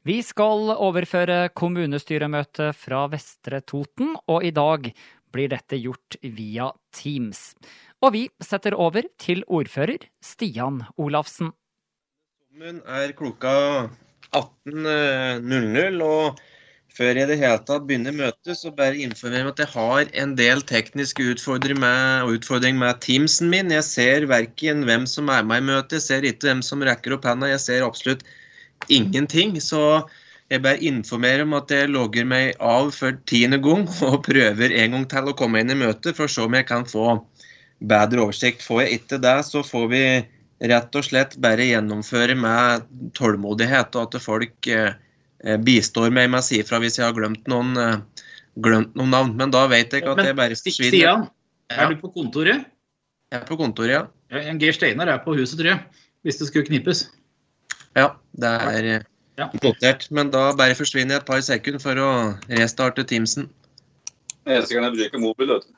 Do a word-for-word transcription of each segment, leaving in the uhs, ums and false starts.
Vi skal overføre kommunestyremøte fra Vestre Toten, og i dag blir dette gjort via Teams. Og vi setter over til ordfører Stian Olafsen. Sommen er klokka atten null null, og før jeg det hele tatt begynner møtet, så bare informerer jeg at jeg har en del tekniske utfordringer med, utfordringer med Teamsen min. Jeg ser hverken hvem som er med i møtet, jeg ser ikke hvem som rekker opp hendene, jeg ser absolutt ingenting, så jeg bare informerer om at jeg logger meg av for tiende gang og prøver en gang til å komme inn i møtet for å se om jeg kan få bedre oversikt. Får jeg ikke det, så får vi rett og slett bare gjennomføre med tålmodighet, og at folk eh, bistår meg med å si fra hvis jeg har glemt noen, eh, glemt noen navn. Men da vet jeg ikke at Men, jeg bare forsvinner. Stian, Ja. er du på kontoret? Jeg er på kontoret, ja. Ja, en Geir Steinar er på huset, tror jeg, hvis det skulle knipes. Ja, det er eh, Ja. notert. Men da bare forsvinner jeg et par sekunder for å restarte Teamsen. Eneste gang jeg bruker mobil, vet du.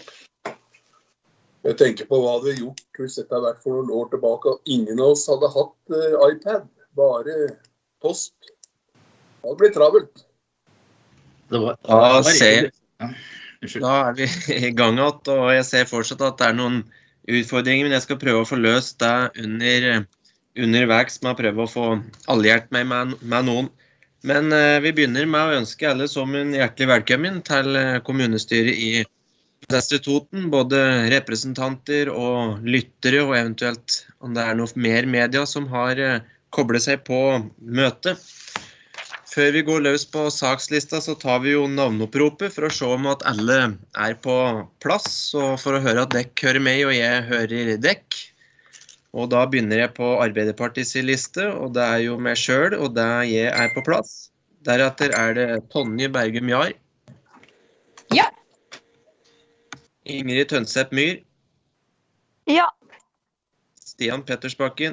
Jeg tenker på hva vi har gjort hvis dette har vært for noen år tilbake, og ingen av oss hadde hatt uh, iPad, bare post. Det hadde blitt travelt. Det var, Da det var ser- ikke- ja. Unnskyld. Da er vi i gang igjen, og jeg ser fortsatt at det er noen utfordringer, men jeg skal prøve å få løst det under, underveis med å prøve å få alliert meg med, med noen. Men eh, vi begynner med å ønske alle som en hjertelig velkommen til eh, kommunestyret i Vestre Toten, både representanter og lyttere, og eventuelt om det er noe mer media som har eh, koblet seg på møtet. Før vi går løs på sakslista, så tar vi jo navnoppropet for å se om at alle er på plass, og for å høre at dekk hører meg, og jeg hører dekk. Og da begynner jeg på Arbeiderpartiets liste, og det er jo meg selv, og det jeg er på plass. Deretter er det Tonje Bergum Jar. Ja. Ingrid Tønseth Myhr. Ja. Stian Pettersbakken.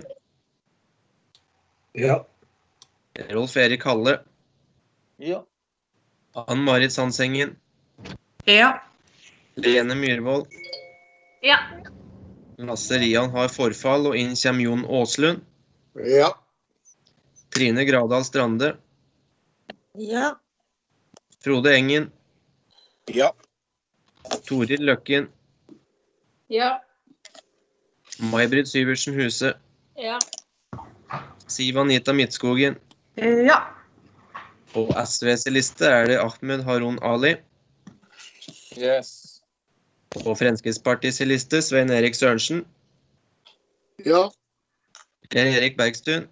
Ja. Rolf Erik Halle. Ja. Ann-Marit Sandsengen. Ja. Lene Myrvold. Ja. Lasse Rian har forfall, og inn kommer Jon Åslund. Ja. Trine Gradal Strande. Ja. Frode Engen. Ja. Toril Løkken. Ja. May-Britt Syversen Huse. Ja. Siv Anita Midtskogen. Ja. Og S V's liste er det Ahmed Harun Ali. Yes. Og Fremskrittspartiets liste Svein Erik Sørensen. Ja. Per Erik Bergstuen.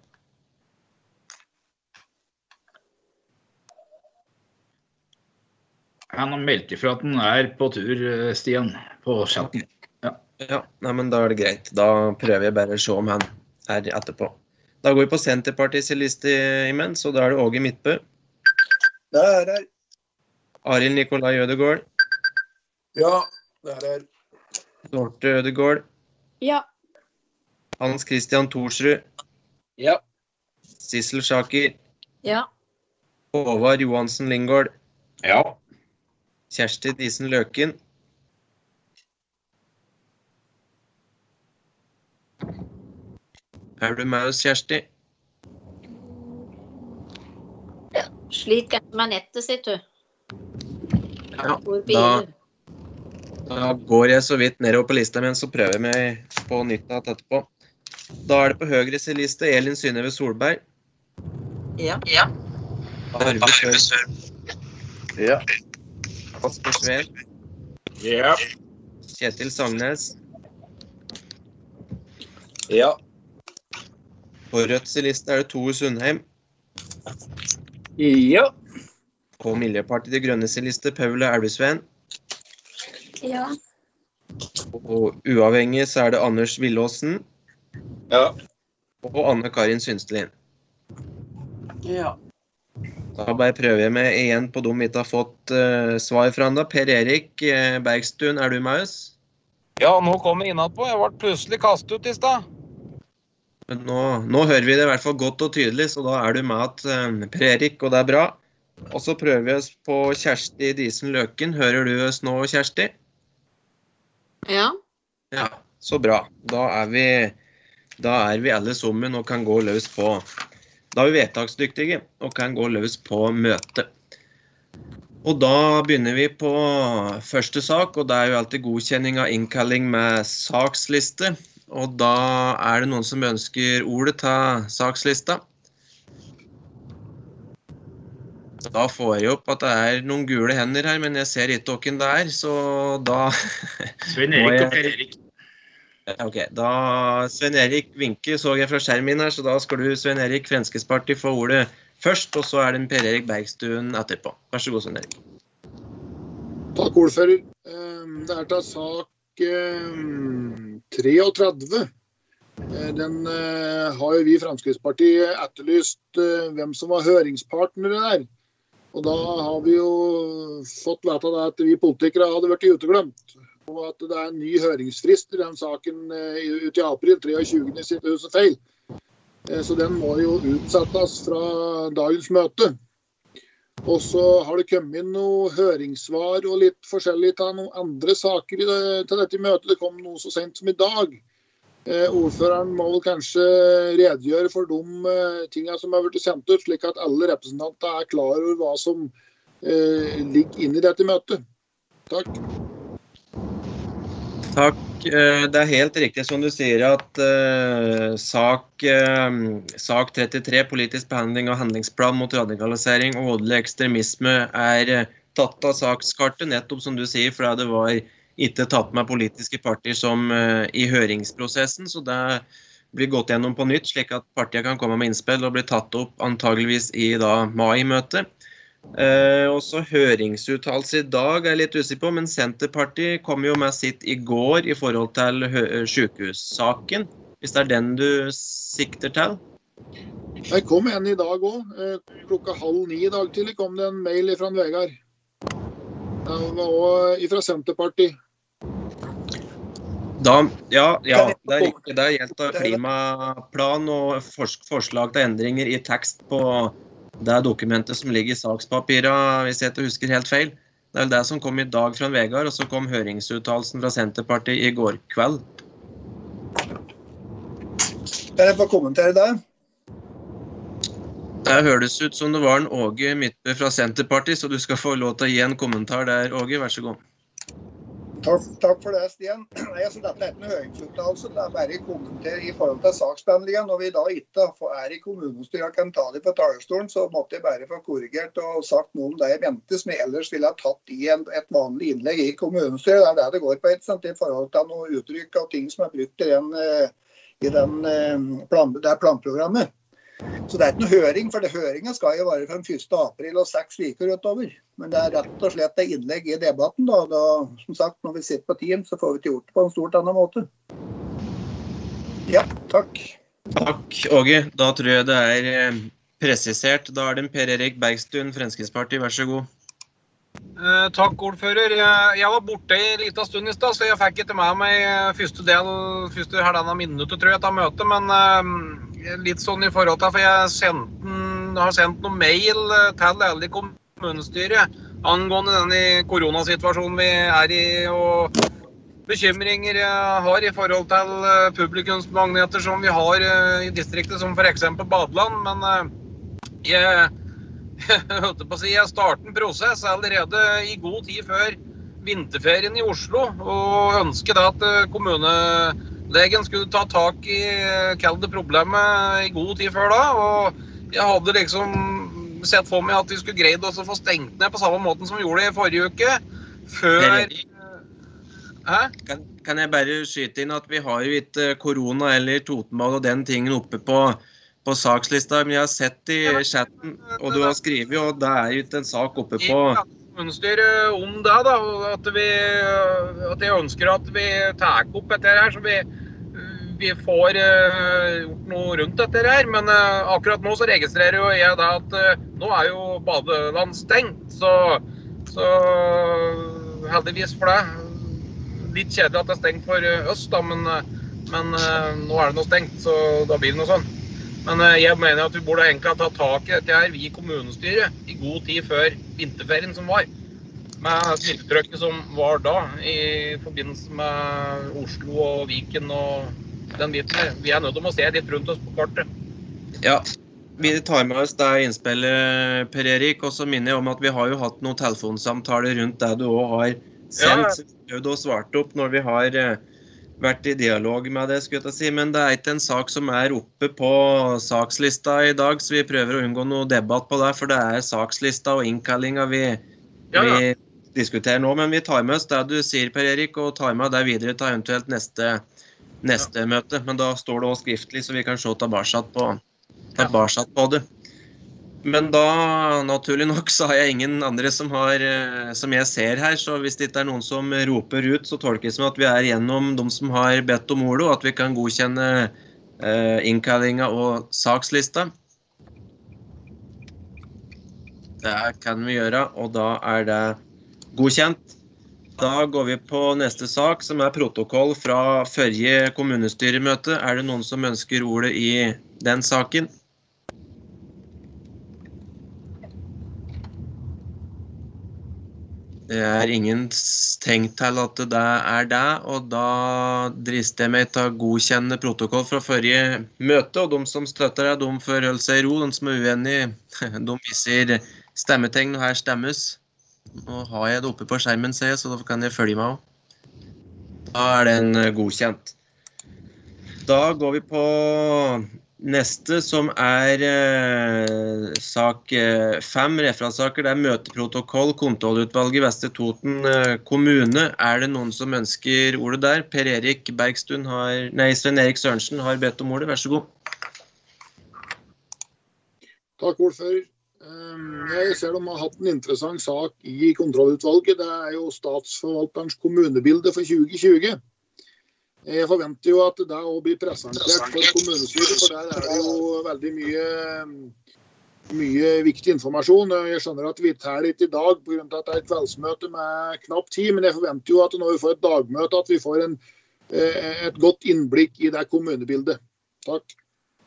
Han har meldt ifra at han er på tur, Stian, på chatten. Ja, nei, men da er det greit. Da prøver jeg bare å se om han er etterpå. Da går vi på Senterpartiets liste imens, og da er det Åge Midtbø. Der er det. Arild Nikolai Ødegård. Ja. Der er det. Dorte Ødegård. Ja. Hans Christian Thorsrud. Ja. Sissel Schaker. Ja. Håvard Johansen Lingård. Ja. Kjersti Disen Løken. Er du med oss, Kjersti? Sliter med nettet sitt, du. Ja, Hvor da, biler? da går jeg så vidt nedover på lista, men så prøver jeg meg på nytt igjen etterpå. Da er det på Høyres liste Elin Synnøve Solberg. Ja. Arve Sør. Ja. Kasper Sveen. Ja. Kjetil Sangnes. Ja. På Rødts liste er det Tore Sundheim. Ja. På Miljøpartiet De Grønnes liste Paula Elvesveen. Ja. Og uavhengig så er det Anders Villåsen Ja. og Anne-Karin Synstelin. Ja. Da bare prøver jeg meg igjen på dem vi ikke har fått uh, svar fra enda. Per Erik uh, Bergstuen, er du med oss? Ja, nå kom jeg innad på. Jeg ble plutselig kastet ut i sted. Men nå, nå hører vi det i hvert fall godt og tydelig, så da er du med at uh, Per Erik, og det er bra. Og så prøver vi oss på Kjersti Disen Løken. Hører du oss nå, Kjersti? Ja. Ja, så bra. Da er vi, da er vi alle sammen og kan gå løs på da er vi vedtaksdyktige og kan gå løs på møte. Og da begynner vi på første sak, og det er jo alltid godkjenning av innkalling med saksliste. Og da er det noen som ønsker ordet til sakslista. Da får jeg opp at det er noen gule hender her, men jeg ser ikke hvem det er, så da... Svein Erik og Per Erik. Ok, da Svein Erik vinker, så jeg fra skjermen her, så da skal du, Svein Erik Fremskrittspartiet, få ordet først, og så er det en Per Erik Bergstuen etterpå. Vær så god, Svein Erik. Takk, ordfører. Det er til sak treogtredve. Den har jo vi i Fremskrittspartiet etterlyst hvem som var høringspartnere der. Og da har vi jo fått vite at vi politikere hadde vært uteglemt. Og at det er en ny høringsfrist i den saken ut i april, treogtjugende i sitt hus og feil. Så den må jo utsettes fra dagens møte. Og så har det kommet inn noe høringssvar og litt forskjellig til noen andre saker til dette møtet. Det kom noe så sent som i dag. Eh, ordføreren må vel kanskje redegjøre for de eh, tingene som har vært sendt ut, slik at alle representanter er klar over hva som eh, ligger inne i dette møtet. Takk. Takk. Det er helt riktig som du sier at uh, sak, uh, sak trettitre, politisk behandling av handlingsplan mot radikalisering og voldelig ekstremisme, er uh, tatt av sakskartet, nettopp som du sier, for det var ikke tatt med politiske partier som uh, i høringsprosessen, så det blir gått gjennom på nytt, slik at partiet kan komme med innspill og bli tatt opp antageligvis i da, mai-møtet. Uh, også høringsuttalelse i dag er jeg litt usikker på, men Senterpartiet kom jo med sitt i går i forhold til sykehussaken, hvis det er den du sikter til. Jeg kom en i dag også, klokka halv ni i dag til, kom det en mail fra Vegard. Det var også fra Senterpartiet. Da, ja, ja, det er riktig. Det gjelder klimaplan og forslag til endringer i tekst på det er dokumentet som ligger i sakspapirene, hvis jeg ikke husker helt feil. Det er det som kom i dag fra Vegard, og så kom høringsuttalelsen fra Senterpartiet i går kveld. Kan jeg få kommentere det? Det høres ut som det var en Åge Midtbø fra Senterpartiet, så du skal få lov til å gi en kommentar der, Åge. Vær så god. Takk, takk for det, Stian. Jeg synes dette er ikke noe høringsuttalelse, det er bare kommentere i forhold til saksbehandlingen. Når vi da ikke er i kommunestyret og kan ta det på talerstolen, så måtte jeg bare få korrigert og sagt noe om det jeg mente, som jeg ellers ville ha tatt i en, et vanlig innlegg i kommunestyret. Det er det det går på, et sant, i forhold til noe uttrykk og ting som er brukt i, den, i den plan, det planprogrammet. Så det er ikke noe høring, for det høringen skal jo være fra første april og seks uker utover. Men det er rett og slett et innlegg i debatten da, da, som sagt, når vi sitter på team, så får vi ikke gjort det på en stort annen måte. Ja, takk. Takk, Åge. Da tror jeg det er presisert. Da er det Per Erik Bergstuen, Fremskrittspartiet. Vær så god. Eh, takk, ordfører. Jeg, jeg var borte i en liten stund i sted, så jeg fikk ikke med meg første del, første halvannet minutter, tror jeg, til møtet, men eh, litt sånn i forhold til, for jeg sendte, har sendt noen mail til alle kommunestyret angående denne koronasituasjonen vi er i, og bekymringer jeg har i forhold til publikumsmagneter som vi har i distriktet, som for eksempel Badeland, men jeg, jeg, på å si, jeg startet en prosess allerede i god tid før vinterferien i Oslo, og ønsket at kommunelegen skulle ta tak i kalde problemet i god tid før da, og jeg hadde liksom sett for meg at vi skulle greid oss å få stengt ned på samme måten som vi gjorde i forrige uke, før... Hæ? Kan, kan jeg bare skyte inn at vi har jo ikke korona eller Totenball og den tingen oppe på, på sakslista, men jeg har sett i chatten, og du har skrivet, og det er jo ikke en sak oppe på... kommunestyret om det da, at, vi, at jeg ønsker at vi tar opp dette her, så vi, vi får uh, gjort noe rundt dette her, men uh, akkurat nå så registrerer jo jeg da at uh, nå er jo Badeland stengt, så, så heldigvis for det. Litt kjedelig at det er stengt for uh, øst da, men, uh, men uh, nå er det noe stengt, så da blir det noe sånn. Men jeg mener at vi burde egentlig ha tatt tak i dette her, vi i kommunestyret, i god tid før vinterferien som var. Med smittetrykket som var da, i forbindelse med Oslo og Viken og den biten her. Vi er nødt til å se litt rundt oss på kartet. Ja, Vi tar med oss det innspillet, Per Erik, og så minner jeg om at vi har jo hatt noen telefonsamtaler rundt det du også har sendt. Ja. Du har svart opp når vi har vært i dialog med det, skulle jeg si. Men det er ikke en sak som er oppe på sakslista i dag, så vi prøver å unngå noe debatt på det, for det er sakslista og innkallinga vi, ja, ja. vi diskuterer nå. Men vi tar med oss det du sier, Per Erik, og tar med det videre til eventuelt neste, neste ja. møte. Men da står det også skriftlig, så vi kan se tilbake på tilbake på det. Men da, naturlig nok, så har jeg ingen andre som, har, som jeg ser her, så hvis det ikke er noen som roper ut, så tolker jeg som at vi er gjennom de som har bedt om ordet, og at vi kan godkjenne eh, innkallinga og sakslista. Det kan vi gjøre, og da er det godkjent. Da går vi på neste sak, som er protokoll fra forrige kommunestyremøte. Er det noen som ønsker ordet i den saken? Det er ingen tegn til at det er det, og da drister jeg meg til å godkjenne protokoll fra forrige møte, og de som støtter det, de får holde seg i ro. De som er uenige, de viser stemmetegn, og her stemmes. Nå har jeg det oppe på skjermen, ser jeg, så da kan jeg følge meg også. Da er den godkjent. Da går vi på neste, som er eh, sak fem, referatsaker. Det er møteprotokoll, kontrollutvalget i Vestre Toten eh, kommune. Er det noen som ønsker ordet der? Per Erik Bergstuen har, nei, Sven Erik Sørensen har bedt om ordet. Vær så god. Takk, ordfører. Jeg ser de har hatt en interessant sak i kontrollutvalget. Det er jo statsforvalterens kommunebilde for tjue tjue. Jeg forventer jo at det også blir presentert for kommunestyret, for der er det jo veldig mye, mye viktig informasjon. Jeg skjønner at vi tar litt i dag på grunn av at det er et kveldsmøte med knapp tid, men jeg forventer jo at når vi får et dagmøte, at vi får en, et godt innblikk i det kommunebildet. Takk.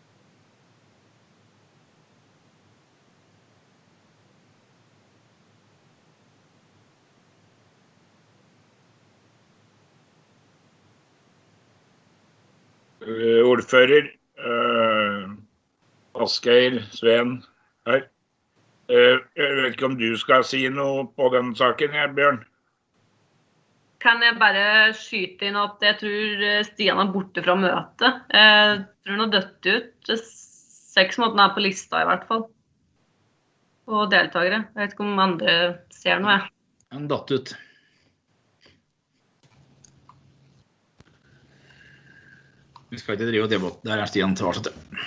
Ordfører, uh, Asgeir, Sven, her. Uh, jeg vet ikke om du skal si noe på den saken, jeg, Bjørn? Kan jeg bare skyte inn at jeg tror Stian er borte fra møtet. Jeg tror han har dødt ut. Seks måneder er på lista i hvert fall. Og deltakere. Jeg vet ikke om andre ser noe, jeg. Han datt ut. Vi skal ikke drive og debatt. Der er Stian tilbake til.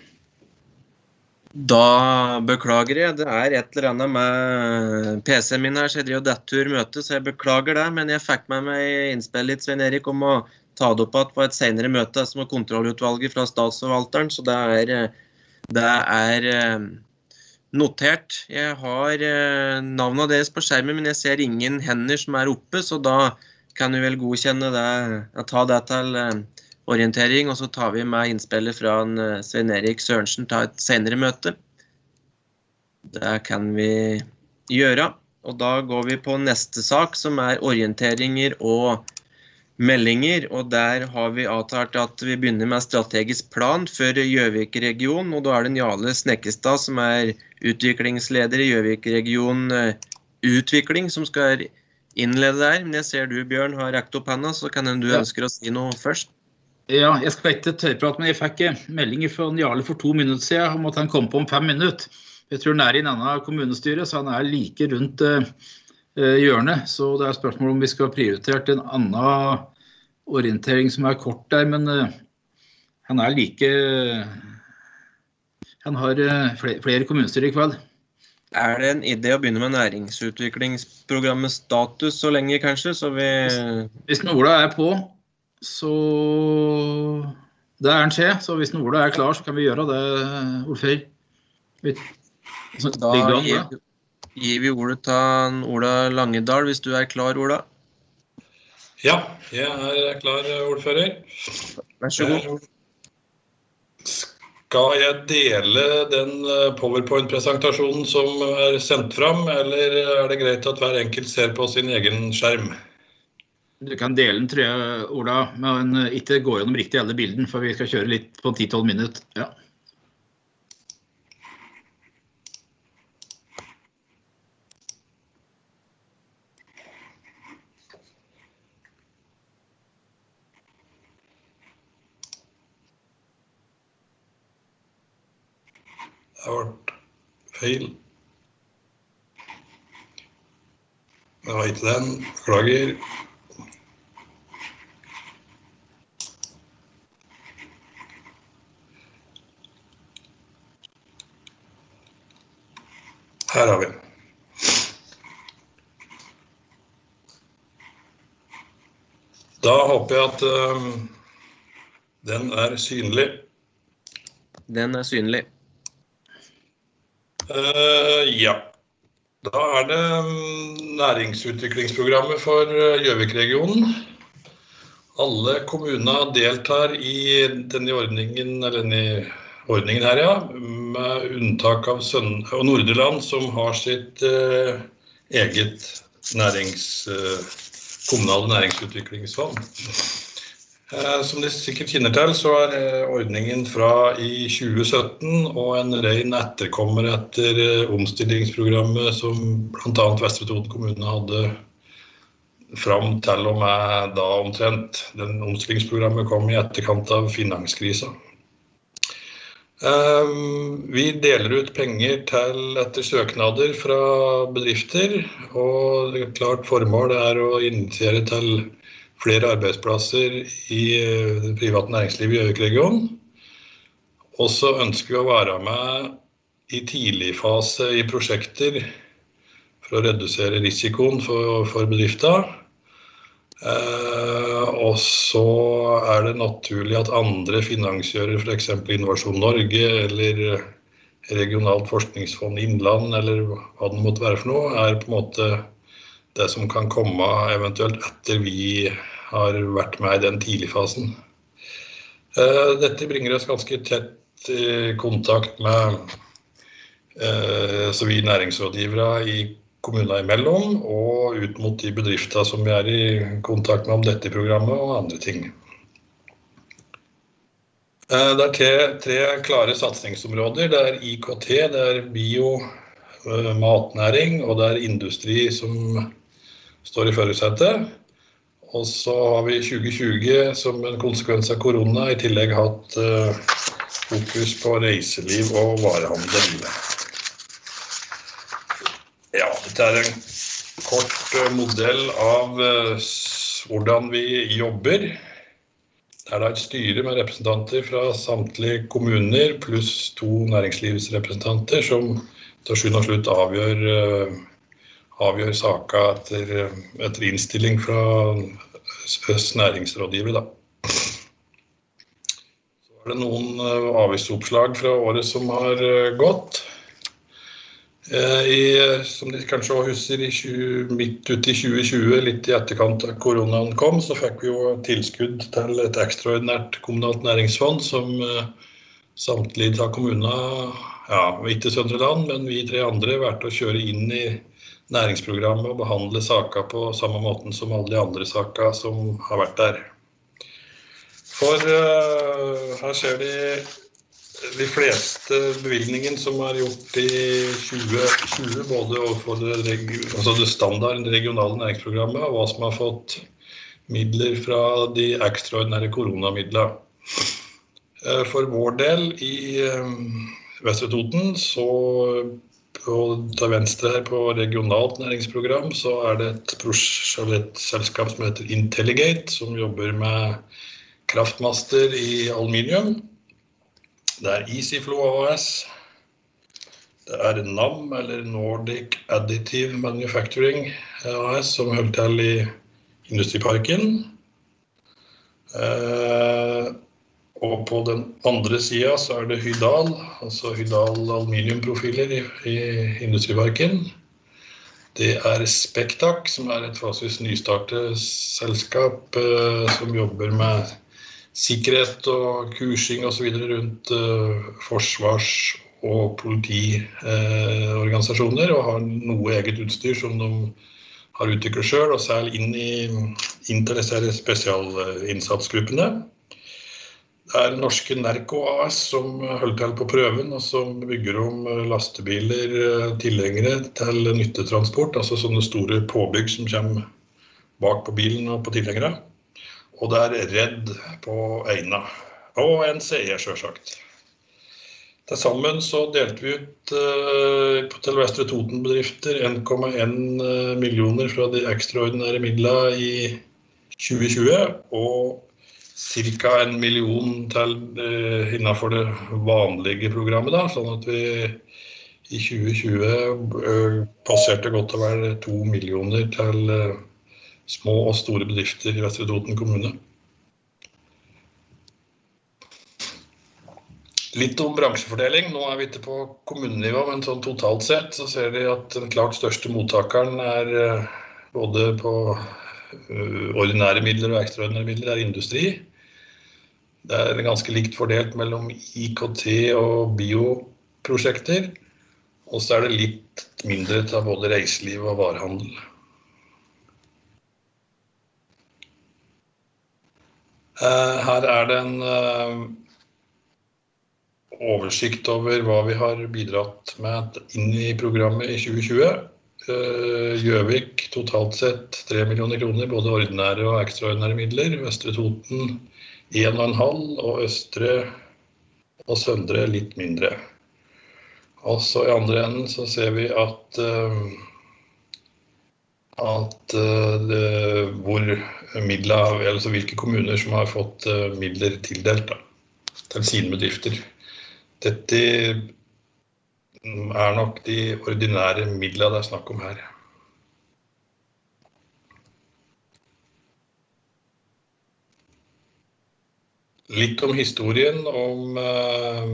Da beklager jeg. Det er et eller annet med P C-en min her, så jeg driver dettur møte, så jeg beklager det. Men jeg fikk med meg innspill litt, Sven Erik, om å ta det opp at på et senere møte som er kontrollutvalget fra statsforvalteren, så det er, det er notert. Jeg har navnet deres på skjermen, men jeg ser ingen hender som er oppe, så da kan vi vel godkjenne det, ta det til orientering, og så tar vi med innspillet fra en Sven Erik Sørensen til et senere møte. Det kan vi gjøre. Og da går vi på neste sak, som er orienteringer og meldinger. Og der har vi avtalt at vi begynner med strategisk plan for Gjøvik-regionen, og da er det Njale Snekkestad, som er utviklingsleder i Gjøvik-region utvikling, som skal innlede der. Men jeg ser du, Bjørn, har rekt opp henne, så kan du ja. ønske å si noe først. Ja, jeg skal ikke tørrprate, men jeg fikk meldinger fra Njale for to minutter siden om at han kom på om fem minutter. Jeg tror han er i en annen kommunestyre, så han er like rundt uh, hjørnet. Så det er spørsmål om vi skal ha prioritert en annen orientering som er kort der, men uh, han er like... Uh, han har uh, flere, flere kommunestyrer i kveld. Er det en idé å begynne med næringsutviklingsprogrammet status så lenge, kanskje? Så vi... Hvis Ola er på... Så det er en skje, så hvis Ola er klar, så kan vi gjøre det, ordfører. Da gir, gir vi ordet til Ola Langedal, hvis du er klar, Ola. Ja, jeg er klar, ordfører. Vær så god. Skal jeg dele den PowerPoint-presentasjonen som er sendt fram, eller er det greit at hver enkelt ser på sin egen skjerm? Du kan dele den, tror jeg, Ola, men ikke gå gjennom riktig alle bilden, for vi skal kjøre litt på ti til tolv minutter. Ja. Det har vært feil. Det var ikke den. Beklager. Her har vi. Da håper jeg at uh, den er synlig. Den er synlig. Uh, ja. Da er det næringsutviklingsprogrammet for Gjøvik-regionen. Alle kommuner deltar i denne ordningen, eller denne ordningen her, ja, med unntak av Søn- og Nordeland, som har sitt uh, eget nærings... Uh, kommunale næringsutviklingsfond. Eh, som de sikkert kjenner til, så er eh, ordningen fra i tjue sytten og en ren etterkommer etter eh, omstillingsprogrammet som blant annet Vestre Toten kommune hadde fram til og med da omtrent. Den omstillingsprogrammet kom i etterkant av finanskrisa. Eh, vi deler ut penger til etter søknader fra bedrifter, og det klart formål er å initiere til flere arbeidsplasser i det private næringslivet i Gjøvik-regionen. Og så ønsker vi å være med i tidlig fase i prosjekter for å redusere risikoen for, for bedrifter. Eh, og så er det naturlig at andre finansgjører, for eksempel Innovasjon Norge eller regionalt forskningsfond Innland, eller hva det måtte være for noe, er på en måte det som kan komme eventuelt etter vi har vært med i den tidligfasen. Eh, dette bringer oss ganske tett i kontakt med eh, så vi næringsrådgivere i kommuner imellom, og ut mot de bedrifter som vi er i kontakt med om dette programmet og andre ting. Det er tre, tre klare satsingsområder. Det er I K T, det er bio, matnæring, og det er industri som står i førersetet. Og så har vi tjue tjue som en konsekvens av korona i tillegg hatt fokus på reiseliv og varehandel. Ja, dette er en kort modell av hvordan vi jobber. Det er da et styre med representanter fra samtlige kommuner, pluss to næringslivsrepresentanter som til sjuende og slutt avgjør, avgjør saka etter, etter innstilling fra Øst næringsrådgiver. Da. Så er det noen avisoppslag fra året som har gått. I, som de kanskje også husker, i tjue, midt ut i tjue tjue, litt i etterkant av koronaen kom, så fikk vi jo tilskudd til et ekstraordinært kommunalt næringsfond som uh, samtlige av kommuner, ja, ikke Søndre Land, men vi tre andre vært å kjøre inn i næringsprogrammet og behandle saker på samme måten som alle de andre saker som har vært der. For uh, her ser de de fleste bevilgningen som er gjort i tjue tjue, både overfor det, altså det standard, det regionale næringsprogrammet, og hva som har fått midler fra de ekstraordinære koronamidler. For vår del i Vestre Toten, så på, til venstre her på regionalt næringsprogram, så er det et, et selskap som heter Intelligate, som jobber med kraftmaster i aluminium. Det er EasyFlow A S, det er NAM, eller Nordic Additive Manufacturing A S, som holder til i Industriparken. Eh, og på den andre siden så er det Hydal, altså Hydal aluminiumprofiler i, i Industriparken. Det er Spektak, som er et forholdsvis nystartet selskap eh, som jobber med sikkerhet og kursing og så videre rundt uh, forsvars- og politiorganisasjoner, uh, og har noe eget utstyr som de har utviklet selv, og særlig inn i interesserte spesialinnsatsgruppene. Det er norske Nerco A S som holder til på prøven, og som bygger om lastebiler tilhengere til nyttetransport, altså sånne store påbygg som kommer bak på bilen og på tilhengere. Og det er Redd på Eina, og N C E selvsagt. Til sammen så delte vi ut uh, til Vestre Toten-bedrifter en komma en millioner fra de ekstraordinære midlene i tjue tjue, og cirka en million til uh, innenfor det vanlige programmet, da, sånn at vi i tjue tjue uh, passerte godt å være to millioner til uh, små og store bedrifter i Vestre Toten kommune. Litt om bransjefordeling. Nå er vi ikke på kommunenivå, men sånn totalt sett så ser vi at den klart største mottakeren er både på ordinære midler og ekstraordinære midler er industri. Det er ganske likt fordelt mellom I K T og bioprosjekter, og så er det litt mindre til både reiseliv og varehandel. Her er det en oversikt over hva vi har bidratt med inn i programmet i tjue tjue. Gjøvik totalt sett tre millioner kroner, både ordinære og ekstraordinære midler. Vestre Toten en komma fem, og Østre og Søndre litt mindre. Også i andre enden så ser vi at, at det, hvor midler, altså hvilke kommuner som har fått midler tildelt da, til sine bedrifter. Dette er nok de ordinære midlene det er snakk om her. Litt om historien, om uh,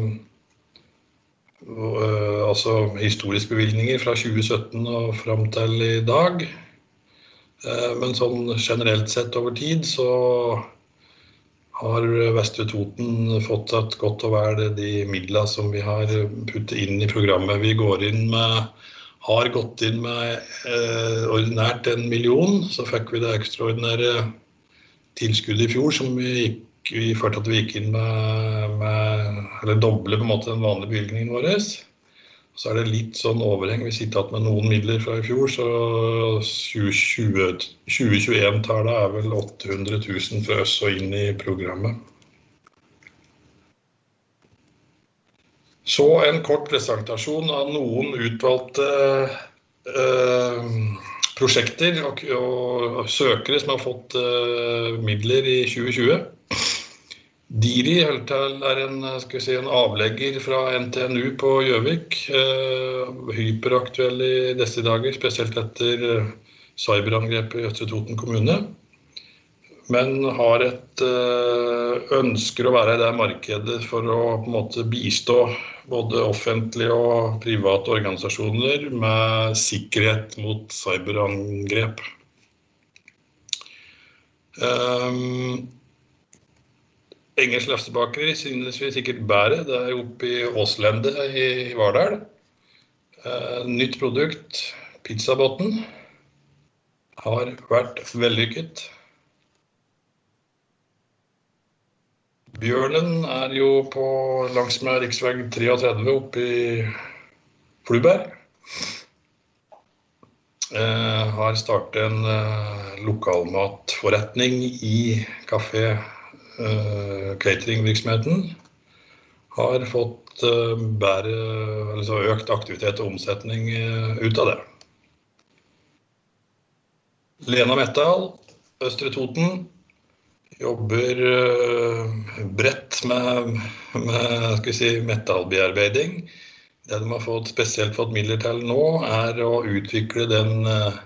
uh, altså historiske bevilgninger fra tjue sytten og frem til i dag. Uh, men sånn generelt sett over tid så har Vestre Toten fått et godt og vel de midlene som vi har puttet inn i programmet. Vi går inn med, har gått inn med eh, ordinært en million, så fikk vi det ekstraordinære tilskuddet i fjor, som vi, gikk, vi følte at vi gikk inn med, med eller doble på en måte den vanlige bevilgningen vår. Så er det litt sånn overheng, vi sitter hatt med noen midler fra i fjor, så tjue tjueen-tallet er vel åtte hundre tusen fra oss og inn i programmet. Så en kort presentasjon av noen utvalgte eh, prosjekter og, og søkere som har fått eh, midler i tjue tjue. Diri er en, skal vi si, en avlegger fra N T N U på Gjøvik, eh, hyperaktuell i disse dager, spesielt etter eh, cyberangrepet i Østre Toten kommune, men har et eh, ønsker å være i det markedet for å på en måte bistå både offentlige og private organisasjoner med sikkerhet mot cyberangrep. Um, Engels Løftebakeri synes vi sikkert bære, det er oppe i Åslendet i Vardal. Eh, nytt produkt, pizzabåten, har vært vellykket. Bjørnen er jo på langs med riksvei trettitre oppe i Fluberg. Eh, har startet en eh, lokalmatforretning i kafé Uh, cateringvirksomheten, har fått uh, bære, altså økt aktivitet og omsetning uh, ut av det. Lena Metall, Østre Toten, jobber uh, bredt med, med skal vi si, metallbearbeiding. Det de har fått, spesielt fått midler til nå er å utvikle den uh,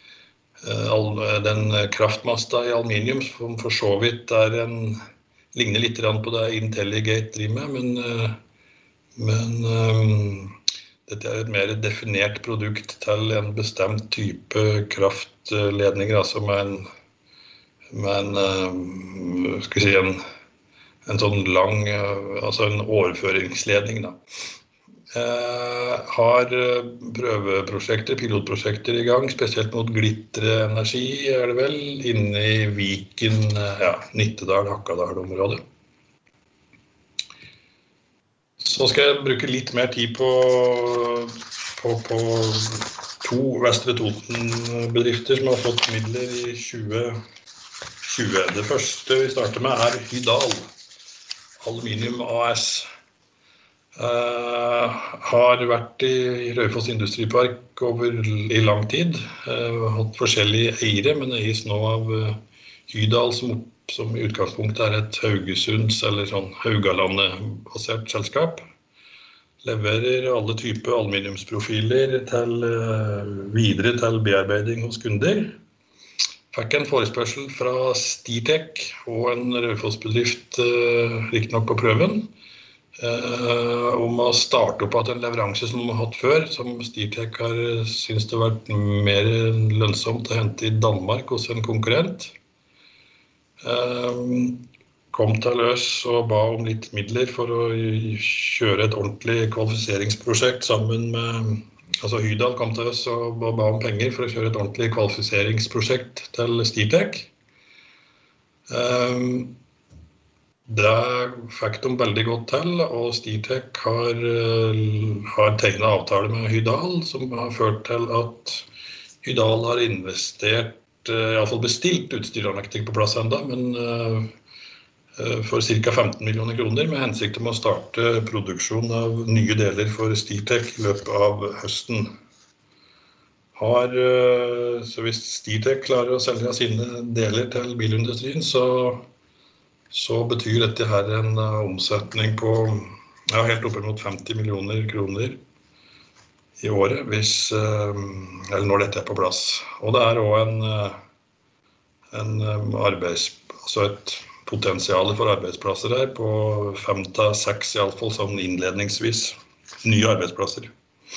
den kraftmasta i aluminium som for så vidt er en, ligner litt på det Intelligate driver med, men, men um, dette er et mer definert produkt til en bestemt type kraftledninger, altså med en, med en, um, skal vi si, en, en sånn lang, altså en overføringsledning da. Uh, har prøveprosjekter, pilotprosjekter i gang, spesielt mot glitterenergi, er det vel, inne i Viken, ja, Nittedal, Hakadal-området. Så skal jeg bruke litt mer tid på, på, på to Vestre Toten-bedrifter som har fått midler i tjue tjue. Det første vi starter med er Hydal, Aluminium A S. Uh, har vært i Raufoss Industripark over i lang tid. Uh, hatt forskjellige eiere, men eies nå av uh, Hydal, som, som i utgangspunktet er et Haugesunds eller sånn Haugalandet-basert selskap. Leverer alle typer aluminiumsprofiler til, uh, videre til bearbeiding hos kunder. Fikk en forespørsel fra Stirtek og en Raufoss-bedrift, uh, riktig nok på prøven, Uh, om å starte opp at en leveranse som de har hatt før, som Stirtek har synes det har vært mer lønnsomt å hente i Danmark hos en konkurrent. Uh, kom til løs og ba om litt midler for å kjøre et ordentlig kvalifiseringsprosjekt sammen med, altså Hydal kom til oss og ba om penger for å kjøre et ordentlig kvalifiseringsprosjekt til Stirtek. Uh, Det fikk de veldig godt til, og Stirtek har, har tegnet avtale med Hydal, som har ført til at Hydal har investert, i hvert fall bestilt utstyr, han er ikke på plass enda, men uh, for ca femten millioner kroner, med hensikt om å starte produksjon av nye deler for Stirtek i løpet av høsten. Har, uh, så hvis Stirtek klarer å selge sine deler til bilindustrien, så så betyr dette her en uh, omsetning på ja, helt opp mot femti millioner kroner i året, hvis, uh, eller når dette er på plass. Og det er også en, uh, en um, arbeids, altså et potensial for arbeidsplasser her på fem til seks i alle fall, sånn innledningsvis, nye arbeidsplasser.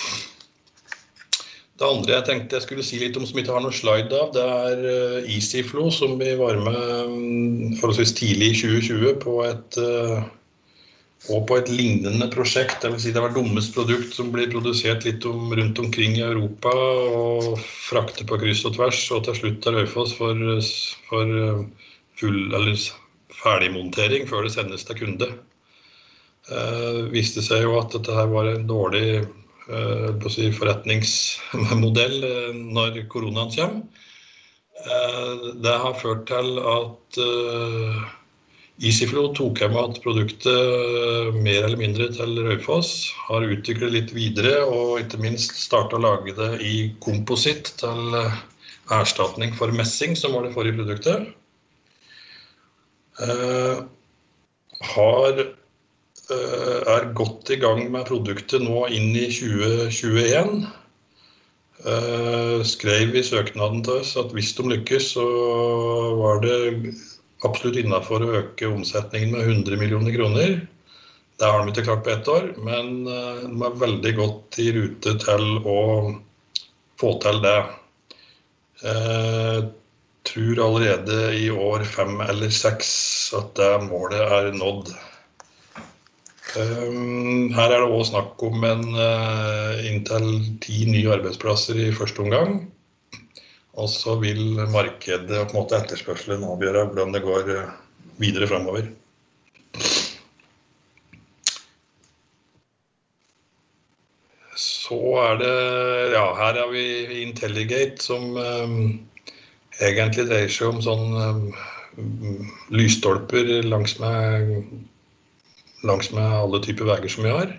Det andre jeg tenkte jeg skulle si litt om som ikke har noen slide av, det er EasyFlow, som vi var med forholdsvis tidlig i tjue tjue på et, og på et lignende prosjekt. Det vil si det var Dommes produkt som blir produsert litt om, rundt omkring i Europa og fraktet på kryss og tvers, og til slutt til Raufoss for, for full, eller ferdigmontering før det sendes til kunde. Uh, viste seg jo at dette her var en dårlig Uh, på å si forretningsmodell uh, når koronaen kommer. Uh, det har ført til at uh, EasyFlow tok hjem at produktet uh, mer eller mindre til Raufoss, har utviklet litt videre og ikke minst startet å lage det i kompositt til uh, erstatning for messing, som var det forrige produktet. Uh, har er godt i gang med produktet nå inn i tjue tjueen. Skrev i søknaden til oss at hvis de lykkes, så var det absolutt innenfor å øke omsetningen med hundre millioner kroner. Det har de ikke klart på ett år, men de er veldig godt i rute til å få til det. Jeg tror allerede i år fem eller seks at det målet er nådd. Her er det også snakk om en uh, inntil ti nye arbeidsplasser i første omgang, og så vil markedet og på en måte etterspørselen avgjøre hvordan det går videre fremover. Så er det, ja, her har vi Intelligate som um, egentlig dreier seg om sånn um, lysstolper langs med langs med alle typer veier som vi har,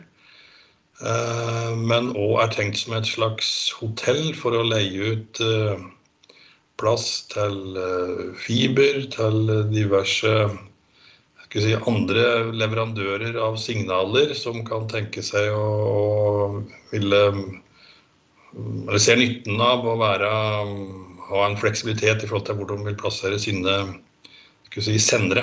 men også er tenkt som et slags hotell for å leie ut plass til fiber, til diverse skal si, andre leverandører av signaler som kan tenke seg å, å ville, eller se nytten av å være, ha en fleksibilitet i forhold til hvor de vil plassere sine skal si, sendere.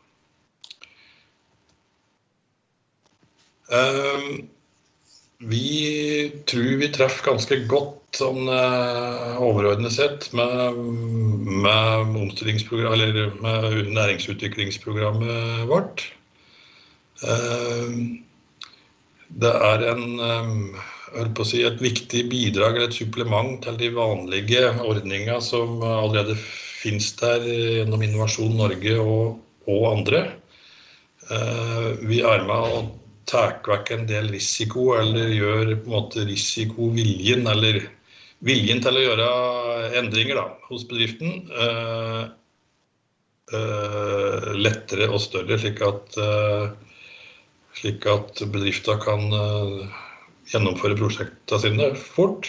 Uh, vi tror vi treffer ganske godt sånn, uh, overordnet sett med, med omstillingsprogram, eller med næringsutviklingsprogrammet vårt. Uh, det er en, um, jeg på å si, et viktig bidrag eller et supplement til de vanlige ordninger som allerede finnes der gjennom Innovasjon Norge og, og andre. Uh, vi er med å tar vekk en del risiko, eller gjør på en måte risikoviljen, eller viljen til å gjøre endringer da, hos bedriften uh, uh, lettere og større, slik at uh, slik at bedrifter kan gjennomføre prosjektene sine fort.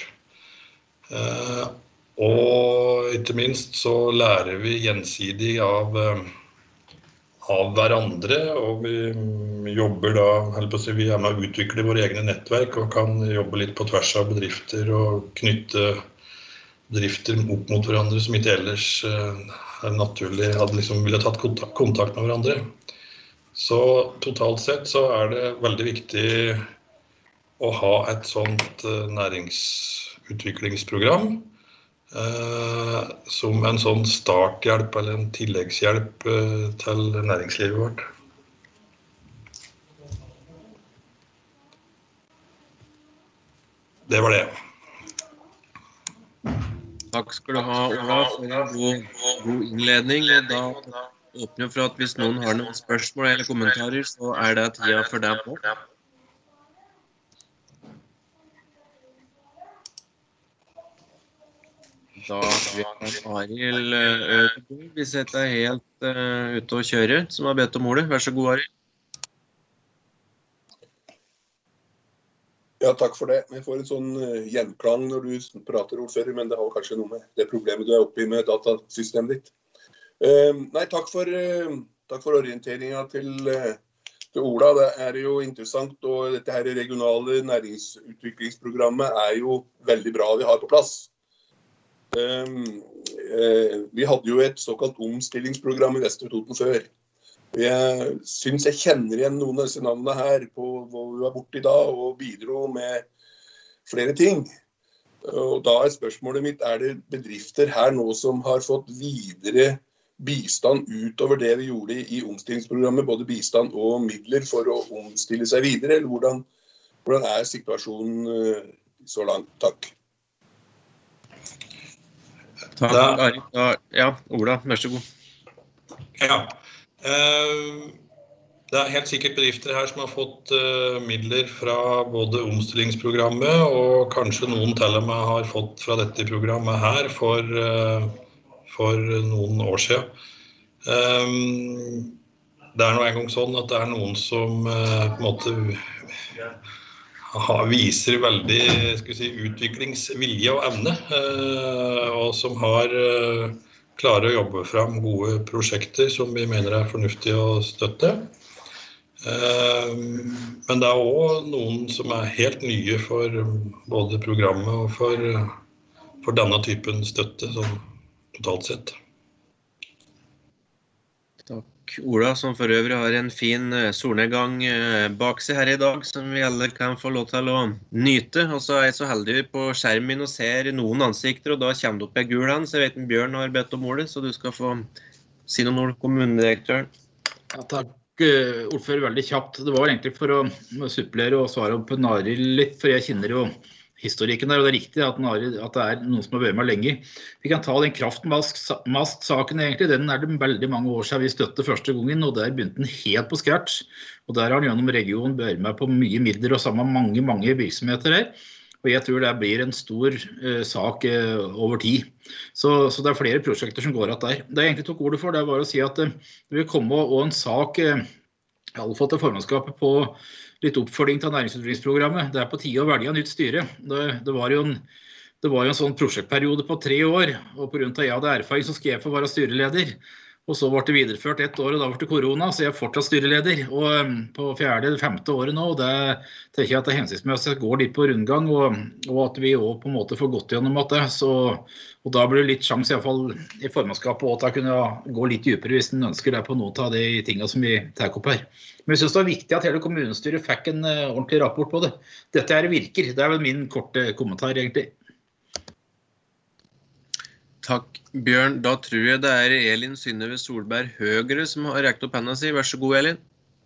Og ikke minst så lærer vi gjensidig av av hverandre, og vi jobber da, eller på å si, vi er med å utvikle våre egne nettverk og kan jobbe litt på tvers av bedrifter og knytte bedrifter opp mot hverandre som ikke ellers er naturlig, hadde liksom ville tatt kontakt, kontakt med hverandre. Så totalt sett så er det veldig viktig å ha et sånt næringsutviklingsprogram Eh, som en sånn starthjelp eller en tilleggshjelp eh, til næringslivet vårt. Det var det. Takk skal du ha, Ola, for en god, god innledning. Da åpner jeg for at hvis noen har noen spørsmål eller kommentarer, så er det tida for dem også. Da vet Arild Ødegaard, hvis jeg er helt uh, ute å kjøre, som har bedt om ordet. Vær så god, Arild. Ja, takk for det. Jeg får en sånn uh, gjenklang når du prater, ordfører, men det har kanskje noe med det problemet du er oppe i med datasystemet ditt. Uh, nei, takk for, uh, takk for orienteringen til, uh, til Ola. Det er jo interessant, og dette her regionale næringsutviklingsprogrammet er jo veldig bra vi har på plass. Um, uh, vi hadde jo et såkalt omstillingsprogram i Vestre Toten før. Jeg synes jeg kjenner igjen noen av disse navnene her på hvor vi var borte i dag og bidro med flere ting. Og da er spørsmålet mitt, er det bedrifter her nå som har fått videre bistand utover det vi gjorde i omstillingsprogrammet, både bistand og midler for å omstille seg videre, eller hvordan, hvordan er situasjonen uh, så langt? Takk. Takk, Arild. Ja, Ola, vær så god. Ja, det er helt sikkert bedrifter her som har fått midler fra både omstillingsprogrammet, og kanskje noen til og med har fått fra dette programmet her for, for noen år siden. Det er nå en gang sånn at det er noen som på en måte viser veldig skal vi si, utviklingsvilje og evne, og som har klarer å jobbe frem gode prosjekter som vi mener er fornuftig å støtte. Men det er også noen som er helt nye for både programmet og for, for denne typen støtte, sånn totalt sett. Takk, Ola, som for øvrig har en fin solnedgang bak seg her i dag, som vi alle kan få lov til å nyte. Og så er jeg så heldig på skjermen og ser noen ansikter, og da kommer det opp en gul hand, så jeg vet en Bjørn har bedt om ordet, så du skal få si noen ord, kommunedirektøren. Ja, takk, ordfører, veldig kjapt. Det var egentlig for å supplere og svare på Arild litt, for jeg kjenner jo historikken der, og det er riktig at, at det er noen som har vært med lenge. Vi kan ta den kraftmast-saken egentlig, den er det veldig mange år siden vi støtte første gangen, og der begynte den helt på scratch. Og der har den gjennom regionen vært med på mye midler og sammen mange, mange virksomheter her. Og jeg tror det blir en stor uh, sak uh, over tid. Så, så det er flere prosjekter som går at der. Det jeg egentlig tok ordet for, det var å si at uh, det vil komme og en sak, uh, jeg har fått til formannskapet på litt oppfølging til næringsutviklingsprogrammet. Det er på tide å velge nytt styre. Det, det, var jo en, det var jo en sånn prosjektperiode på tre år, og på grunn av jeg hadde erfaring så skal jeg få være styreleder. Og så ble det videreført ett år, og da ble det korona, så jeg er fortsatt styreleder. Og på fjerde eller femte året nå, og det tenker jeg at det er hensiktsmessig går litt på rundgang, og, og at vi også på en måte får gått gjennom at det. Så, og da blir det litt sjans i hvert fall i formannskapet å kunne gå litt dypere hvis den ønsker det på noen av de tingene som vi tar opp her. Men jeg synes det er viktig at hele kommunestyret fikk en uh, ordentlig rapport på det. Dette er virker, det er vel min korte kommentar egentlig. Takk, Bjørn. Da tror jeg det er Elin Synnøve Solberg Høgre som har rekt opp hendene si. Vær så god, Elin.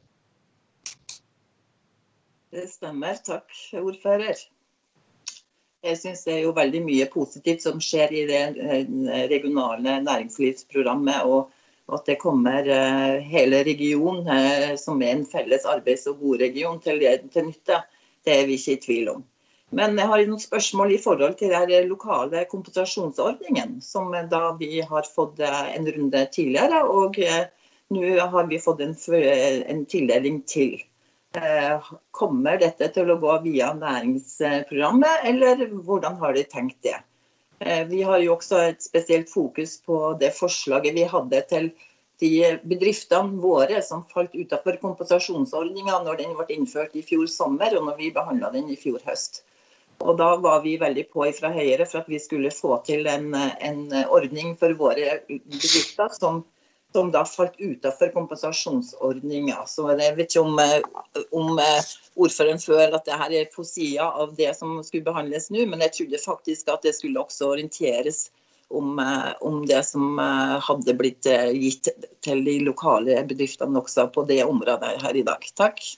Det stemmer. Takk, ordfører. Jeg synes det er jo veldig mye positivt som skjer i det regionale næringslivsprogrammet, og at det kommer hele regionen som er en felles arbeids- og boregion til, til nytte. Det er vi ikke i tvil om. Men jeg har noen spørsmål i forhold til den lokale kompensasjonsordningen, som da vi har fått en runde tidligere, og nå har vi fått en, en tildeling til. Kommer dette til å gå via næringsprogrammet, eller hvordan har de tenkt det? Vi har jo også et spesielt fokus på det forslaget vi hadde til de bedriftene våre som falt utenfor kompensasjonsordningen når den ble innført i fjor sommer, og når vi behandlet den i fjor høst. Og da var vi veldig på fra Høyre for at vi skulle få til en, en ordning for våre bedrifter som, som da falt utenfor kompensasjonsordningen. Så jeg vet ikke om, om ordføreren føler at det her er på siden av det som skulle behandles nå, men jeg trodde faktisk at det skulle også orienteres om, om det som hadde blitt gitt til de lokale bedriftene også på det området her i dag. Takk.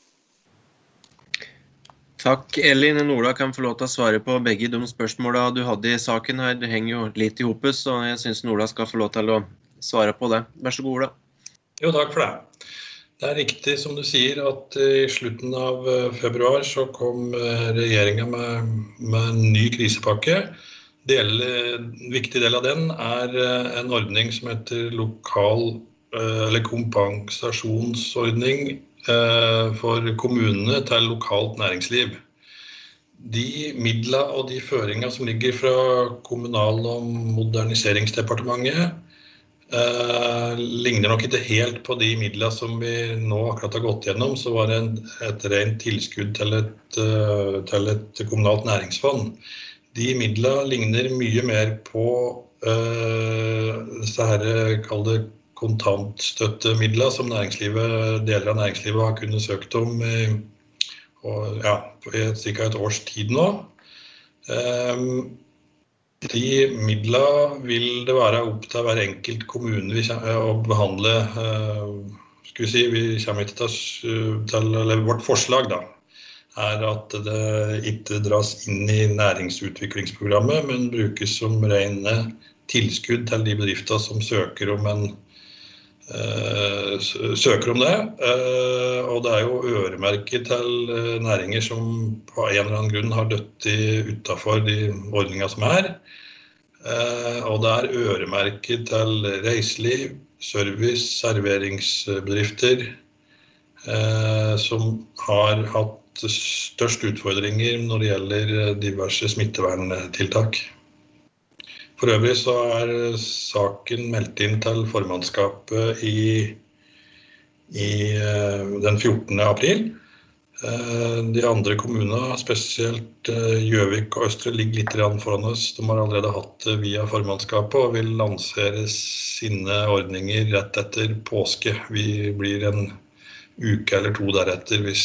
Takk, Elin. Ola kan få lov til å svare på begge de spørsmålene du hadde i saken her. Det henger jo litt i hopet, så jeg synes Ola skal få lov til å svare på det. Vær så god, Ola. Jo, takk for det. Det er riktig som du sier at i slutten av februar så kom regjeringen med, med en ny krisepakke. Del, en viktig del av den er en ordning som heter lokal eller kompensasjonsordning for kommunene til lokalt næringsliv. De midler og de føringer som ligger fra Kommunal- og moderniseringsdepartementet eh, ligner nok ikke helt på de midler som vi nå akkurat har gått gjennom, så var det en, et rent tilskudd til et, uh, til et kommunalt næringsfond. De midler ligner mye mer på uh, så her, kall det kontantstøttemidler som næringslivet, deler av næringslivet har kunnet søkt om i, og, ja, i cirka et års tid nå. Um, de midler vil det være opp til hver enkelt kommune vi kommer, å behandle. Uh, skal vi si, vi kommer ikke til, til eller vårt forslag da, er at det ikke dras inn i næringsutviklingsprogrammet, men brukes som rene tilskudd til de bedrifter som søker om en Uh, søker om det, uh, og det er jo øremerket til uh, næringer som på en eller annen grunn har dødt utenfor de ordninger som er, uh, og det er øremerket til reiseliv, service, serveringsbedrifter uh, som har hatt størst utfordringer når det gjelder diverse smitteverntiltak. For øvrig så er saken meldt inn til formannskapet i, i den fjortende april. De andre kommunene, spesielt Gjøvik og Østre, ligger litt foran oss. De har allerede hatt det via formannskapet og vil lansere sine ordninger rett etter påske. Vi blir en uke eller to deretter hvis,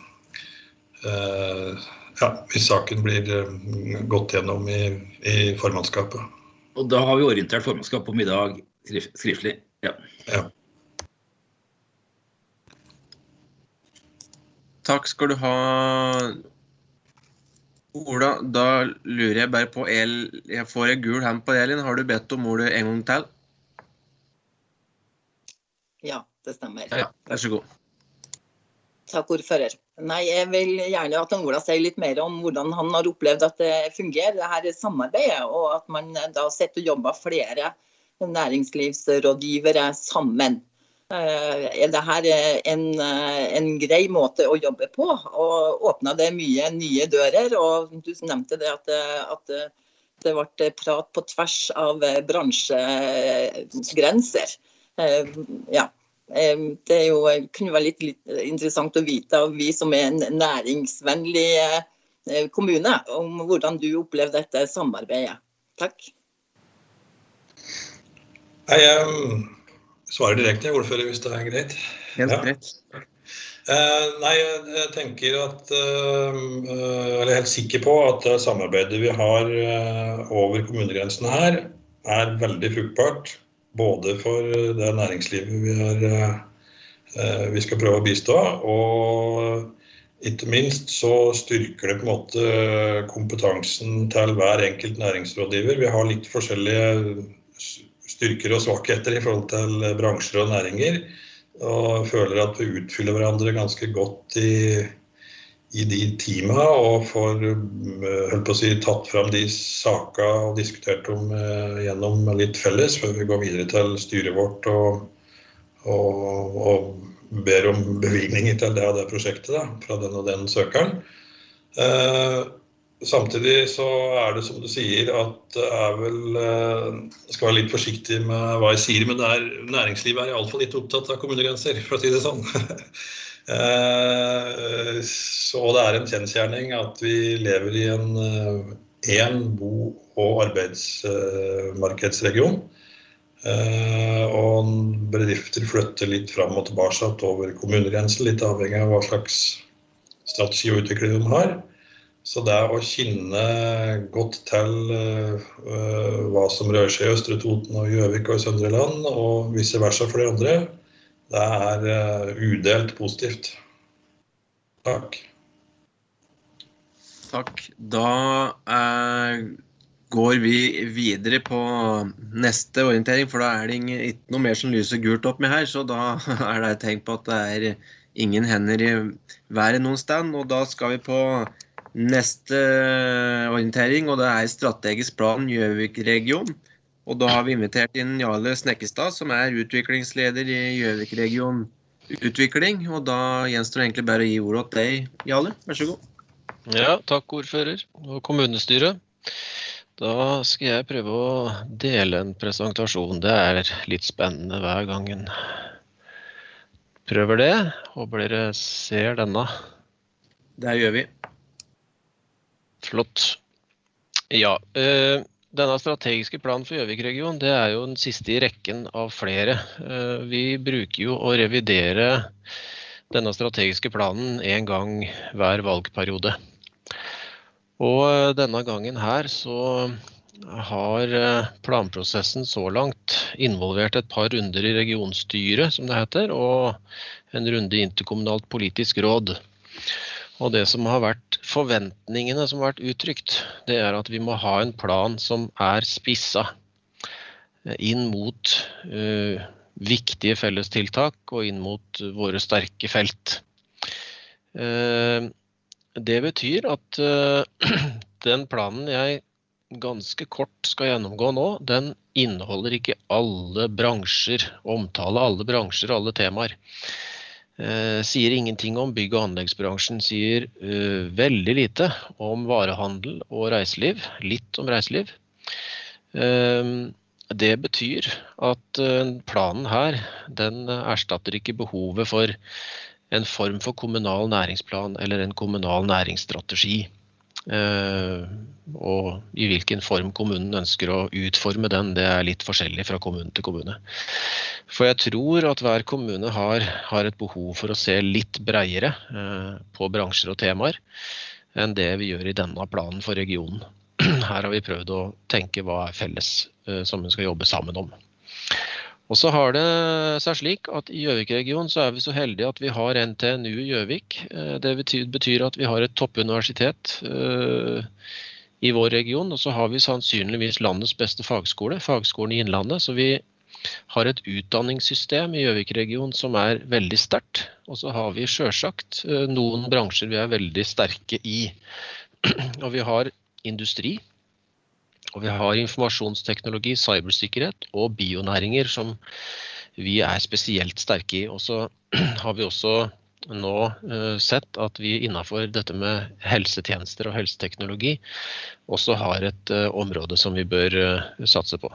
ja, hvis saken blir gått gjennom i, i formannskapet. Og da har vi orientert formannskap om i dag skriftlig. Ja. Ja. Takk skal du ha, Ola. Da lurer jeg bare på, El, jeg får en gul hand på Elin. Har du bedt om ordet en gang til? Ja, det stemmer. Ja, vær så god. Takk, ordfører. Nei, jeg vil gjerne at Ola sier litt mer om hvordan han har opplevd at det fungerer, det her samarbeidet, og at man da setter og jobber flere næringslivsrådgivere sammen. Er det her en, en grei måte å jobbe på, og åpner det mye nye dører, og du nevnte det at, at det ble prat på tvers av bransjegrenser. Ja. Det er jo, kunne være litt, litt interessant å vite av vi som er en næringsvennlig kommune, om hvordan du opplever dette samarbeidet. Takk. Jeg um, svarer direkte, ordfører, hvis det er greit. Helt greit. Ja. Uh, nei, jeg tenker at, uh, eller er helt sikker på at samarbeidet vi har uh, over kommunegrensene her er veldig fruktbart. Både for det næringslivet vi, har, vi skal prøve å bistå, og ikke minst så styrker det på en måte kompetansen til hver enkelt næringsrådgiver. Vi har litt forskjellige styrker og svakheter i forhold til bransjer og næringer, og føler at vi utfyller hverandre ganske godt i, i de teamene, og får holdt på å si, tatt frem de saker og diskutert om eh, gjennom litt felles, før vi går videre til styret vårt og og, og ber om bevilgninger til det og det prosjektet da, fra den og den søkeren. Eh, samtidig så er det som du sier at det er vel, eh, jeg skal være litt forsiktig med hva jeg sier, men det er, næringslivet er i alle fall litt opptatt av kommunegrenser, for å si det sånn. eh, så det er en kjensgjerning at vi lever i en, en bo- og arbeidsmarkedsregion. Uh, og bedrifter flytter litt fram og tilbake over kommunegrensen, litt avhengig av hva slags strategi og utvikling de har. Så det er å kjenne godt til uh, uh, hva som rører seg i Østre Toten og Gjøvik og i Søndre Land, og vice versa for de andre, det er uh, udelt positivt. Takk. Takk. Da er går vi videre på neste orientering, for da er det ikke noe mer som lyser gult opp med her, så da er det et tegn på at det er ingen hender i været noen sted, og da skal vi på neste orientering, og det er strategisk plan Gjøvik-region, og da har vi invitert inn Jarle Snekkestad, som er utviklingsleder i Gjøvik-region utvikling, og da gjenstår det egentlig bare å gi ordet til deg, Jarle. Vær så god. Ja, takk ordfører og kommunestyret. Da skal jeg prøve å dele en presentasjon. Det er litt spennende hver gang en prøver det. Håper dere ser denne. Det gjør vi. Flott. Ja, eh, denne strategiske planen for Gjøvik-regionen, det er jo den siste i rekken av flere. Eh, vi bruker jo å revidere denne strategiske planen en gang hver valgperiode. Og denne gangen her så har planprosessen så langt involvert et par runder i regionstyret, som det heter, og en runde i interkommunalt politisk råd. Og det som har vært forventningene som har vært uttrykt, det er at vi må ha en plan som er spisset inn mot uh, viktige fellestiltak og inn mot våre sterke felt. Uh, Det betyr at uh, den planen jeg ganske kort skal gjennomgå nå, den inneholder ikke alle bransjer, omtale alle bransjer og alle temaer. Uh, sier ingenting om bygg- og anleggsbransjen, sier uh, veldig lite om varehandel og reiseliv, litt om reiseliv. Uh, det betyr at uh, planen her, den erstatter ikke behovet for en form for kommunal næringsplan eller en kommunal næringsstrategi. Eh, og i hvilken form kommunen ønsker å utforme den, det er litt forskjellig fra kommune til kommune. For jeg tror at hver kommune har, har et behov for å se litt bredere eh, på bransjer og temaer enn det vi gjør i denne planen for regionen. Her har vi prøvd å tenke hva er felles eh, som vi skal jobbe sammen om. Og så har det seg slik at i Gjøvik-regionen så er vi så heldige at vi har N T N U i Gjøvik. Det betyr at vi har et toppuniversitet i vår region, og så har vi sannsynligvis landets beste fagskole, Fagskolen i Innlandet, så vi har et utdanningssystem i Gjøvik-regionen som er veldig sterkt, og så har vi selvsagt noen bransjer vi er veldig sterke i. Og vi har industri, og vi har informasjonsteknologi, cybersikkerhet og bionæringer som vi er spesielt sterke i. Og så har vi også nå uh, sett at vi innenfor dette med helsetjenester og helseteknologi også har et uh, område som vi bør uh, satse på.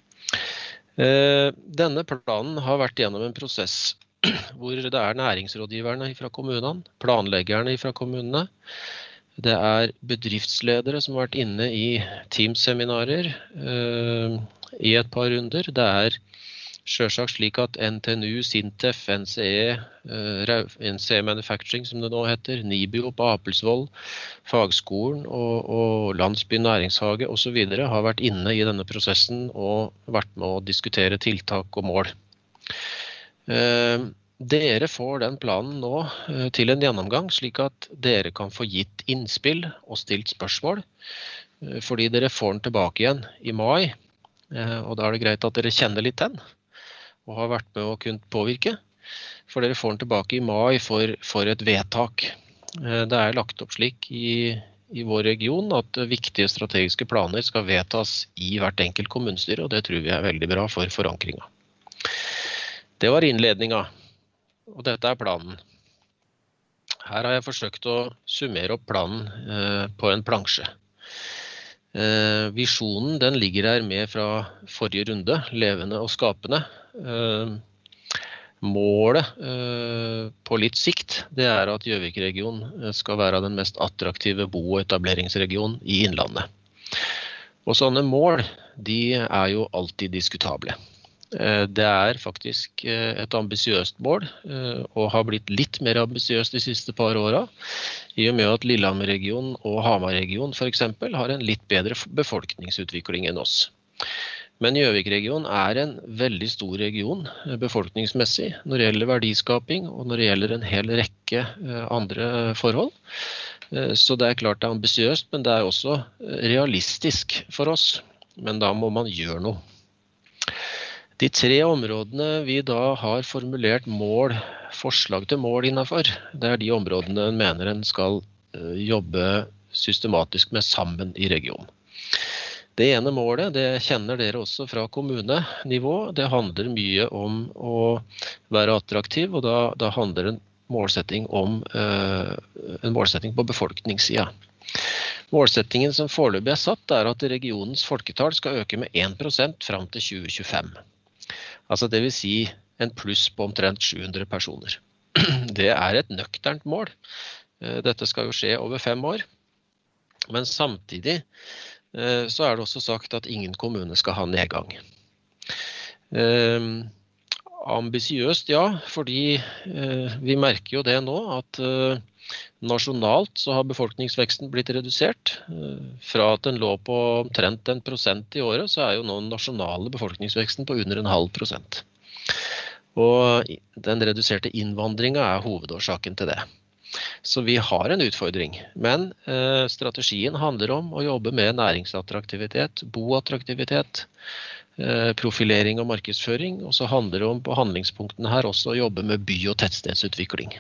Uh, denne planen har vært gjennom en prosess hvor det er næringsrådgiverne fra kommunene, planleggerne fra kommunene, det er bedriftsledere som har vært inne i Teams-seminarer uh, i et par runder. Det er selvsagt slik at N T N U, Sintef, N C E, uh, N C E Manufacturing som det nå heter, Nibio på Apelsvoll, Fagskolen og, og Landsby Næringshage og så videre har vært inne i denne prosessen og vært med å diskutere tiltak og mål. Uh, Dere får den planen nå uh, til en gjennomgang, slik at dere kan få gitt innspill og stilt spørsmål, uh, fordi dere får den tilbake igjen i mai, uh, og da er det greit at dere kjenner litt den, og har vært med å kunne påvirke, for dere får den tilbake i mai for, for et vedtak. Uh, det er lagt opp slik i, i vår region at uh, viktige strategiske planer skal vedtas i hvert enkelt kommunestyre, og det tror vi er veldig bra for forankringen. Det var innledninga, og dette er planen. Her har jeg forsøkt å summere opp planen eh, på en plansje. Eh, visjonen den ligger der med fra forrige runde, levende og skapende. Eh, målet eh, på litt sikt, det er at Gjøvik-regionen skal være den mest attraktive bo- og etableringsregionen i Innlandet. Og sånne mål, de er jo alltid diskutable. Eh, det er faktisk eh, et ambisiøst mål, eh, og har blitt litt mer ambisiøst de siste par årene, i og med at Lillehammer-regionen og Hamar-regionen for eksempel har en litt bedre befolkningsutvikling enn oss. Men Gjøvik-regionen er en veldig stor region befolkningsmessig når det gjelder verdiskaping og når det gjelder en hel rekke andre forhold. Så det er klart det er ambisiøst, men det er også realistisk for oss. Men da må man gjøre noe. De tre områdene vi da har formulert mål, forslag til mål innenfor, det er de områdene en mener en skal jobbe systematisk med sammen i regionen. Det ene målet, det kjenner dere også fra kommunenivå, det handler mye om å være attraktiv, og da, da handler en målsetting om eh, en målsetting på befolkningssida. Målsettingen som foreløpig er satt er at regionens folketall skal øke med én prosent fram til tjue tjuefem. Altså det vil si en pluss på omtrent sju hundre personer. Det er et nøkternt mål. Dette skal jo skje over fem år. Men samtidig så er det også sagt at ingen kommune skal ha nedgang. Eh, ambisiøst, ja, fordi eh, vi merker jo det nå at eh, nasjonalt så har befolkningsveksten blitt redusert. Eh, fra at den lå på omtrent en prosent i året, så er jo nå den nasjonale befolkningsveksten på under en halv prosent. Og den reduserte innvandringen er hovedårsaken til det. Så vi har en utfordring, men eh, strategien handler om å jobbe med næringsattraktivitet, boattraktivitet, eh, profilering og markedsføring, og så handler det om på handlingspunktene her også å jobbe med by- og tettstedsutvikling.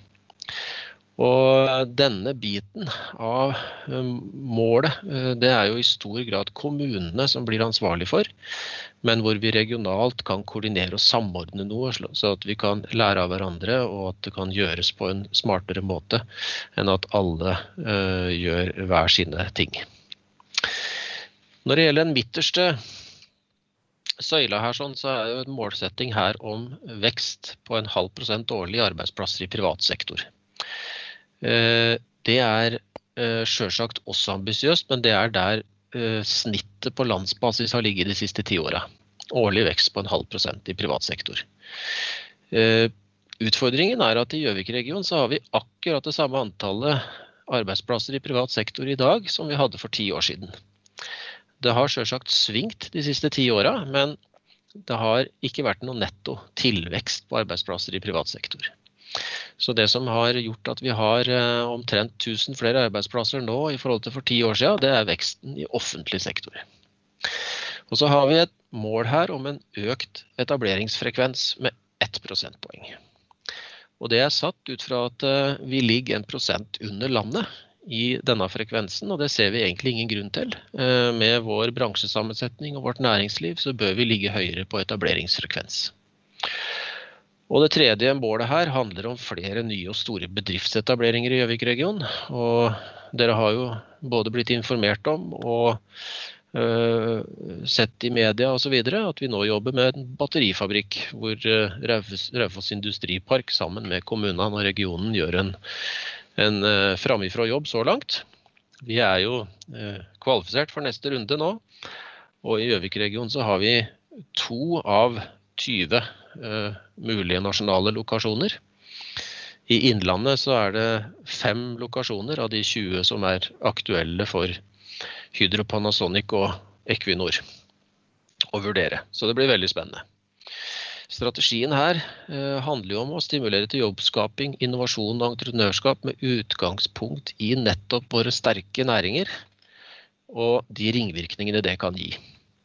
Og denne biten av eh, målet, eh, det er jo i stor grad kommunene som blir ansvarlig for, men hvor vi regionalt kan koordinere og samordne noe, så at vi kan lære av hverandre, og at det kan gjøres på en smartere måte enn at alle uh, gjør hver sine ting. Når det gjelder den midterste søyla her, sånn, så er jo en målsetting her om vekst på en halv prosent årlig arbeidsplasser i privat sektor. Uh, det er uh, selvsagt også ambisiøst, men det er der snittet på landsbasis har ligget de siste ti årene. Årlig vekst på en halv prosent i privat sektor. Utfordringen er at i Gjøvik-regionen så har vi akkurat det samme antallet arbeidsplasser i privat sektor i dag som vi hadde for ti år siden. Det har selvsagt svingt de siste ti årene, men det har ikke vært noe netto tilvekst på arbeidsplasser i privat sektor. Så det som har gjort at vi har omtrent tusen flere arbeidsplasser nå i forhold til for ti år siden, det er veksten i offentlig sektor. Og så har vi et mål her om en økt etableringsfrekvens med ett prosentpoeng. Og det er satt ut fra at vi ligger en prosent under landet i denne frekvensen, og det ser vi egentlig ingen grunn til. Med vår bransjesammensetning og vårt næringsliv så bør vi ligge høyere på etableringsfrekvens. Og det tredje målet her handler om flere nye og store bedriftsetableringer i Gjøvik-regionen. Og dere har jo både blitt informert om og uh, sett i media og så videre at vi nå jobber med en batterifabrikk hvor uh, Raufoss, Raufoss Industripark sammen med kommunene og regionen gjør en, en uh, framifrå jobb så langt. Vi er jo uh, kvalifisert for neste runde nå, og i Gjøvik-regionen så har vi to av tyve uh, mulige nasjonale lokasjoner. I Innlandet så er det fem lokasjoner av de tjue som er aktuelle for Hydro, Panasonic og Equinor å vurdere. Så det blir veldig spennende. Strategien her uh, handler jo om å stimulere til jobbskaping, innovasjon og entreprenørskap med utgangspunkt i nettopp våre sterke næringer og de ringvirkningene det kan gi.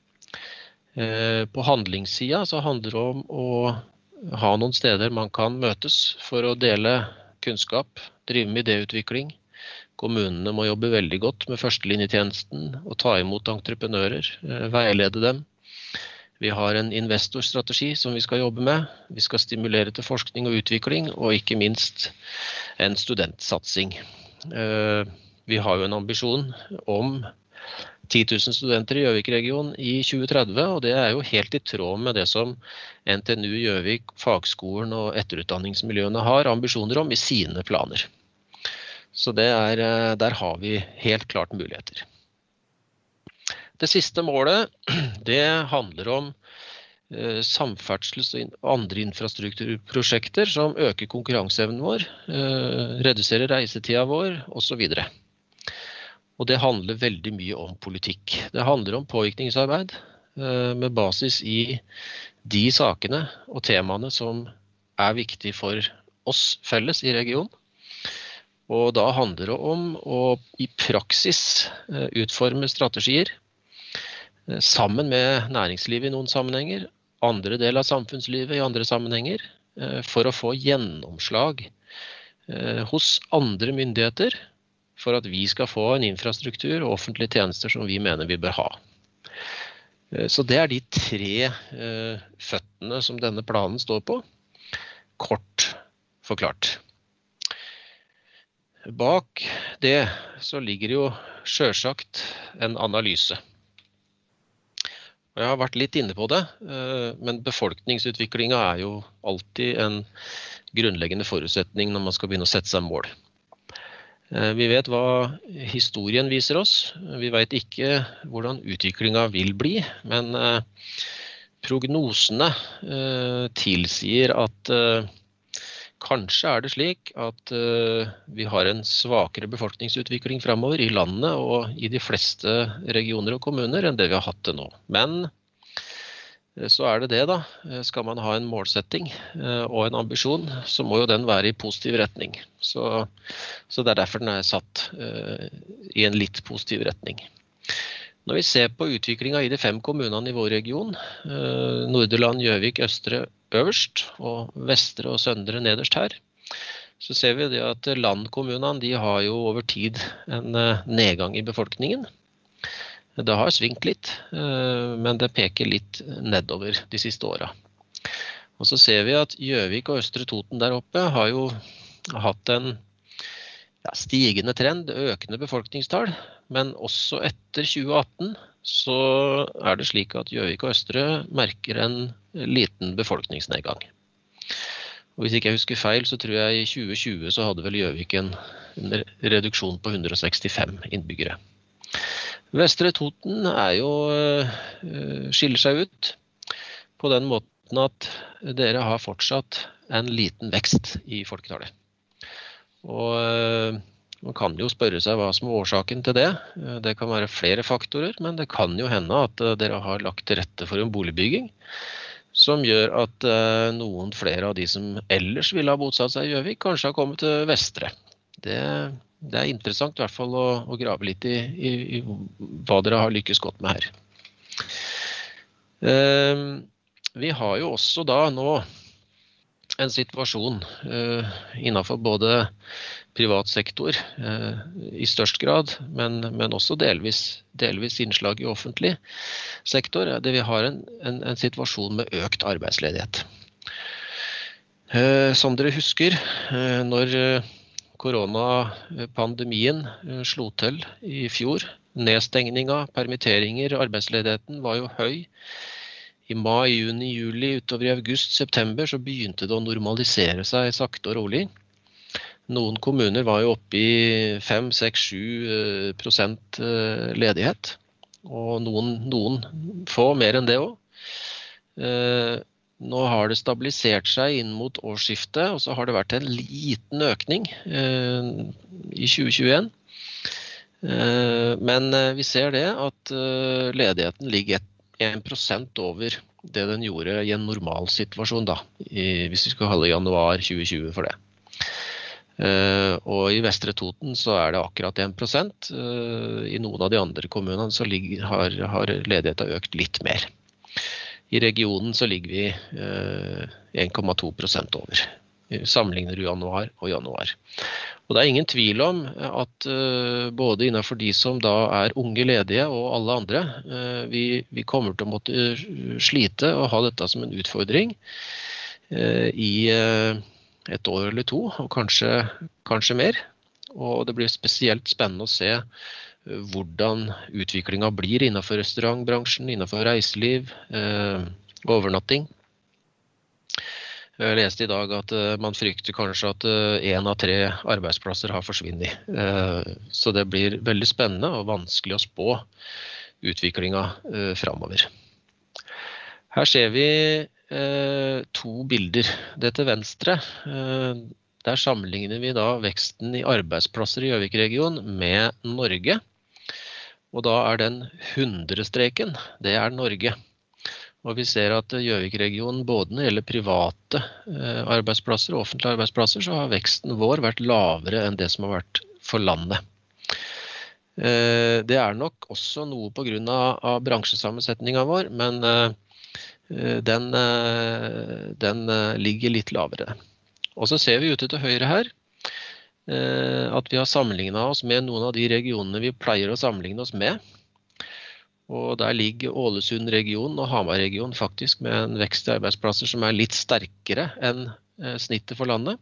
På handlingssida så handler det om å ha noen steder man kan møtes for å dele kunnskap, drive med idéutvikling. Kommunene må jobbe veldig godt med førstelinjetjenesten og ta imot entreprenører, veilede dem. Vi har en investorstrategi som vi skal jobbe med. Vi skal stimulere til forskning og utvikling, og ikke minst en studentsatsing. Vi har jo en ambisjon om ti tusen studenter i Gjøvik-regionen i tjue tretti, og det er jo helt i tråd med det som N T N U, Gjøvik, fagskolen og etterutdanningsmiljøene har ambisjoner om i sine planer. Så det er, der har vi helt klart muligheter. Det siste målet, det handler om eh, samferdsels- og andre infrastrukturprosjekter som øker konkurranseevnen vår, eh, reduserer reisetida vår, og så videre. Og det handler veldig mye om politikk. Det handler om påvirkningsarbeid eh, med basis i de sakene og temaene som er viktige for oss felles i regionen. Og da handler det om å i praksis eh, utforme strategier sammen med næringslivet i noen sammenhenger, andre del av samfunnslivet i andre sammenhenger, for å få gjennomslag hos andre myndigheter, for at vi skal få en infrastruktur og offentlige tjenester som vi mener vi bør ha. Så det er de tre føttene som denne planen står på, kort forklart. Bak det så ligger jo selvsagt en analyse. Jeg har vært litt inne på det, men befolkningsutviklingen er jo alltid en grunnleggende forutsetning når man skal begynne å sette seg mål. Vi vet hva historien viser oss. Vi vet ikke hvordan utviklingen vil bli, men prognosene tilsier at kanskje er det slik at vi har en svakere befolkningsutvikling fremover i landet og i de fleste regioner og kommuner enn det vi har hatt det nå. Men så er det det da. Skal man ha en målsetting og en ambisjon, så må jo den være i positiv retning. Så, så det er derfor den er satt i en litt positiv retning. Når vi ser på utviklingen i de fem kommunene i vår region, Norderland, Gjøvik, Østre øverst, og Vestre og Søndre nederst her, så ser vi det at landkommunene de har jo over tid en nedgang i befolkningen. Det har svingt litt, men det peker litt nedover de siste årene. Og så ser vi at Gjøvik og Østre Toten der oppe har jo hatt en ja, stigende trend, økende befolkningstall, men også etter tjue atten så er det slik at Gjøvik og Østre merker en liten befolkningsnedgang. Og hvis ikke jeg husker feil, så tror jeg i tjue tjue så hadde vel Gjøvik en, en reduksjon på hundre og sekstifem innbyggere. Vestre Toten er jo, skiller seg ut på den måten at dere har fortsatt en liten vekst i folketallet. Og man kan jo spørre seg hva som er årsaken til det. Det kan være flere faktorer, men det kan jo hende at dere har lagt til rette for en boligbygging som gjør at noen flere av de som ellers ville ha bosatt seg i Gjøvik kanskje har kommet til Vestre. Det, det er interessant i hvert fall å, å grave litt i, i, i hva dere har lykkes godt med her. Eh, vi har jo også da nå en situasjon eh, innenfor både privat sektor eh, i størst grad, men, men også delvis, delvis innslag i offentlig sektor, det vi har en, en, en situasjon med økt arbeidsledighet. Eh, som dere husker, eh, når koronapandemien eh, slo til i fjor, nedstengninga, permitteringer, arbeidsledigheten var jo høy. I mai, juni, juli, utover i august, september, så begynte det å normalisere seg sakte og rolig. Noen kommuner var jo oppe i fem, seks, sju prosent ledighet, og noen, noen få mer enn det også. Nå har det stabilisert seg inn mot årsskiftet, og så har det vært en liten økning i tjue tjueen. Men vi ser det at ledigheten ligger en prosent over det den gjorde i en normal situasjon da, i, hvis vi skal kalle januar tjue tjue for det. Uh, og i Vestre Toten så er det akkurat en prosent. Uh, I noen av de andre kommunene så ligger, har, har ledigheten økt litt mer. I regionen så ligger vi uh, en komma to prosent over. sammenligner du januar og januar. Og det er ingen tvil om at uh, både innenfor de som da er unge ledige og alle andre, uh, vi, vi kommer til å måtte slite og ha dette som en utfordring uh, i uh, et år eller to, og kanskje, kanskje mer. Og det blir spesielt spennende å se uh, hvordan utviklingen blir innenfor restaurantbransjen, innenfor reiseliv, uh, overnatting. Jeg leste i dag at uh, man frykter kanskje at uh, en av tre arbeidsplasser har forsvinnet. Uh, så det blir veldig spennende og vanskelig å spå utviklingen uh, fremover. Her ser vi uh, to bilder. Det til venstre, uh, der sammenligner vi da veksten i arbeidsplasser i Gjøvik-regionen med Norge. Og da er den hundre-streken, det er Norge. Og vi ser at Gjøvik-regionen, både når det gjelder private eh, arbeidsplasser og offentlige arbeidsplasser, så har veksten vår vært lavere enn det som har vært for landet. Eh, det er nok også noe på grunn av, av bransjesammensetningen vår, men eh, den, eh, den eh, ligger litt lavere. Og så ser vi ute til høyre her, eh, at vi har sammenlignet oss med noen av de regionene vi pleier å sammenligne oss med. Og der ligger Ålesund-regionen og Hamar-regionen faktisk med en vekst i arbeidsplasser som er litt sterkere enn eh, snittet for landet.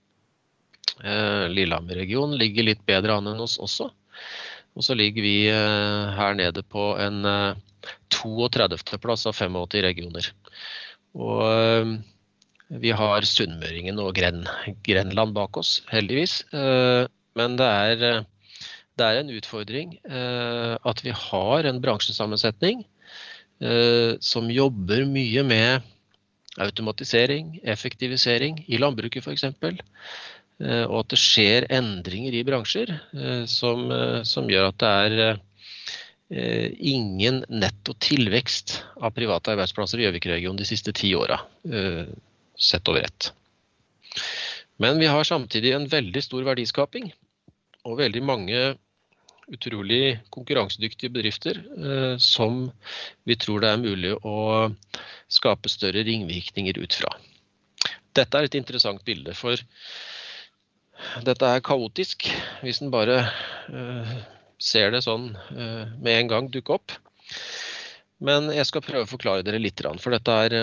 Eh, Lillehammer-regionen ligger litt bedre an enn oss også. Og så ligger vi eh, her nede på en eh, trettiotre plass av åttifem regioner. Og eh, vi har Sunnmøringen og Gren, Grenland bak oss, heldigvis. Eh, men det er... Eh, Det er en utfordring eh, at vi har en bransjesammensetning eh, som jobber mye med automatisering, effektivisering i landbruket for eksempel, eh, og at det skjer endringer i bransjer eh, som, eh, som gjør at det er eh, ingen netto tilvekst av private arbeidsplasser i Gjøvik-regionen de siste ti årene, eh, sett over ett. Men vi har samtidig en veldig stor verdiskaping, og veldig mange utrolig konkurransedyktige bedrifter eh, som vi tror det er mulig å skape større ringvirkninger ut fra. Dette er et interessant bilde, for dette er kaotisk hvis en bare eh, ser det sånn eh, med en gang dukke opp. Men jeg skal prøve å forklare dere litt, for dette er,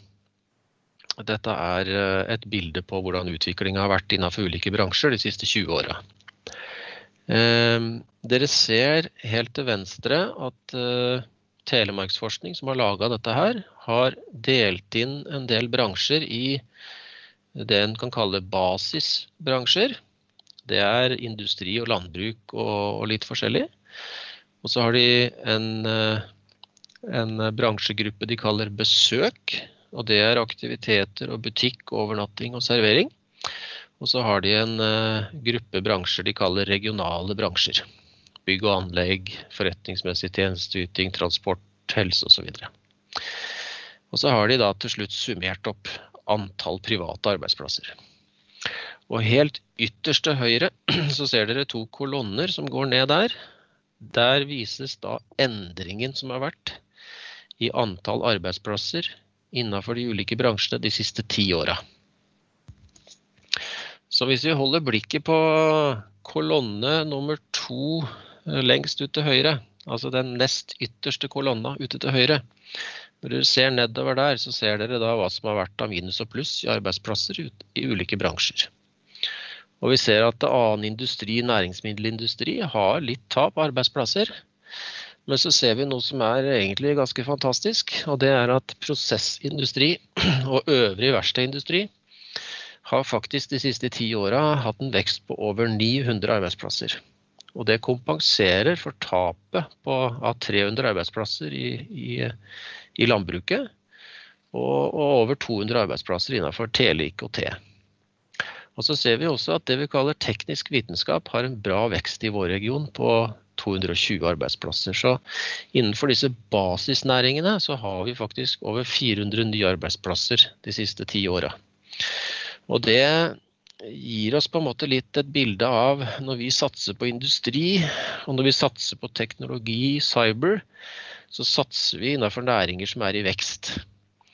eh, dette er et bilde på hvordan utviklingen har vært innenfor ulike bransjer de siste tjue årene. Eh, dere ser helt til venstre at eh, Telemarksforskning, som har laget dette her, har delt inn en del bransjer i det en kan kalle basisbransjer. Det er industri og landbruk og, og litt forskjellig. Og så har de en, en bransjegruppe de kaller besøk, og det er aktiviteter og butikk, overnatting og servering. Og så har de en uh, gruppe bransjer de kaller regionale bransjer. Bygg og anlegg, forretningsmessig tjenesteyting, transport, helse og så videre. Og så har de da til slutt summert opp antall private arbeidsplasser. Og helt ytterst til høyre så ser dere to kolonner som går ned der. Der vises da endringen som har vært i antall arbeidsplasser innenfor de ulike bransjene de siste ti årene. Så hvis vi holder blikket på kolonne nummer to lengst ut til høyre, altså den nest ytterste kolonna ute til høyre, når dere ser nedover der, så ser dere da hva som har vært av minus og pluss i arbeidsplasser i ulike bransjer. Og vi ser at annen industri, næringsmiddelindustri, har litt tap av arbeidsplasser. Men så ser vi noe som er egentlig ganske fantastisk, og det er at prosessindustri og øvrig verkstedindustri har faktisk de siste ti årene hatt en vekst på over ni hundre arbeidsplasser. Og det kompenserer for tapet på, av tre hundre arbeidsplasser i, i, i landbruket, og, og over to hundre arbeidsplasser innenfor tele I K T. Og så ser vi også at det vi kaller teknisk vitenskap har en bra vekst i vår region på to hundre og tjue arbeidsplasser. Så innenfor disse basisnæringene så har vi faktisk over fire hundre nye arbeidsplasser de siste ti årene. Og det gir oss på en måte litt et bilde av når vi satser på industri, og når vi satser på teknologi, cyber, så satser vi innenfor næringer som er i vekst.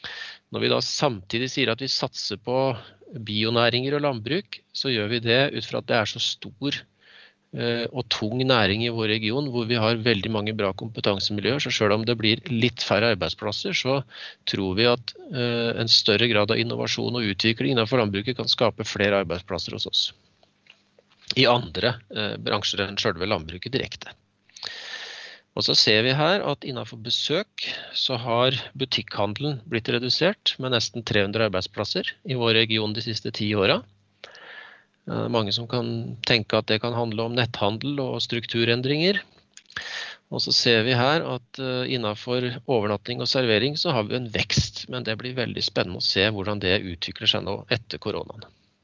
Når vi da samtidig sier at vi satser på bionæringer og landbruk, så gjør vi det ut fra at det er så stor og tung næring i vår region, hvor vi har veldig mange bra kompetansemiljøer, så selv om det blir litt færre arbeidsplasser, så tror vi at en større grad av innovasjon og utvikling innenfor landbruket kan skape flere arbeidsplasser hos oss. I andre bransjer enn selve landbruket direkte. Og så ser vi her at innenfor besøk så har butikkhandelen blitt redusert med nesten tre hundre arbeidsplasser i vår region de siste ti årene. Det er mange som kan tenke at det kan handle om netthandel og strukturendringer. Og så ser vi her at innenfor overnatting og servering så har vi en vekst, men det blir veldig spennende å se hvordan det utvikler seg nå etter koronaen.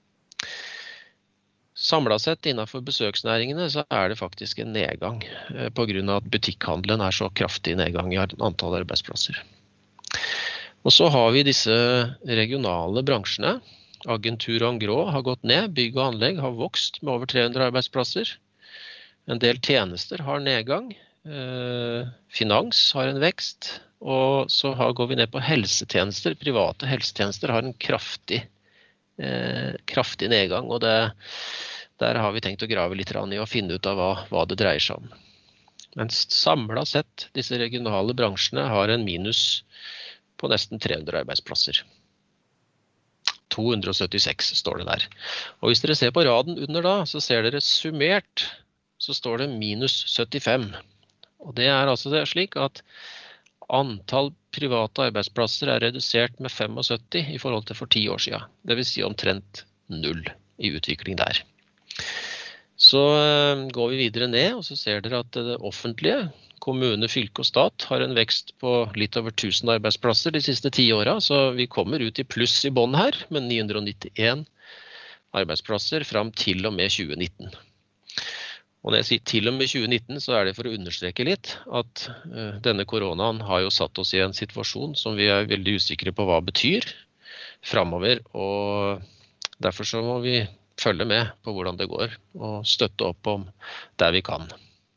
Samlet sett innenfor besøksnæringene så er det faktisk en nedgang på grunn av at butikkhandelen er så kraftig nedgang i antall arbeidsplasser. Og så har vi disse regionale bransjene. Agentur og Grå har gått ned, bygg og anlegg har vokst med over tre hundre arbeidsplasser. En del tjenester har nedgang, finans har en vekst, og så har, går vi ned på helsetjenester. Private helsetjenester har en kraftig, eh, kraftig nedgang, og det, der har vi tenkt å grave litt i og finne ut av hva, hva det dreier seg om. Men samlet sett, disse regionale bransjene har en minus på nesten tre hundre arbeidsplasser. to hundre og syttiseks står det der. Og hvis dere ser på raden under da, så ser dere summert, så står det minus syttifem. Og det er altså det slik at antall private arbeidsplasser er redusert med syttifem i forhold til for ti år siden. Det vil si omtrent null i utvikling der. Så går vi videre ned, og så ser dere at det offentlige, kommune, fylke og stat, har en vekst på litt over tusen arbeidsplasser de siste ti årene, så vi kommer ut i pluss i bånd her, med ni hundre og nittien arbeidsplasser frem til og med tjue nitten. Og når jeg sier til og med tjue nitten, så er det for å understreke litt at uh, denne koronaen har jo satt oss i en situasjon som vi er veldig usikre på hva betyr fremover, og derfor så må vi følge med på hvordan det går, og støtte opp om der vi kan.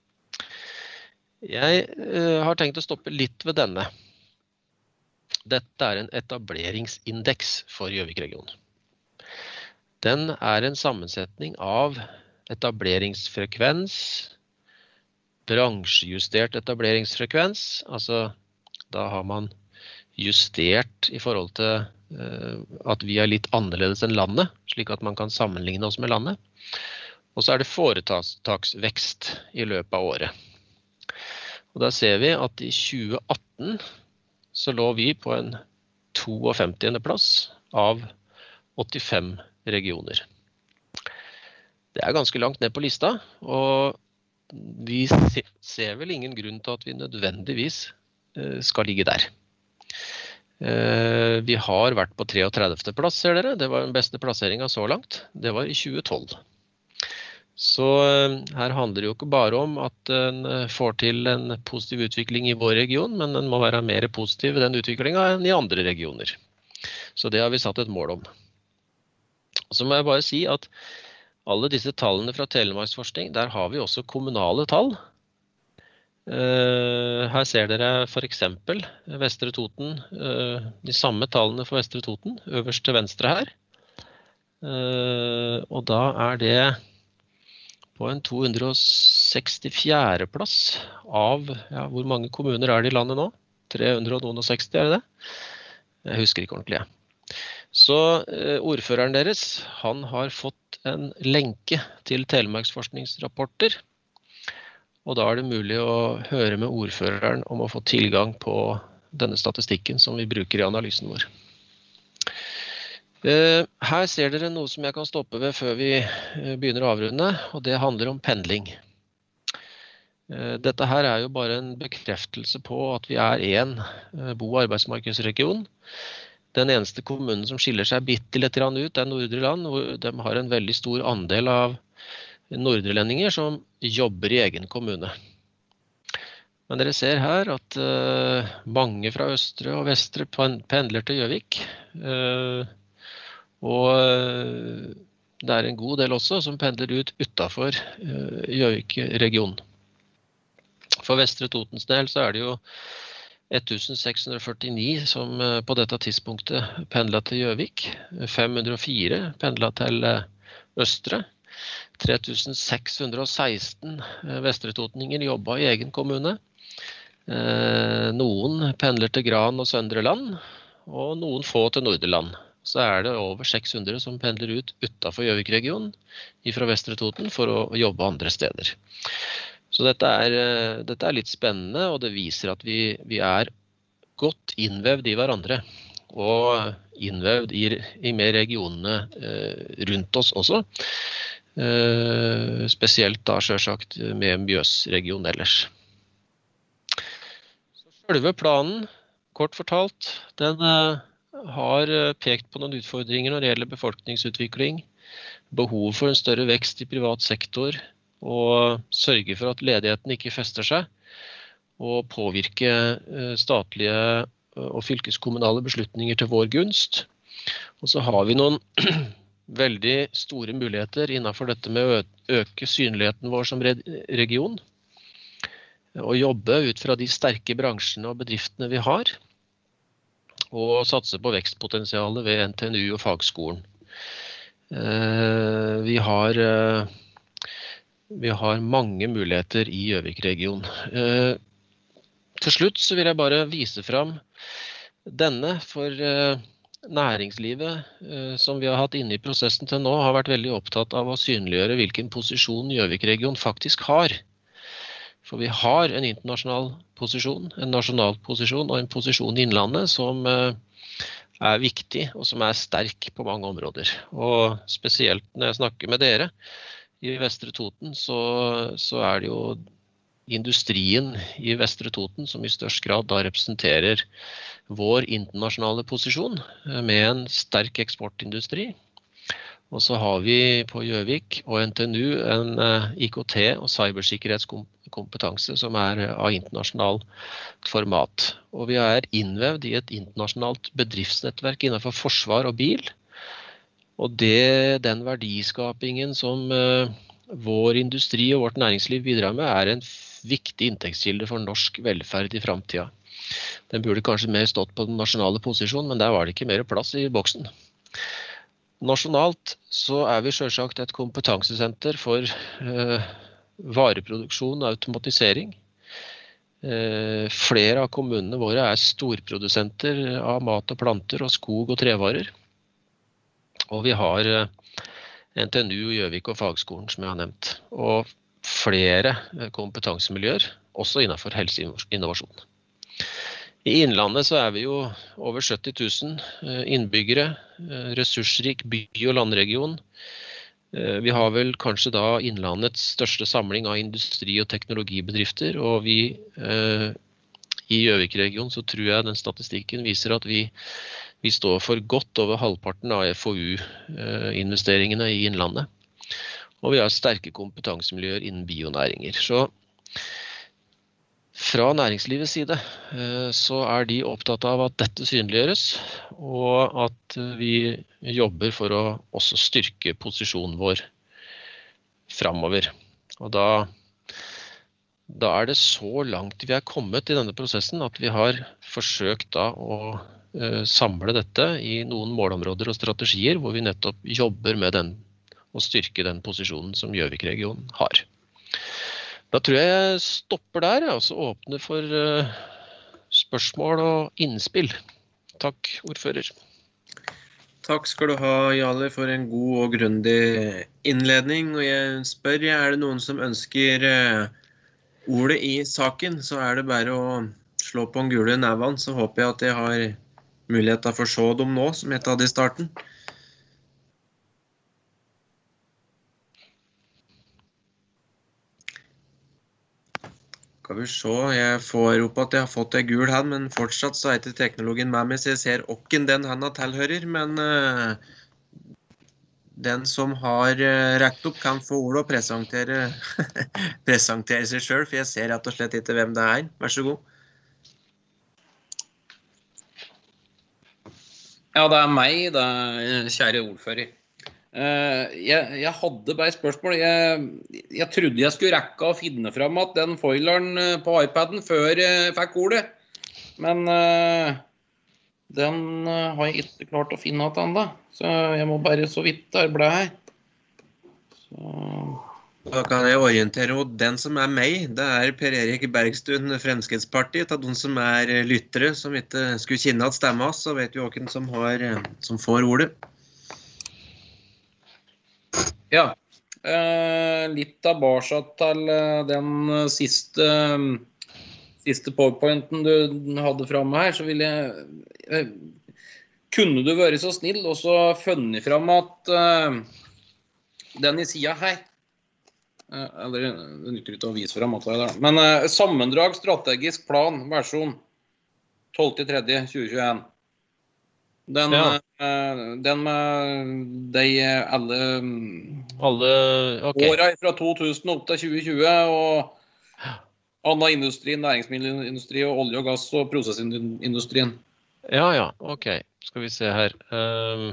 Jeg uh, har tenkt å stoppe litt ved denne. Dette er en etableringsindeks for Gjøvik-regionen. Den er en sammensetning av etableringsfrekvens, bransjejustert etableringsfrekvens, altså da har man justert i forhold til uh, at vi er litt annerledes enn landet, slik at man kan sammenligne oss med landet. Og så er det foretaksvekst i løpet av året. Og da ser vi at i tjue atten så lå vi på en femtiende plass av åttifem regioner. Det er ganske langt ned på lista, og vi ser vel ingen grunn til at vi nødvendigvis skal ligge der. Vi har vært på treogtredivte plass, ser dere. Det var den beste plasseringen så langt. Det var i tjue tolv. Så her handler det jo ikke bare om at en får til en positiv utvikling i vår region, men den må være mer positiv i den utviklingen enn i andre regioner. Så det har vi satt et mål om. Så må jeg bare si at alle disse tallene fra Telemarksforskning, der har vi også kommunale tall. Her ser dere for eksempel Vestre Toten, de samme tallene for Vestre Toten, øverst til venstre her. Og da er det på en to hundre og sekstifjerde plass av, ja, hvor mange kommuner er det i landet nå? tre hundre og seksti, er det det? Jeg husker ikke ordentlig. Så eh, ordføreren deres, han har fått en lenke til Telemarksforskningsrapporter, og da er det mulig å høre med ordføreren om å få tilgang på denne statistikken som vi bruker i analysen vår. Her ser dere noe som jeg kan stoppe ved før vi begynner å avrunde, og det handler om pendling. Dette her er jo bare en bekreftelse på at vi er en bo- og arbeidsmarkedsregion. Den eneste kommunen som skiller seg bitte litt ut er Nordre Land, hvor de har en veldig stor andel av nordrelendinger som jobber i egen kommune. Men dere ser her at mange fra Østre og Vestre pendler til Gjøvik, og det er en god del også som pendler ut utenfor Gjøvik-regionen. For Vestre Totens del så er det jo ett tusen seks hundre førtini som på dette tidspunktet pendlet til Gjøvik, fem hundre og fire pendlet til Østre, tre tusen seks hundre og seksten Vestre-totninger jobbet i egen kommune, noen pendler til Gran og Søndre Land, og noen få til Norderland. Så er det over seks hundre som pendler ut utenfor Gjøvik-regionen fra Vestre Toten for å jobbe andre steder. Så dette er, dette er litt spennende, og det viser at vi, vi er godt innvevd i hverandre, og innvevd i, i mer regionene eh, rundt oss også. Eh, spesielt da selvsagt med Mjøsregionen ellers. Så selve planen, kort fortalt, den eh, har pekt på noen utfordringer når det gjelder befolkningsutvikling, behov for en større vekst i privat sektor, og sørge for at ledigheten ikke fester seg, og påvirke statlige og fylkeskommunale beslutninger til vår gunst. Og så har vi noen veldig store muligheter innenfor dette med å øke synligheten vår som region, og jobbe ut fra de sterke bransjene og bedriftene vi har, og satse på vekstpotensialet ved N T N U og fagskolen. Vi har, vi har mange muligheter i Gjøvik-regionen. Til slutt så vil jeg bare vise fram denne, for næringslivet som vi har hatt inne i prosessen til nå, har vært veldig opptatt av å synliggjøre hvilken posisjon Gjøvik-regionen faktisk har. For vi har en internasjonal posisjon, en nasjonal posisjon og en posisjon i innlandet som er viktig og som er sterk på mange områder. Og spesielt når jeg snakker med dere i Vestre Toten, så, så er det jo industrien i Vestre Toten som i størst grad da representerer vår internasjonale posisjon med en sterk eksportindustri. Og så har vi på Gjøvik og N T N U en I K T- og cybersikkerhetskompetanse som er av internasjonalt format. Og vi er innvevd i et internasjonalt bedriftsnettverk innenfor forsvar og bil. Og det, den verdiskapingen som uh, vår industri og vårt næringsliv bidrar med, er en viktig inntektskilde for norsk velferd i fremtiden. Den burde kanskje mer stått på den nasjonale posisjonen, men der var det ikke mer plass i boksen. Nasjonalt så er vi selvsagt et kompetansesenter for eh, vareproduksjon og automatisering. Eh, flere av kommunene våre er storprodusenter av mat og planter og skog og trevarer. Og vi har eh, N T N U, Gjøvik og fagskolen som jeg har nevnt. Og flere kompetansemiljøer, også innenfor helseinnovasjon. I innlandet så er vi jo over sytti tusen innbyggere, ressursrik by- og landregion. Vi har vel kanskje da innlandets største samling av industri- og teknologibedrifter, og vi i Gjøvik-regionen så tror jeg den statistikken viser at vi, vi står for godt over halvparten av F O U-investeringene i innlandet. Og vi har sterke kompetansemiljøer innen bionæringer. Så fra næringslivets side så er de opptatt av at dette synliggjøres, og at vi jobber for å også styrke posisjonen vår fremover. Og da, da er det så langt vi er kommet i denne prosessen at vi har forsøkt da å samle dette i noen målområder og strategier, hvor vi nettopp jobber med den og styrke den posisjonen som Gjøvik-regionen har. Da tror jeg jeg stopper der, og så åpner for uh, spørsmål og innspill. Takk, ordfører. Takk skal du ha, Jarle, for en god og grundig innledning. Og jeg spør, er det noen som ønsker uh, ordet i saken, så er det bare å slå på en gule nevene, så håper jeg at jeg har mulighet til å få se dem nå, som jeg hadde i starten. Skal vi se, jeg får opp at jeg har fått en gul hand, men fortsatt så er ikke teknologien med meg, så jeg ser åkken den handa tilhører, men uh, den som har uh, rekt opp kan få ordet og presentere, presentere seg selv, for jeg ser rett og slett ikke hvem det er. Vær så god. Ja, det er meg, det er kjære ordfører. Jeg, jeg hadde bare et spørsmål. Jeg, jeg trodde jeg skulle rekke å finne frem at den foileren på iPaden før jeg fikk ordet. men uh, den uh, har jeg ikke klart å finne igjen enda. Så jeg må bare så vidt der ble her. Så... Da kan jeg orientere mot den som er meg. Det er Per Erik Bergstuen, Fremskrittspartiet. Av de som er lyttere, som ikke skulle kjenne at stemme oss, så vet vi hvem som, har, som får ordet. Ja, eh, litt tilbake til den siste, siste powerpointen du hadde fremme her, så vil jeg... Eh, kunne du være så snill og så funnet frem at eh, den i siden her, eller det nytter ikke å vise frem at det er der. Men uh, sammendrag strategisk plan versjon tolvte tredje tjueogtjueen. Den, ja. uh, den med de alle, alle okay. årene fra to tusen opp til tjue tjue og annen industri, næringsmiddelindustri og olje og gass og prosessindustrien. Ja, ja, ok. Skal vi se her. Um...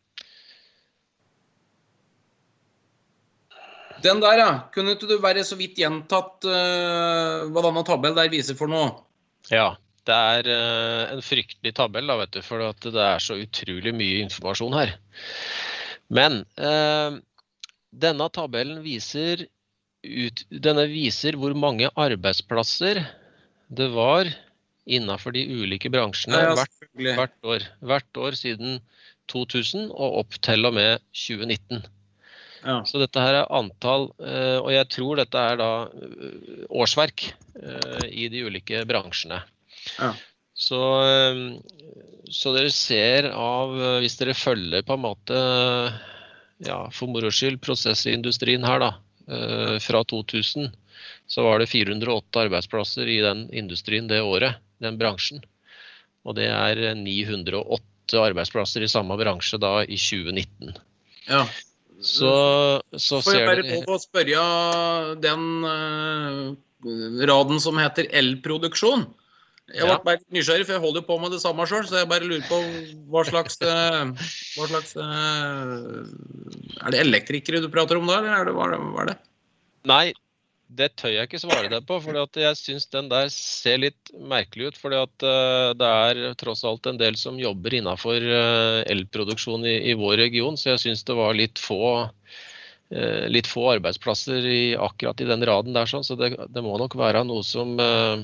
Den der, ja. Kunne ikke du være så vidt gjentatt uh, hva denne tabell der viser for noe? Ja, det er uh, en fryktelig tabell da, vet du, for at det er så utrolig mye informasjon her. Men uh, denne tabellen viser, ut, denne viser hvor mange arbeidsplasser det var innenfor de ulike bransjene ja, ja, hvert, hvert år. Hvert år siden to tusen og opp til og med tjue nitten. Ja. Så dette her er antall, og jeg tror dette er da årsverk i de ulike bransjene. Ja. Så, så dere ser av, hvis dere følger på en måte, ja, for moro skyld, prosessindustrien her da, fra to tusen, så var det fire hundre og åtte arbeidsplasser i den industrien det året, den bransjen. Og det er ni hundre og åtte arbeidsplasser i samme bransje da i tjue nitten. Ja. Så, så Får jeg bare lov å spørre den uh, raden som heter elproduksjon. Jeg var ja. bare nysgjerrig, for jeg holder på med det samme selv, så jeg bare lurer på hva slags, uh, hva slags uh, er det elektrikere du prater om da, eller er det, hva, hva er det? Nei, det tør jeg ikke svare deg på, for jeg synes den der ser litt merkelig ut, fordi at uh, det er tross alt en del som jobber innenfor uh, elproduksjon i, i vår region, så jeg synes det var litt få, uh, litt få arbeidsplasser i, akkurat i den raden der, sånn, så det, det må nok være noe som... Uh,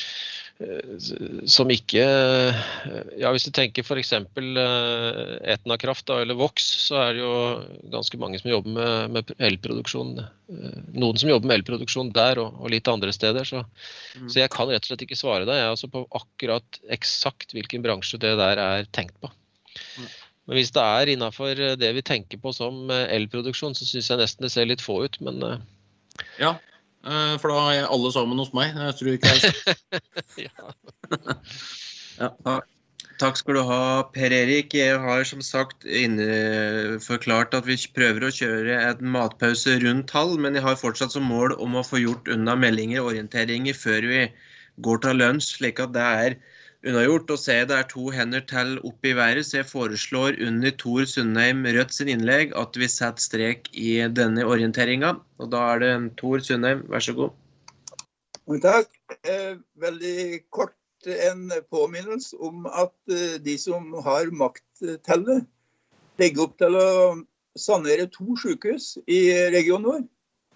som ikke, ja hvis du tenker for eksempel Etnakraft da, eller Vox, så er det jo ganske mange som jobber med, med elproduksjon, noen som jobber med elproduksjon der og, og litt andre steder, så, mm. så jeg kan rett og slett ikke svare deg, jeg er altså på akkurat eksakt hvilken bransje det der er tenkt på. Mm. Men hvis det er innenfor det vi tenker på som elproduksjon, så synes jeg nesten det ser litt få ut, men... Ja. For da er alle sammen hos meg. Jeg tror ikke jeg... ja. ja. Takk skal du ha, Per Erik. Jeg har som sagt inne forklart at vi prøver å kjøre en matpause rundt halv, men jeg har fortsatt som mål om å få gjort unna meldinger og orienteringer før vi går til lunsj, slik at det er unnagjort. Og se, det er to hender til opp i været, så jeg foreslår under Tor Sundheim Rødt sin innlegg at vi setter strek i denne orienteringen. Og da er det Tor Sundheim, vær så god. Takk. Eh, veldig kort en påminnelse om at eh, de som har makttellet legger opp til å sanere to sykehus i regionen vår.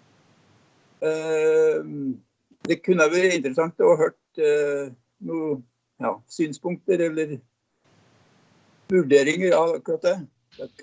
Eh, det kunne vært interessant å ha hørt eh, noe Ja, synspunkter eller vurderinger av akkurat det. Takk.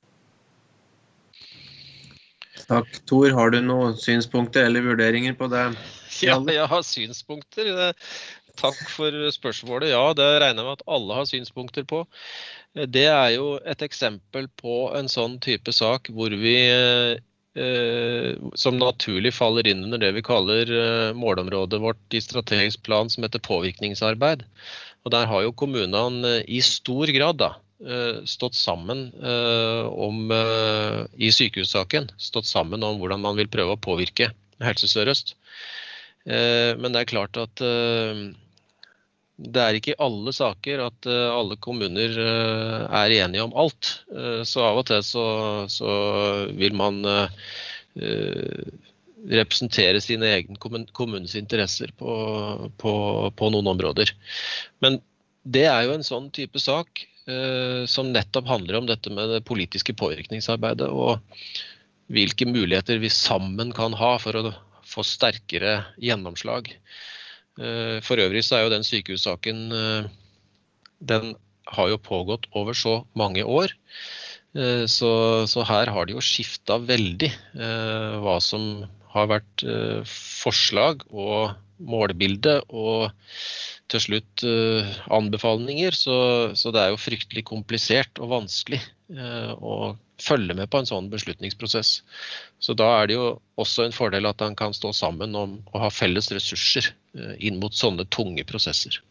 Takk. Tor, har du noen synspunkter eller vurderinger på det? Ja, jeg har synspunkter. Takk for spørsmålet. Ja, det regner jeg med at alle har synspunkter på. Det er jo et eksempel på en sånn type sak hvor vi eh, som naturlig faller inn under det vi kaller eh, målområdet vårt i strategisk plan som heter påvirkningsarbeid. Og der har jo kommunene i stor grad da, eh, stått sammen eh, om, eh, i sykehussaken, stått sammen om hvordan man vil prøve å påvirke Helse Sør-Øst. Eh, men det er klart at eh, det er ikke i alle saker at uh, alle kommuner uh, er enige om alt. Uh, så av og til så, så vil man uh, uh, representere sine egne kommunens interesser på, på, på noen områder. Men det er jo en sånn type sak eh, som nettopp handler om dette med det politiske påvirkningsarbeidet og hvilke muligheter vi sammen kan ha for å få sterkere gjennomslag. Eh, for øvrig så er jo den sykehussaken, eh, den har jo pågått over så mange år. Eh, så, så her har det jo skiftet veldig eh, hva som har vært eh, forslag og målbilde og til slutt uh, anbefalinger, så, så det er jo fryktelig komplisert og vanskelig uh, å følge med på en sånn beslutningsprosess. Så da er det jo også en fordel at man kan stå sammen om å ha felles ressurser uh, inn mot sånne tunge prosesser.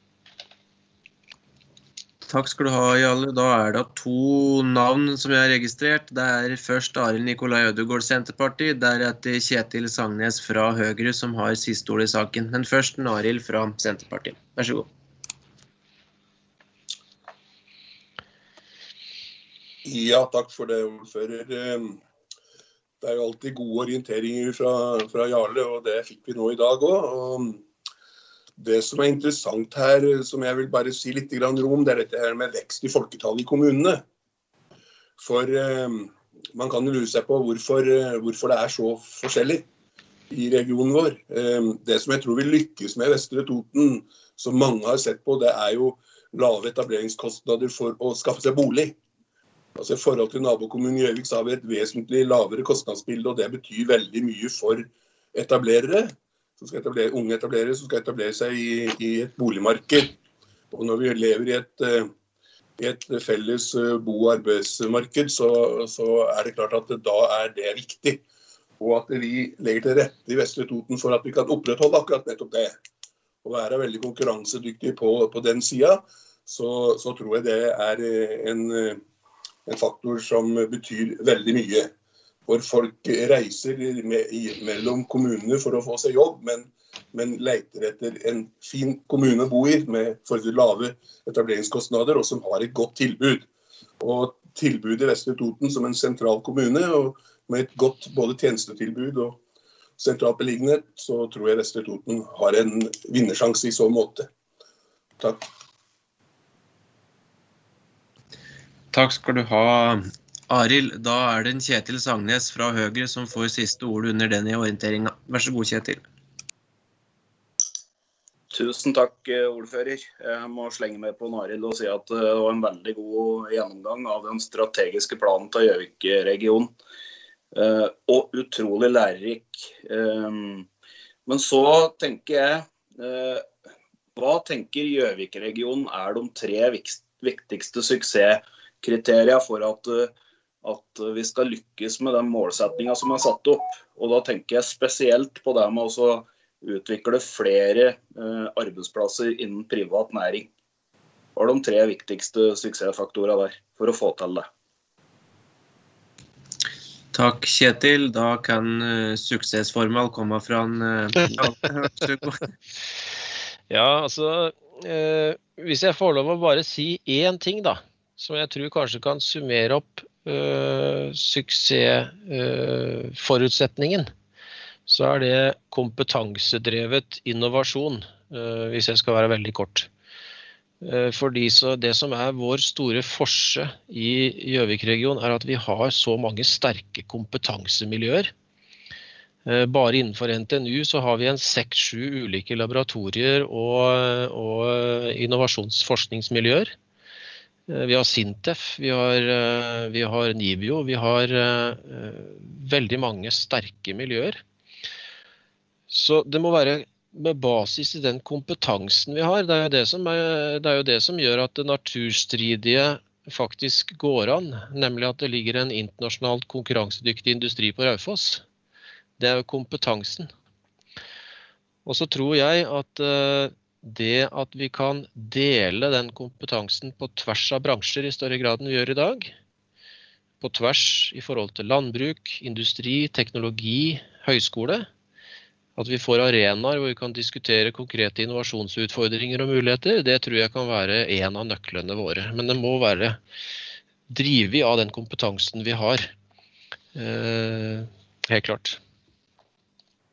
Takk skal du ha, Jarle. Da er det to navn som jeg har registrert. Det er først Arild Nikolai Ødegård, Senterpartiet, deretter Kjetil Sangnes fra Høyre, som har siste ord i saken. Men først Arild fra Senterpartiet. Vær så god. Ja, takk for det, ordfører. Det er jo alltid gode orienteringer fra, fra Jarle, og det fikk vi nå i dag også. Det som er interessant her, som jeg vil bare si litt om, det er dette her med vekst i folketallet i kommunene. For eh, man kan jo lure seg på hvorfor, hvorfor det er så forskjellig i regionen vår. Eh, det som jeg tror vi lykkes med i Vestre Toten, som mange har sett på, det er jo lave etableringskostnader for å skaffe seg bolig. Altså i forhold til nabokommunen Gjøvik så har vi et vesentlig lavere kostnadsbilde, og det betyr veldig mye for etablerere. Som skal etablere, unge etablerere som skal etablere seg i, i et boligmarked. Og når vi lever i et, i et felles bo- og arbeidsmarked, så, så er det klart at da er det viktig. Og at vi legger til rette i Vestre Toten for at vi kan opprettholde akkurat nettopp det. Og være veldig konkurransedyktige på, på den siden, så, så tror jeg det er en, en faktor som betyr veldig mye. Hvor folk reiser med, i, mellom kommunene for å få seg jobb, men, men leter etter en fin kommune å bo i, med for lave etableringskostnader, og som har et godt tilbud. Og tilbudet i Vestre Toten som en sentral kommune, og med et godt både tjenestetilbud og sentralt beliggenhet, så tror jeg Vestre Toten har en vinnersjanse i så måte. Takk. Takk skal du ha, Arild. Da er det en Kjetil Sangnes fra Høyre som får siste ord under den i orienteringen. Vær så god, Kjetil. Tusen takk, ordfører. Jeg må slenge meg på Arild og si at det var en veldig god gjennomgang av den strategiske planen til Gjøvik-regionen. Og utrolig lærerik. Men så tenker jeg, hva tenker Gjøvik-regionen er de tre viktigste suksesskriterier for at at vi skal lykkes med den målsetningen som er satt opp. Og da tenker jeg spesielt på det med å utvikle flere eh, arbeidsplasser innen privat næring. Hva er de tre viktigste suksessfaktorene der for å få til det? Takk, Kjetil. Da kan uh, suksessformel komme fra en... Uh, ja, altså, uh, hvis jeg får lov å bare si én ting da, som jeg tror kanskje kan summere opp Uh, suksessforutsetningen, uh, så er det kompetansedrevet innovasjon, uh, hvis jeg skal være veldig kort. Uh, fordi så det som er vår store forse i Gjøvik-regionen er at vi har så mange sterke kompetansemiljøer. Uh, bare innenfor N T N U så har vi en seks sju ulike laboratorier og, og innovasjonsforskningsmiljøer. Vi har Sintef, vi har, vi har Nibio, vi har uh, veldig mange sterke miljøer. Så det må være med basis i den kompetansen vi har. Det er jo det som, er, det er jo det som gjør at det naturstridige faktisk går an, nemlig at det ligger en internasjonalt konkurransedyktig industri på Raufoss. Det er jo kompetansen. Og så tror jeg at uh, det at vi kan dele den kompetansen på tvers av bransjer i større grad enn vi gjør i dag, på tvers i forhold til landbruk, industri, teknologi, høyskole, at vi får arenaer hvor vi kan diskutere konkrete innovasjonsutfordringer og muligheter, det tror jeg kan være en av nøklene våre. Men det må være drivet av den kompetansen vi har. Eh, helt klart.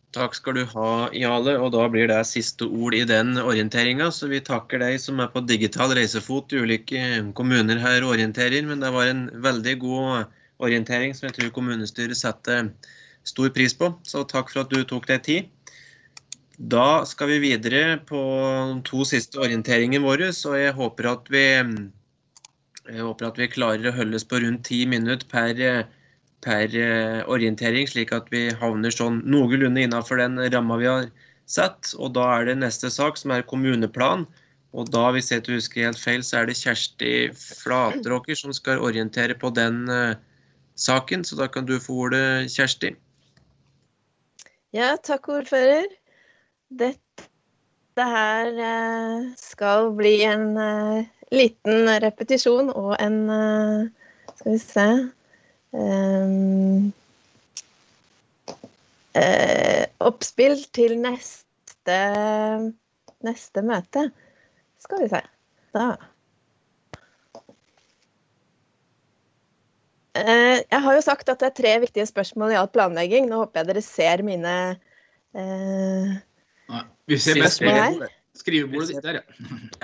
Takk skal du ha, Jale, og da blir det siste ord i den orienteringen, så vi takker deg som er på digital reisefot i ulike kommuner her og orienterer, men det var en veldig god orientering som jeg tror kommunestyret setter stor pris på, så takk for at du tok deg tid. Da skal vi videre på to siste orienteringer våre, så jeg håper at vi, jeg håper at vi klarer å holde oss på rundt ti minutter per, per orientering, slik at vi havner sånn noenlunde innenfor den rammen vi har sett. Og da er det neste sak som er kommuneplan, og da, hvis jeg ikke husker helt feil, så er det Kjersti Flatråker som skal orientere på den uh, saken, så da kan du få ordet, Kjersti. Ja, takk ordfører. Dette her eh, skal bli en eh, liten repetisjon og en, eh, skal vi se, eh, eh, oppspill til neste, neste møte. Skal vi se, da. Eh, jeg har jo sagt at det er tre viktige spørsmål i all planlegging. Nå håper jeg dere ser mine... Eh, Nei, vi ser best på skrivebordet ditt der, ja.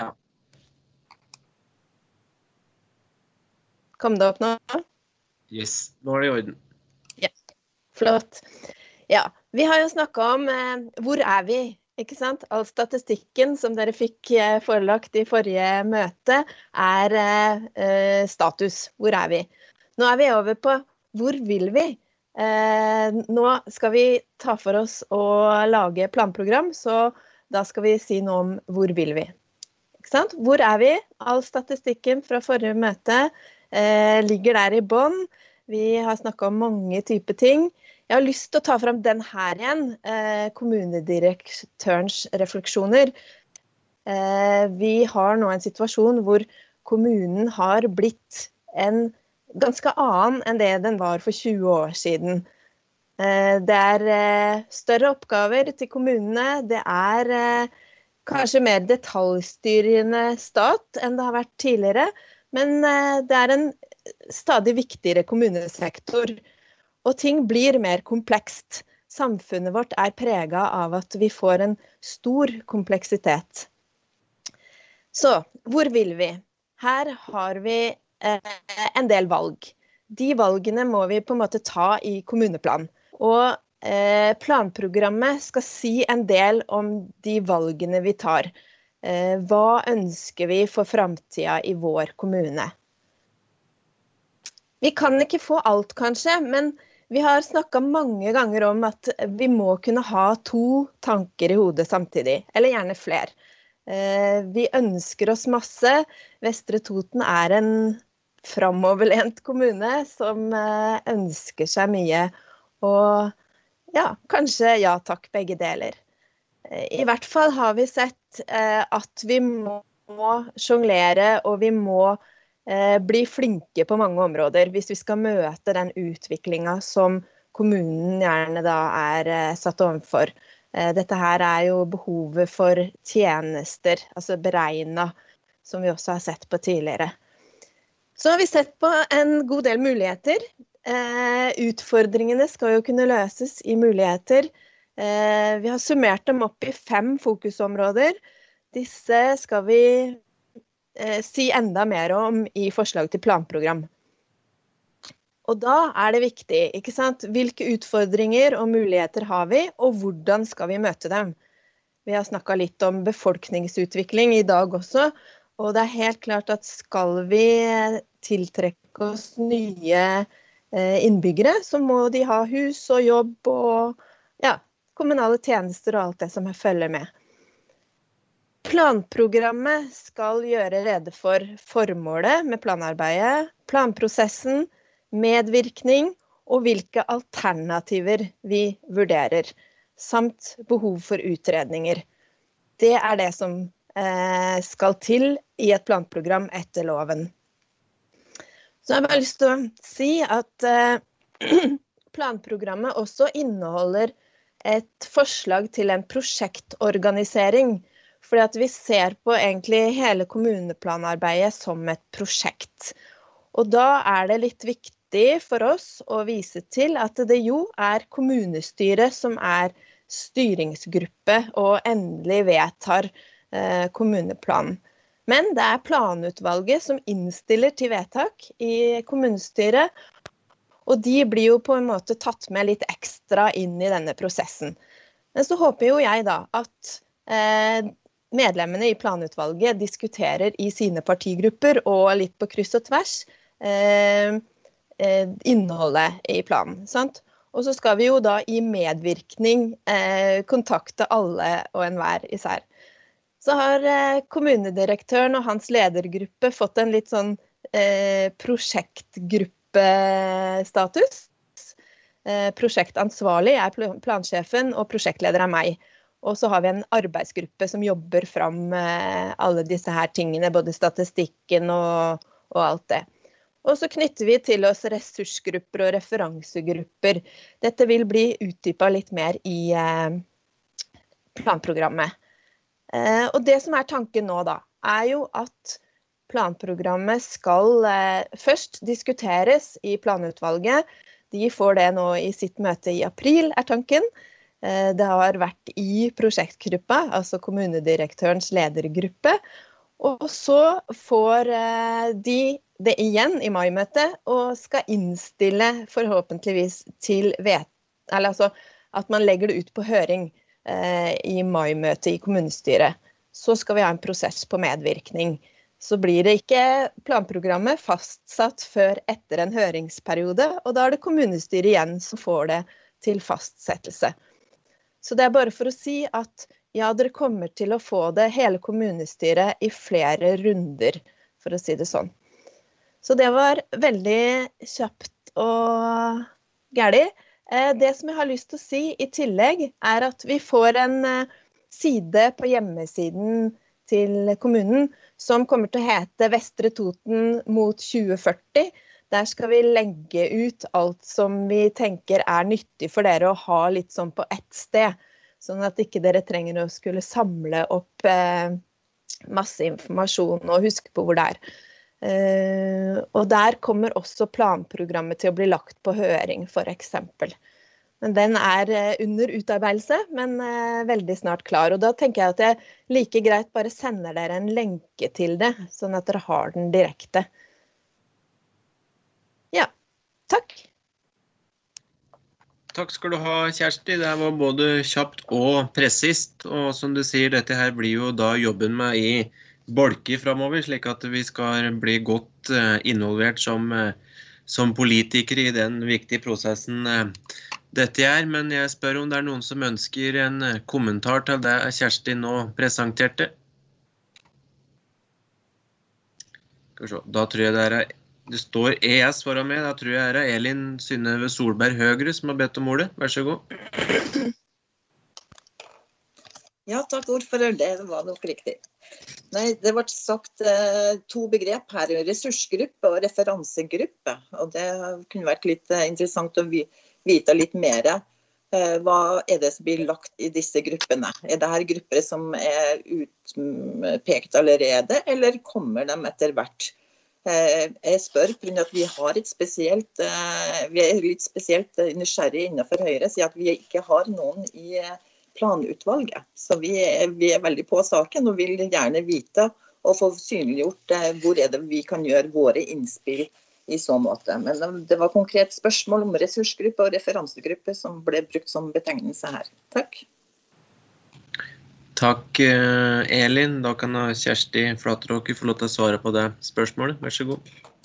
Kom det opp nå? Yes, nå er det i orden. Ja, flott. Ja, vi har jo snakket om eh, hvor er vi, ikke sant? All statistikken som dere fikk eh, forelagt i forrige møte er eh, status. Hvor er vi? Nå er vi over på hvor vil vi? Eh, nå skal vi ta for oss å lage planprogram, så da skal vi si noe om hvor vil vi. Ikke sant? Hvor er vi? All statistikken fra forrige møte eh, ligger der i bånd. Vi har snakket om mange typer ting. Jeg har lyst til å ta frem den her igjen, eh, kommunedirektørens refleksjoner. Eh, vi har nå en situasjon hvor kommunen har blitt en ganske annen enn det den var for tjue år siden. Det er større oppgaver til kommunene, det er kanskje mer detaljstyrende stat enn det har vært tidligere, men det er en stadig viktigere kommunesektor, og ting blir mer komplekst. Samfunnet vårt er preget av at vi får en stor kompleksitet. Så, hvor vil vi? Her har vi en del valg. De valgene må vi på en måte ta i kommuneplan. Og eh, planprogrammet skal si en del om de valgene vi tar. Eh, hva ønsker vi for fremtiden i vår kommune? Vi kan ikke få alt kanskje, men vi har snakket mange ganger om at vi må kunne ha to tanker i hodet samtidig, eller gjerne flere. Eh, vi ønsker oss masse. Vestre Toten er en framoverlent kommune som ønsker seg mye, og ja, kanskje ja takk begge deler. I hvert fall har vi sett at vi må jonglere, og vi må bli flinke på mange områder hvis vi skal møte den utviklingen som kommunen gjerne da er satt overfor. Dette her er jo behovet for tjenester, altså beregnet, som vi også har sett på tidligere. Så har vi sett på en god del muligheter. Eh, utfordringene skal jo kunne løses i muligheter. Eh, vi har summert dem opp i fem fokusområder. Disse skal vi eh, si enda mer om i forslag til planprogram. Og da er det viktig, ikke sant? Hvilke utfordringer og muligheter har vi, og hvordan skal vi møte dem? Vi har snakket litt om befolkningsutvikling i dag også, og det er helt klart at skal vi tiltrekke oss nye innbyggere, så må de ha hus og jobb og ja, kommunale tjenester og alt det som følger med. Planprogrammet skal gjøre rede for formålet med planarbeidet, planprosessen, medvirkning og hvilke alternativer vi vurderer, samt behov for utredninger. Det er det som eh, skal til i et planprogram etter loven. Så jeg har bare lyst til å si at eh, planprogrammet også inneholder et forslag til en prosjektorganisering, fordi at vi ser på egentlig hele kommuneplanarbeidet som et prosjekt. Og da er det litt viktig for oss å vise til at det jo er kommunestyret som er styringsgruppe og endelig vedtar eh, kommuneplanen. Men det er planutvalget som innstiller til vedtak i kommunestyret, og de blir jo på en måte tatt med litt ekstra inn i denne prosessen. Men så håper jo jeg da at eh, medlemmene i planutvalget diskuterer i sine partigrupper og litt på kryss og tvers eh, eh, innholdet i planen, sant? Og så skal vi jo da i medvirkning eh, kontakte alle og enhver især. Så har eh, kommunedirektøren og hans ledergruppe fått en litt sånn eh, prosjektgruppestatus. Eh, prosjektansvarlig er plansjefen, og prosjektleder er meg. Og så har vi en arbeidsgruppe som jobber fram eh, alle disse her tingene, både statistikken og, og alt det. Og så knytter vi til oss ressursgrupper og referansegrupper. Dette vil bli utdypet litt mer i eh, planprogrammet. Eh, og det som er tanken nå da, er jo at planprogrammet skal eh, først diskuteres i planutvalget. De får det nå i sitt møte i april, er tanken. Eh, det har vært i prosjektgruppa, altså kommunedirektørens ledergruppe. Og så får eh, de det igjen i mai-møtet, og skal innstille forhåpentligvis til vet, eller altså at man legger det ut på høring i mai-møtet i kommunestyret. Så skal vi ha en prosess på medvirkning. Så blir det ikke planprogrammet fastsatt før etter en høringsperiode, og da er det kommunestyret igjen som får det til fastsettelse. Så det er bare for å si at ja, dere kommer til å få det hele kommunestyret i flere runder, for å si det sånn. Så det var veldig kjapt og gærlig. Det som jeg har lyst til å si i tillegg er at vi får en side på hjemmesiden til kommunen som kommer til å hete Vestre Toten mot tjue førti. Der skal vi legge ut alt som vi tenker er nyttig for dere å ha litt sånn på ett sted, sånn at ikke dere trenger å skulle samle opp masse informasjon og huske på hvor det er. Uh, og der kommer også planprogrammet til å bli lagt på høring, for eksempel. Men den er uh, under utarbeidelse, men uh, veldig snart klar. Og da tenker jeg at jeg like greit bare sender dere en lenke til det, sånn at dere har den direkte. Ja, takk. Takk skal du ha, Kjersti. Det var både kjapt og presist. Og som du sier, dette her blir jo da jobben med i bolker fremover, slik at vi skal bli godt uh, involvert som, uh, som politikere i den viktige prosessen uh, dette er. Men jeg spør om det er noen som ønsker en uh, kommentar til det Kjersti nå presenterte. Skal vi se, da tror jeg det er, det står E S foran meg, da tror jeg det er Elin Synnøve Solberg Høgre som har bedt om ordet. Vær så god. Ja, takk ordfører, det var nok riktig. Nei, det ble sagt eh, to begrep her, ressursgruppe og referansegruppe, og det kunne vært litt eh, interessant å vite litt mer. Eh, hva er det som blir lagt i disse gruppene? Er det her grupper som er utpekt allerede, eller kommer de etter hvert? Eh, jeg spør, for at vi har et spesielt, eh, vi er litt spesielt nysgjerrig innenfor Høyre, så at vi ikke har noen i planutvalget. Så vi er, vi er veldig på saken og vil gjerne vite og få synliggjort eh, hvor er det vi kan gjøre våre innspill i så måte. Men det var konkret spørsmål om ressursgruppe og referansegruppe som ble brukt som betegnelse her. Takk. Takk, Elin. Da kan Kjersti Flatråker få lov til å svare på det spørsmålet. Vær så god.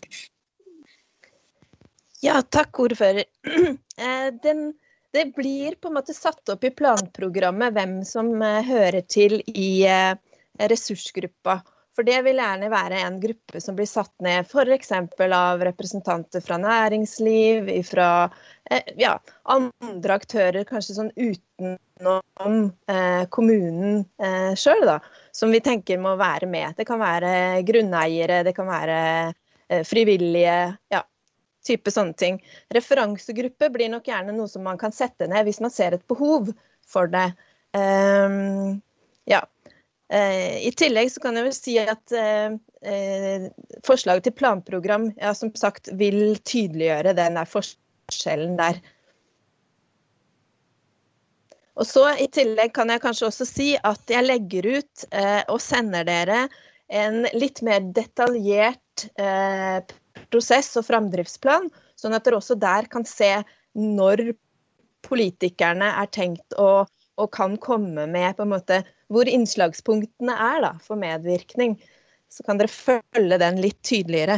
Ja, takk ordfører. Den Det blir på en måte satt opp i planprogrammet hvem som uh, hører til i uh, ressursgruppa. For det vil gjerne være en gruppe som blir satt ned for eksempel av representanter fra næringsliv, fra uh, ja, andre aktører, kanskje sånn utenom uh, kommunen uh, selv da, som vi tenker må være med. Det kan være grunneiere, det kan være uh, frivillige, ja. Type sånne ting. Referansegruppe blir nok gjerne noe som man kan sette ned hvis man ser et behov for det. Um, ja. Uh, I tillegg så kan jeg vel si at uh, uh, forslaget til planprogram, ja, som sagt, vil tydeliggjøre den der forskjellen der. Og så i tillegg kan jeg kanskje også si at jeg legger ut eh, og sender dere en litt mer detaljert eh, prosess og framdriftsplan, sånn at dere også der kan se når politikerne er tenkt å, og kan komme med på en måte hvor innslagspunktene er da, for medvirkning. Så kan dere følge den litt tydeligere.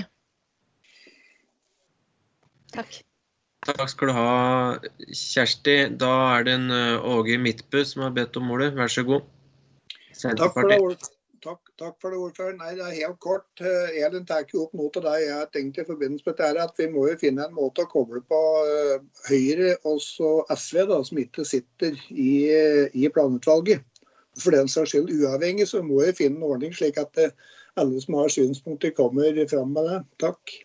Takk. Takk skal du ha, Kjersti. Da er det en Åge Midtbø som har bedt om ordet. Vær så god. Takk for det, takk, takk for det ordfører. Nei, det er helt kort. Elin tar ikke opp noe til deg. Jeg har tenkt i forbindelse med dette at vi må jo finne en måte å koble på Høyre og så S V da, som ikke sitter i, i planutvalget. For den saks skyld uavhengig, så må jeg finne en ordning slik at alle som har synspunkter kommer frem med det. Takk.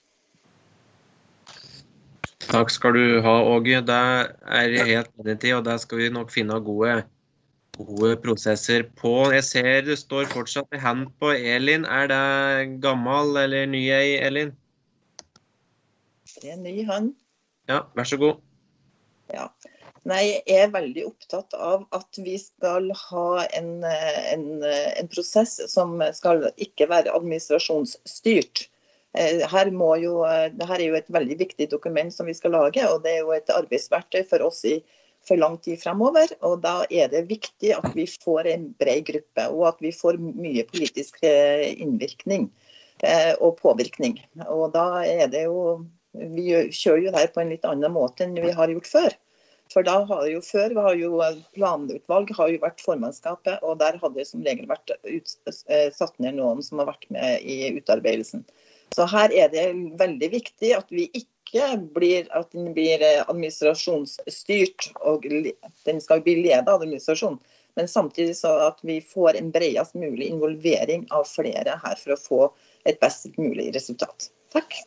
Takk skal du ha, Åge. Det er helt enig til, og der skal vi nok finne gode, gode prosesser på. Jeg ser det står fortsatt en hand på Elin. Er det gammel eller ny, Elin? Det er en ny hand. Ja, vær så god. Ja. Nei, jeg er veldig opptatt av at vi skal ha en, en, en prosess som skal ikke være administrasjonsstyrt. Her må jo, dette er jo et veldig viktig dokument som vi skal lage, og det er jo et arbeidsverktøy for oss i for lang tid fremover. Og da er det viktig at vi får en bred gruppe, og at vi får mye politisk innvirkning og påvirkning. Og da er det jo, vi kjører jo det her på en litt annen måte enn vi har gjort før. For da har jo før, vi har jo planutvalg, har jo vært formannskapet, og der hadde det som regel vært ut, satt ned noen som har vært med i utarbeidelsen. Så her er det veldig viktig at vi ikke blir, at den blir administrasjonsstyrt, og den skal bli ledet av administrasjon, men samtidig så at vi får en bredest mulig involvering av flere her for å få et best mulig resultat. Takk.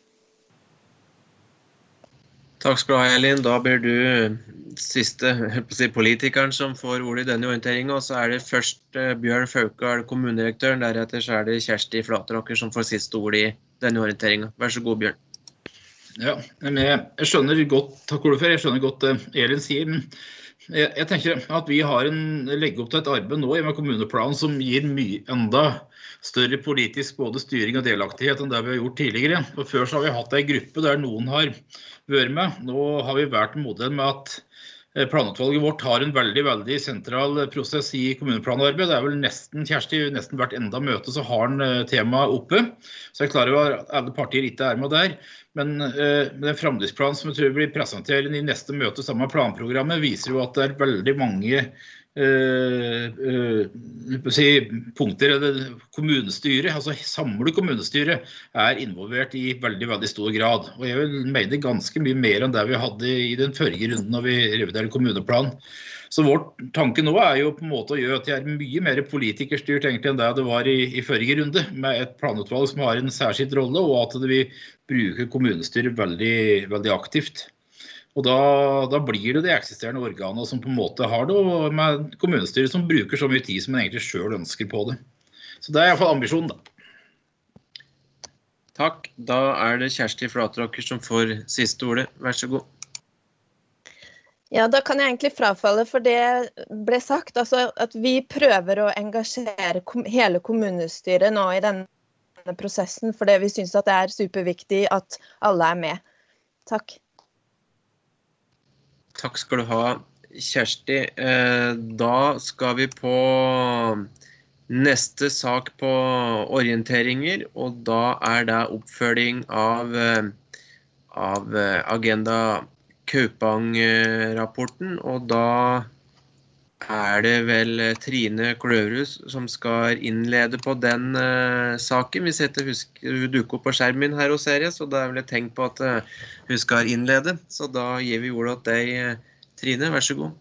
Takk skal du ha, Elin. Da blir du siste si, politikeren som får ordet i denne orienteringen, og så er det først uh, Bjørn Faukal, kommunedirektøren, deretter så er det Kjersti Flatråker som får siste ord i denne orienteringen. Vær så god, Bjørn. Ja, men jeg, jeg skjønner godt, takk ordfører, jeg skjønner godt uh, Elin sier, men jeg, jeg tenker at vi har en, legger opp til et arbeid nå i med kommuneplanen som gir mye enda større politisk både styring og delaktighet enn det vi har gjort tidligere. Og før så har vi hatt en gruppe der noen har vært med. Nå har vi vært en modell med at planutvalget vårt har en veldig, veldig sentral prosess i kommuneplanarbeid. Det er vel nesten, Kjersti, nesten hvert enda møte så har den temaet oppe. Så jeg klarer jo at alle partier ikke er med der. Men uh, den framdriftsplanen som jeg tror blir presentert i neste møte sammen med planprogrammet viser jo at det er veldig mange Uh, uh, si, punkter. Kommunestyret, altså samlet kommunestyret er involvert i veldig, veldig stor grad. Og jeg vil mene ganske mye mer enn det vi hadde i den førre runden når vi reviderer kommuneplan. Så vår tanke nå er jo på en måte å gjøre at det er mye mer politikerstyrt egentlig enn det det var i, i førre runde, med et planutvalg som har en særskilt rolle, og at vi bruker kommunestyret veldig, veldig aktivt. Og da, da blir det de eksisterende organer som på en måte har det, og med kommunestyret som bruker så mye tid som man egentlig selv ønsker på det. Så det er i hvert fall ambisjonen da. Takk. Da er det Kjersti Flatråker som får siste ordet. Vær så god. Ja, da kan jeg egentlig frafalle for det ble sagt, altså at vi prøver å engasjere kom- hele kommunestyret nå i denne prosessen, fordi vi synes at det er superviktig at alle er med. Takk. Takk skal du ha, Kjersti. Da skal vi på neste sak på orienteringer, og da er det oppfølging av, av Agenda Kaupang-rapporten, og da er det vel Trine Kløverhus som skal innlede på den uh, saken. Hvis jeg husker, hun dukker opp på skjermen her hos dere, så da er vel jeg tenkt på at uh, hun skal innlede. Så da gir vi ordet til deg, uh, Trine. Vær så god.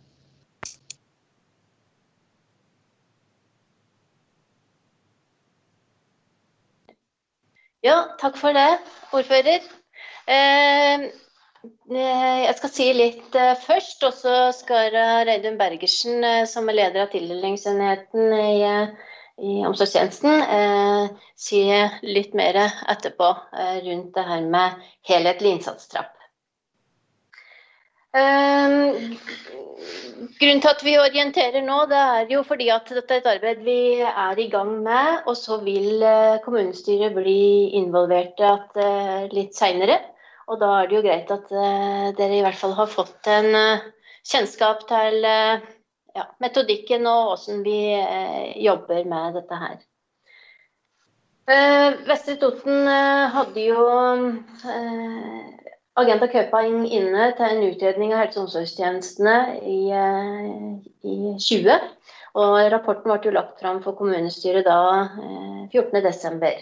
Ja, takk for det, ordfører. Eh, jeg skal si litt eh, først, og så skal Reidun Bergersen, eh, som er leder av tildelingsenheten i, i omsorgstjenesten, eh, si litt mer etterpå eh, rundt det her med helhetlig innsatstrapp. Um, grunnen til at vi orienterer nå, det er jo fordi at dette er et arbeid vi er i gang med, og så vil kommunestyret bli involvert at, uh, litt senere. Og da er det jo greit at uh, dere i hvert fall har fått en uh, kjennskap til uh, ja, metodikken og hvordan vi uh, jobber med dette her. Uh, Vestre Toten uh, hadde jo uh, Agenda Køping inne til en utredning av helse- og omsorgstjenestene i, uh, i tjue, og rapporten ble jo lagt frem for kommunestyret da uh, fjortende desember.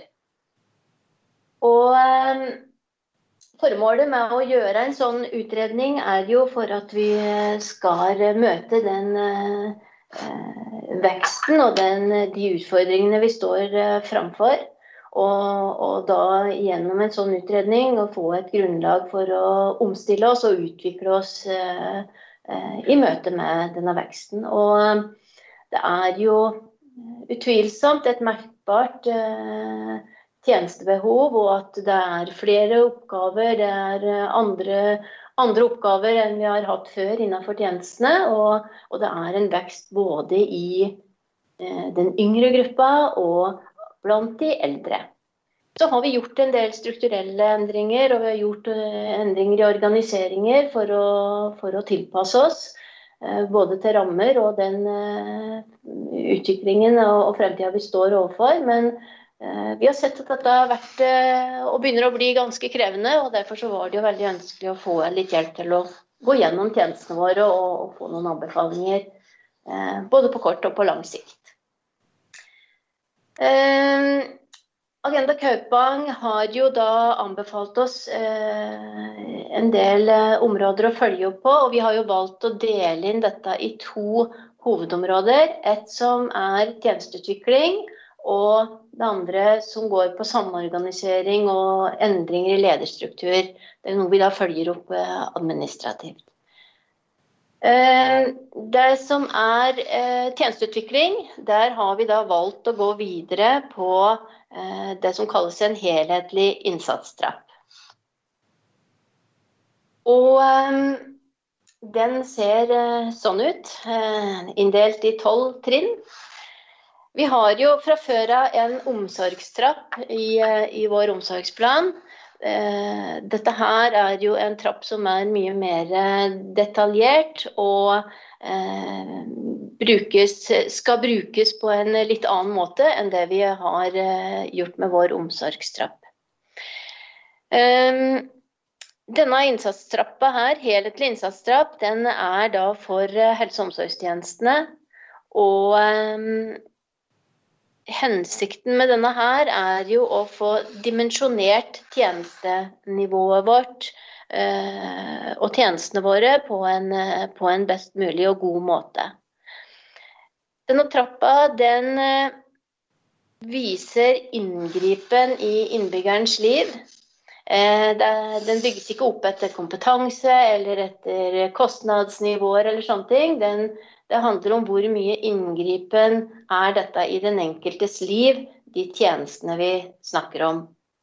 Og uh, formålet med å gjøre en sånn utredning er jo for at vi skal møte den uh, veksten og den, de utfordringene vi står uh, framfor, og, og da gjennom en sånn utredning å få et grunnlag for å omstille oss og utvikle oss uh, uh, i møte med denne veksten. Og det er jo utvilsomt et merkbart uh, tjenestebehov, og at det er flere oppgaver, det er andre andre oppgaver enn vi har hatt før innenfor tjenestene, og, og det er en vekst både i eh, den yngre gruppa og blant de eldre. Så har vi gjort en del strukturelle endringer, og vi har gjort eh, endringer i organiseringer for å, for å tilpasse oss, eh, både til rammer og den eh, utviklingen og, og fremtiden vi står overfor, men vi har sett at dette har vært og begynner å bli ganske krevende, og derfor så var det jo veldig ønskelig å få litt hjelp til å gå gjennom tjenestene våre og, og få noen anbefalinger, eh, både på kort og på lang sikt. Eh, Agenda Køping har jo da anbefalt oss eh, en del eh, områder å følge opp på, og vi har jo valgt å dele inn dette i to hovedområder, et som er tjenesteutvikling, og det andre som går på samorganisering og endringer i lederstruktur. Det er noe vi da følger opp administrativt. Det som er tjenesteutvikling, der har vi da valgt å gå videre på det som kalles en helhetlig innsatstrapp. Og den ser sånn ut, inndelt i tolv trinn. Vi har jo fra før av en omsorgstrapp i, i vår omsorgsplan. Dette her er jo en trapp som er mye mer detaljert og eh, brukes, skal brukes på en litt annen måte enn det vi har gjort med vår omsorgstrapp. Denne innsatstrappa her, helhetlig innsatstrapp, den er da for helse- og omsorgstjenestene, og hensikten med denne her er jo å få dimensjonert tjenestenivået vårt eh, og tjenestene våre på en, på en best mulig og god måte. Denne trappa, den eh, viser inngripen i innbyggerens liv. Eh, det, den bygges ikke opp etter kompetanse eller etter kostnadsnivåer eller sånne ting. Den Det handler om hvor mye inngripen er dette i den enkeltes liv, de tjenestene vi snakker om.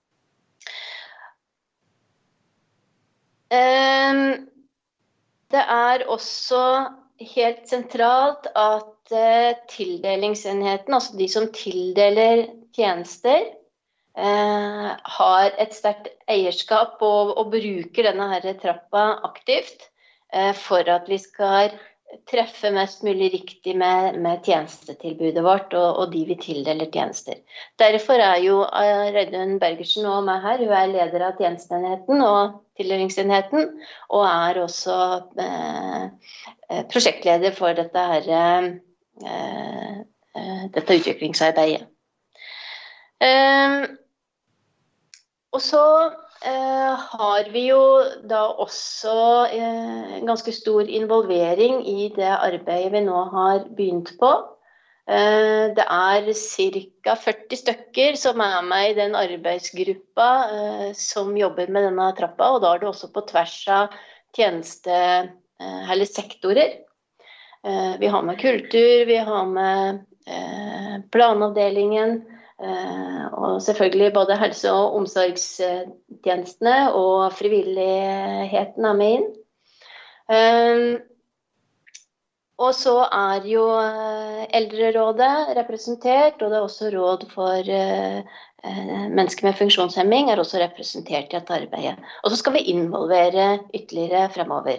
Det er også helt sentralt at tildelingsenheten, altså de som tildeler tjenester, har et sterkt eierskap og, og bruker denne her trappa aktivt for at vi skal treffe mest mulig riktig med, med tjenestetilbudet vårt og, og de vi tildeler tjenester. Derfor er jo Reidun Bergersen og meg her, hun er leder av tjenesteenheten og tildelingsenheten, og er også eh, prosjektleder for dette, her, eh, dette utviklingsarbeidet. Eh, og så Eh, har vi jo da også eh, ganske stor involvering i det arbeidet vi nå har begynt på. Eh, det er cirka førti stykker som er med i den arbeidsgruppa eh, som jobber med denne trappa, og da er det også på tvers av tjeneste eh, eller sektorer. Eh, vi har med kultur, vi har med eh, planavdelingen, Uh, og selvfølgelig både helse- og omsorgstjenestene og frivilligheten er med inn. Um, og så er jo Eldrerådet representert, og det er også råd for uh, uh, mennesker med funksjonshemming er også representert i dette arbeidet. Og så skal vi involvere ytterligere fremover.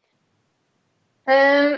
Um,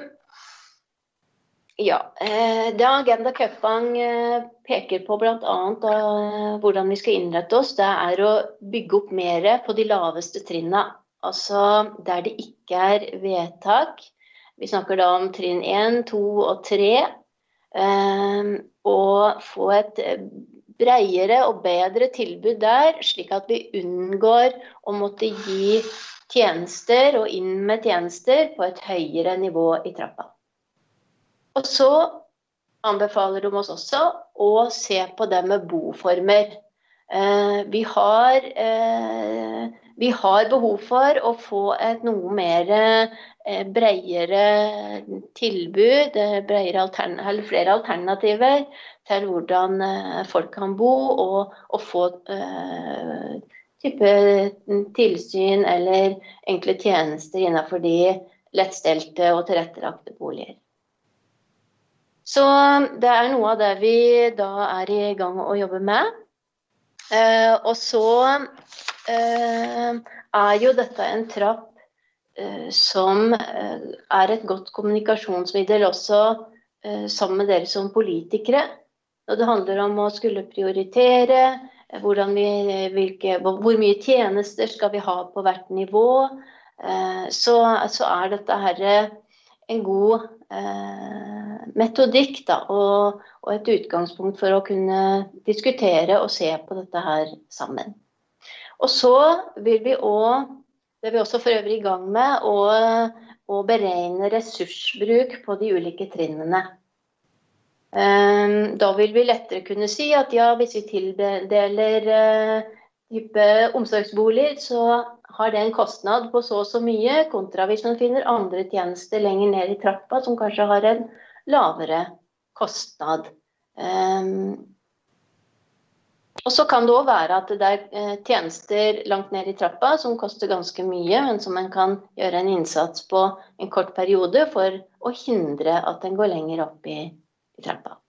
ja, uh, det Agenda Cupang uh, peker på blant annet uh, hvordan vi skal innrette oss, det er å bygge opp mer på de laveste trinnene. Altså der det ikke er vedtak. Vi snakker da om trinn én, to og tre. Um, og få et bredere og bedre tilbud der, slik at vi unngår å måtte gi tjenester og inn med tjenester på et høyere nivå i trappa. Og så anbefaler de oss også å se på det med boformer. Eh, vi, har, eh, vi har behov for å få et noe mer eh, bredere tilbud, eh, bredere altern- eller flere alternativer til hvordan eh, folk kan bo og, og få eh, type tilsyn eller enkle tjenester innenfor de lettstelte og tilrettelagte boliger. Så det er noe av det vi da er i gang å jobbe med. Eh, og så eh, er jo dette en trapp eh, som eh, er et godt kommunikasjonsmiddel også eh, sammen med dere som politikere. Og det handler om å skulle prioritere, eh, hvordan vi, hvilke, hvor mye tjenester skal vi ha på hvert nivå. Eh, så, så er dette her en god eh, metodikk da, og, og et utgangspunkt for å kunne diskutere og se på dette her sammen. Og så vil vi også, det er vi også for øvrig i gang med, å, å beregne ressursbruk på de ulike trinnene. Eh, da vil vi lettere kunne si at ja, hvis vi tildeler eh, type omsorgsboliger, så har det en kostnad på så og så mye, kontra hvis man finner andre tjenester lenger ned i trappa, som kanskje har en lavere kostnad. Um, og så kan det også være at det er uh, tjenester langt ned i trappa som koster ganske mye, men som man kan gjøre en innsats på en kort periode for å hindre at den går lenger opp i, i trappa.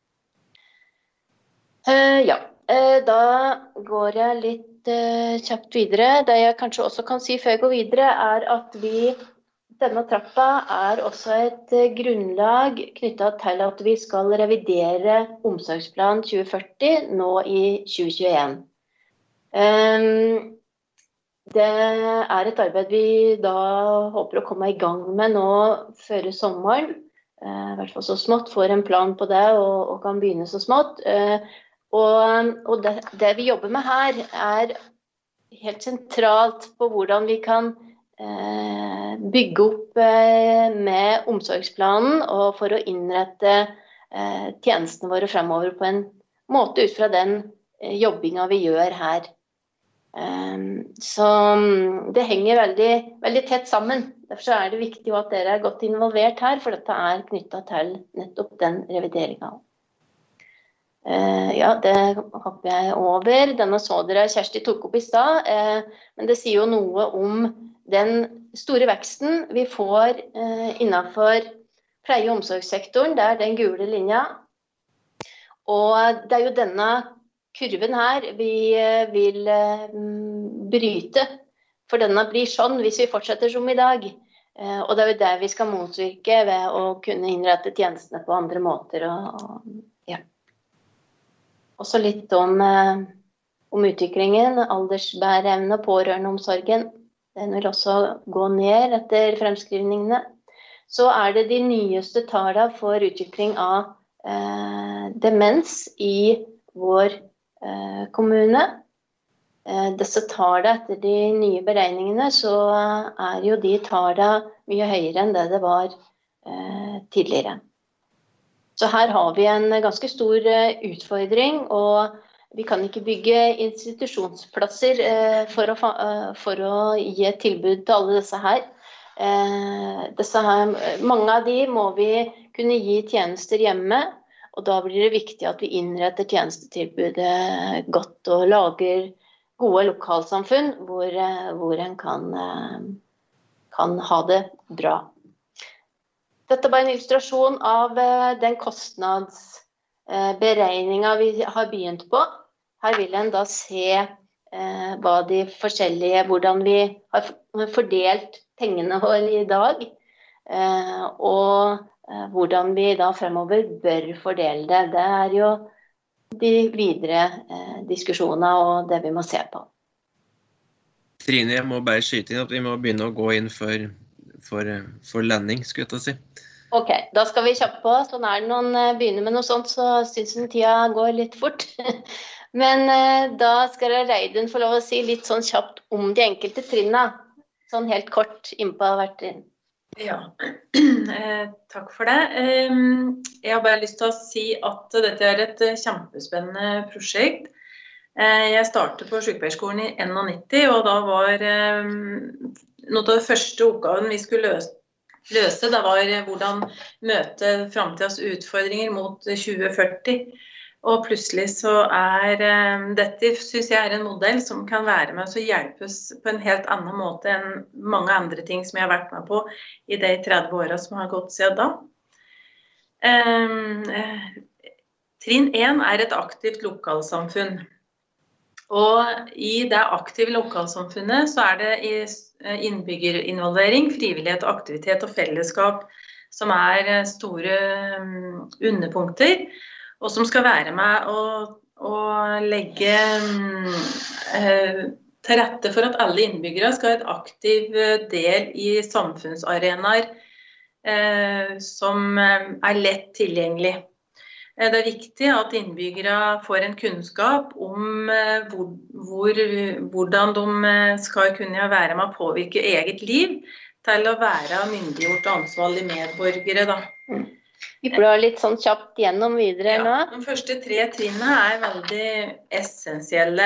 Uh, ja, uh, da går jeg litt kjapt videre. Det jeg kanskje også kan si før jeg går videre, er at vi, denne trappa er også et grunnlag knyttet til at vi skal revidere omsorgsplan tjue førti nå i tjue tjueen. Det er et arbeid vi da håper å komme i gang med nå før sommeren. I hvert fall så smått, får en plan på det og, og kan begynne så smått. Og, og det, det vi jobber med her er helt sentralt på hvordan vi kan eh, bygge opp eh, med omsorgsplanen og for å innrette eh, tjenestene våre fremover på en måte ut fra den eh, jobbingen vi gjør her. Um, så det henger veldig, veldig tett sammen. Derfor er det viktig at dere er godt involvert her, for dette er knyttet til nettopp den revideringen. Uh, ja, det hopper jeg over. Denne så dere Kjersti tok opp i stad, uh, men det sier jo noe om den store veksten vi får uh, innenfor pleie- og omsorgssektoren. Det er den gule linja. Og det er jo denne kurven her vi uh, vil uh, bryte, for denne blir sånn hvis vi fortsetter som i dag. Uh, og det er jo det vi skal motvirke ved å kunne innrette tjenestene på andre måter. Og, og, ja. Også litt om, eh, om utviklingen, aldersbæreevne og pårørendeomsorgen. Den vil også gå ned etter fremskrivningene. Så er det de nyeste tallene for utvikling av eh, demens i vår eh, kommune. Eh, disse tallene etter de nye beregningene, så er jo de tallene mye høyere enn det det var eh, tidligere. Så her har vi en ganske stor utfordring, og vi kan ikke bygge institusjonsplasser for å, for å gi et tilbud til alle disse her. Disse her. Mange av de må vi kunne gi tjenester hjemme, og da blir det viktig at vi innretter tjenestetilbudet godt og lager gode lokalsamfunn hvor, hvor en kan, kan ha det bra. Dette er bare en illustrasjon av den kostnadsberegningen vi har begynt på. Her vil en da se hva de forskjellige, hvordan vi har fordelt pengene våre i dag, og hvordan vi da fremover bør fordele det. Det er jo de videre diskusjonene og det vi må se på. Trine, jeg må bare skyte inn at vi må begynne å gå inn for, for, for landing, skulle jeg ta si. Ok, da skal vi kjappe på. Så når noen begynner med noe sånt, så synes den tida går litt fort. Men da skal Reidun få lov å si litt sånn kjapt om de enkelte trinnene. Sånn helt kort innpå hvert trinn. Ja, eh, takk for det. Eh, jeg har bare lyst til å si at dette er et kjempespennende prosjekt. Eh, jeg startet på sykepleierskolen i nittien, og da var eh, noe av det første oppgaven vi skulle løse, løse det var hvordan møte fremtidens utfordringer mot tjue førti. Og plutselig så er dette, synes jeg er en modell som kan være med å hjelpes på en helt annen måte enn mange andre ting som jeg har vært med på i de tretti årene som har gått siden da. Trinn én er et aktivt lokalsamfunn. Og i det aktive lokalsamfunnet så er det innbyggerinvolvering, frivillighet, aktivitet og fellesskap som er store underpunkter, og som skal være med å, å legge eh, til rette for at alle innbyggere skal ha et aktiv del i samfunnsarenaer eh, som er lett tilgjengelig. Det er viktig at innbyggere får en kunnskap om hvor, hvor, hvordan de skal kunne være med å påvirke eget liv til å være myndiggjort og ansvarlige medborgere da. Vi blar litt sånn kjapt gjennom videre nå. Ja, de første tre trinnene er veldig essensielle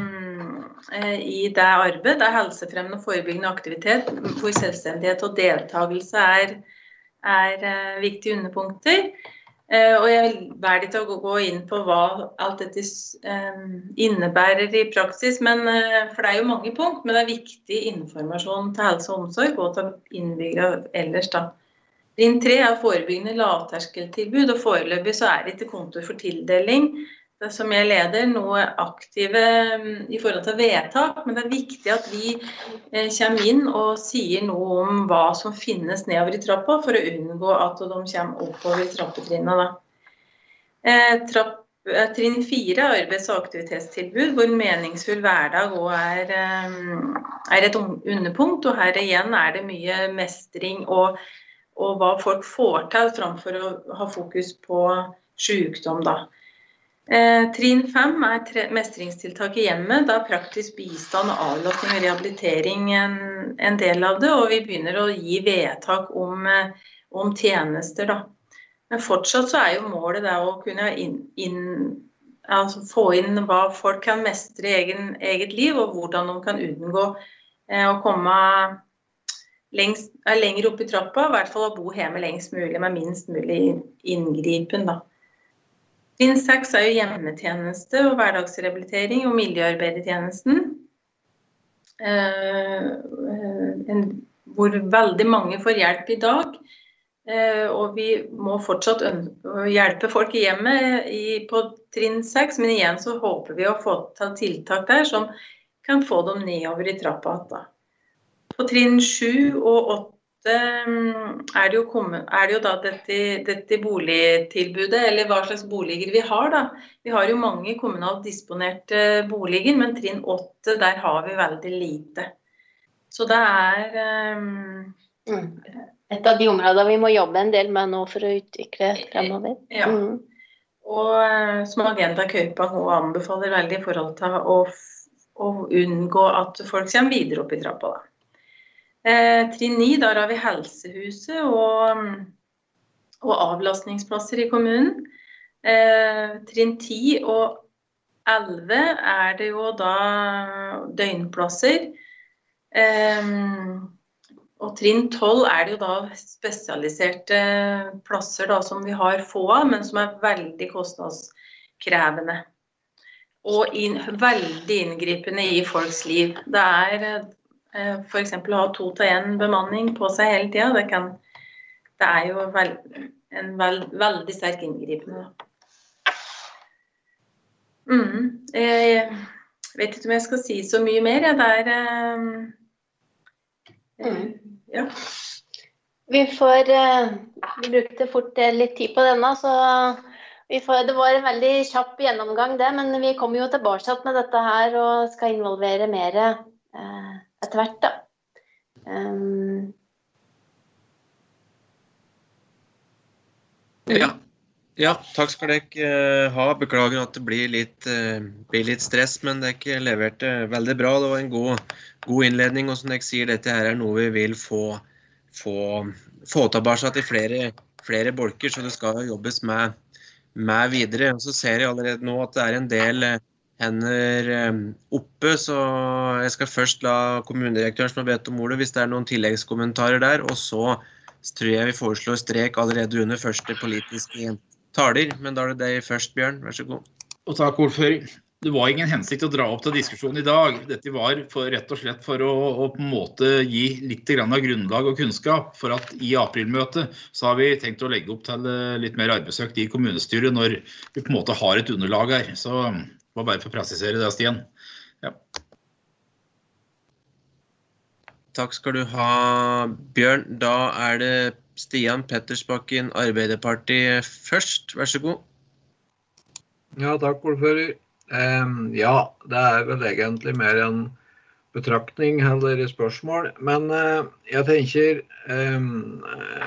eh, i det arbeidet. Det er helsefremmende og forebyggende aktivitet, hvor selvstendighet og deltagelse er, er eh, viktige underpunkter. Eh, og jeg vil være litt å gå inn på hva alt dette eh, innebærer i praksis, men, eh, for det er jo mange punkt, men det er viktig informasjon til helse og omsorg og til innbyggere ellers da. Trinn tre er forebyggende lavterskeltilbud, og foreløpig så er det ikke kontor for tildeling. Det som jeg leder noe aktive i forhold til vedtak, men det er viktig at vi kommer inn og sier noe om hva som finnes nedover i trappa, for å unngå at de kommer oppover i trappetrinnet da. Trapp, trinn fire er arbeids- og aktivitetstilbud, hvor meningsfull hverdag også er, er et underpunkt, og her igjen er det mye mestring og og hva folk får til framfor å ha fokus på sykdom da. Eh, trinn fem er tre, mestringstiltak i hjemmet, da praktisk bistand, avlastning og rehabilitering en, en del av det, og vi begynner å gi vedtak om, om tjenester da. Men fortsatt så er jo målet det å kunne inn, inn, altså få inn hva folk kan mestre i egen, eget liv, og hvordan de kan unngå eh, å komme Lengst, er lenger opp i trappa, i hvert fall å bo hjemme lengst mulig, med minst mulig inngripen da. Trinn seks er jo hjemmetjeneste og hverdagsrehabilitering og miljøarbeid i tjenesten. Eh, en, hvor veldig mange får hjelp i dag, eh, og vi må fortsatt hjelpe folk i hjemmet i, på trinn seks, men igjen så håper vi å få til tiltak der som kan få dem nedover i trappa da. På trinn sju og åtte er det jo, er det jo da dette, dette boligtilbudet, eller hva slags boliger vi har da. Vi har jo mange kommunalt disponerte boliger, men trinn åtte, der har vi veldig lite. Så det er... Um, Et av de områdene vi må jobbe en del med nå for å utvikle fremover. Ja, mm. Og som Agenda Køypang også anbefaler veldig i forhold til å, å unngå at folk kommer videre opp i trappa da. Eh, trinn ni, der har vi helsehuset og, og avlastningsplasser i kommunen. Eh, trinn ti og elleve er det jo da døgnplasser. Eh, og trinn tolv er det jo da spesialiserte plasser da, som vi har få av, men som er veldig for eksempel å ha to til en bemanning på seg hele tiden, det, kan, det er jo veld, en veld, veldig sterk inngripende. Mm. Jeg vet ikke om jeg skal si så mye mer, det er... Mm. Ja. Vi får, vi brukte fort litt tid på denne, så vi får, det var en veldig kjapp gjennomgang det, men vi kommer jo tilbake med dette her og skal involvere mer eh, etter hvert da. Um... Ja. ja, takk skal dere ha. Beklager at det blir litt, blir litt stress, men dere leverte veldig bra. Det var en god, god innledning, og som dere sier, dette her er noe vi vil få få, få tilbake til flere, flere bolker, så det skal jobbes med, med videre. Og så ser jeg allerede nå at det er en del hender oppe, så jeg skal først la kommunedirektøren som har bedt om ordet, hvis det er noen tilleggskommentarer der, og så tror jeg vi foreslår strek allerede under første politiske taler, men da er det deg først, Bjørn. Vær så god. Og takk, ordfører. Det var ingen hensikt å dra opp til diskusjonen i dag. Dette var for, rett og slett for å, å på en måte gi litt grann av grunnlag og kunnskap, for at i aprilmøtet så har vi tenkt å legge opp til litt mer arbeidsøkt i kommunestyret når vi på en måte har et underlag her. Så det var bare for å presisere det, Stian. Ja. Takk skal du ha, Bjørn. Da er det Stian Pettersbakken, Arbeiderpartiet først. Vær så god. Ja, takk, ordfører. Um, ja, det er vel egentlig mer en betraktning eller spørsmål, men uh, jeg tenker um, uh,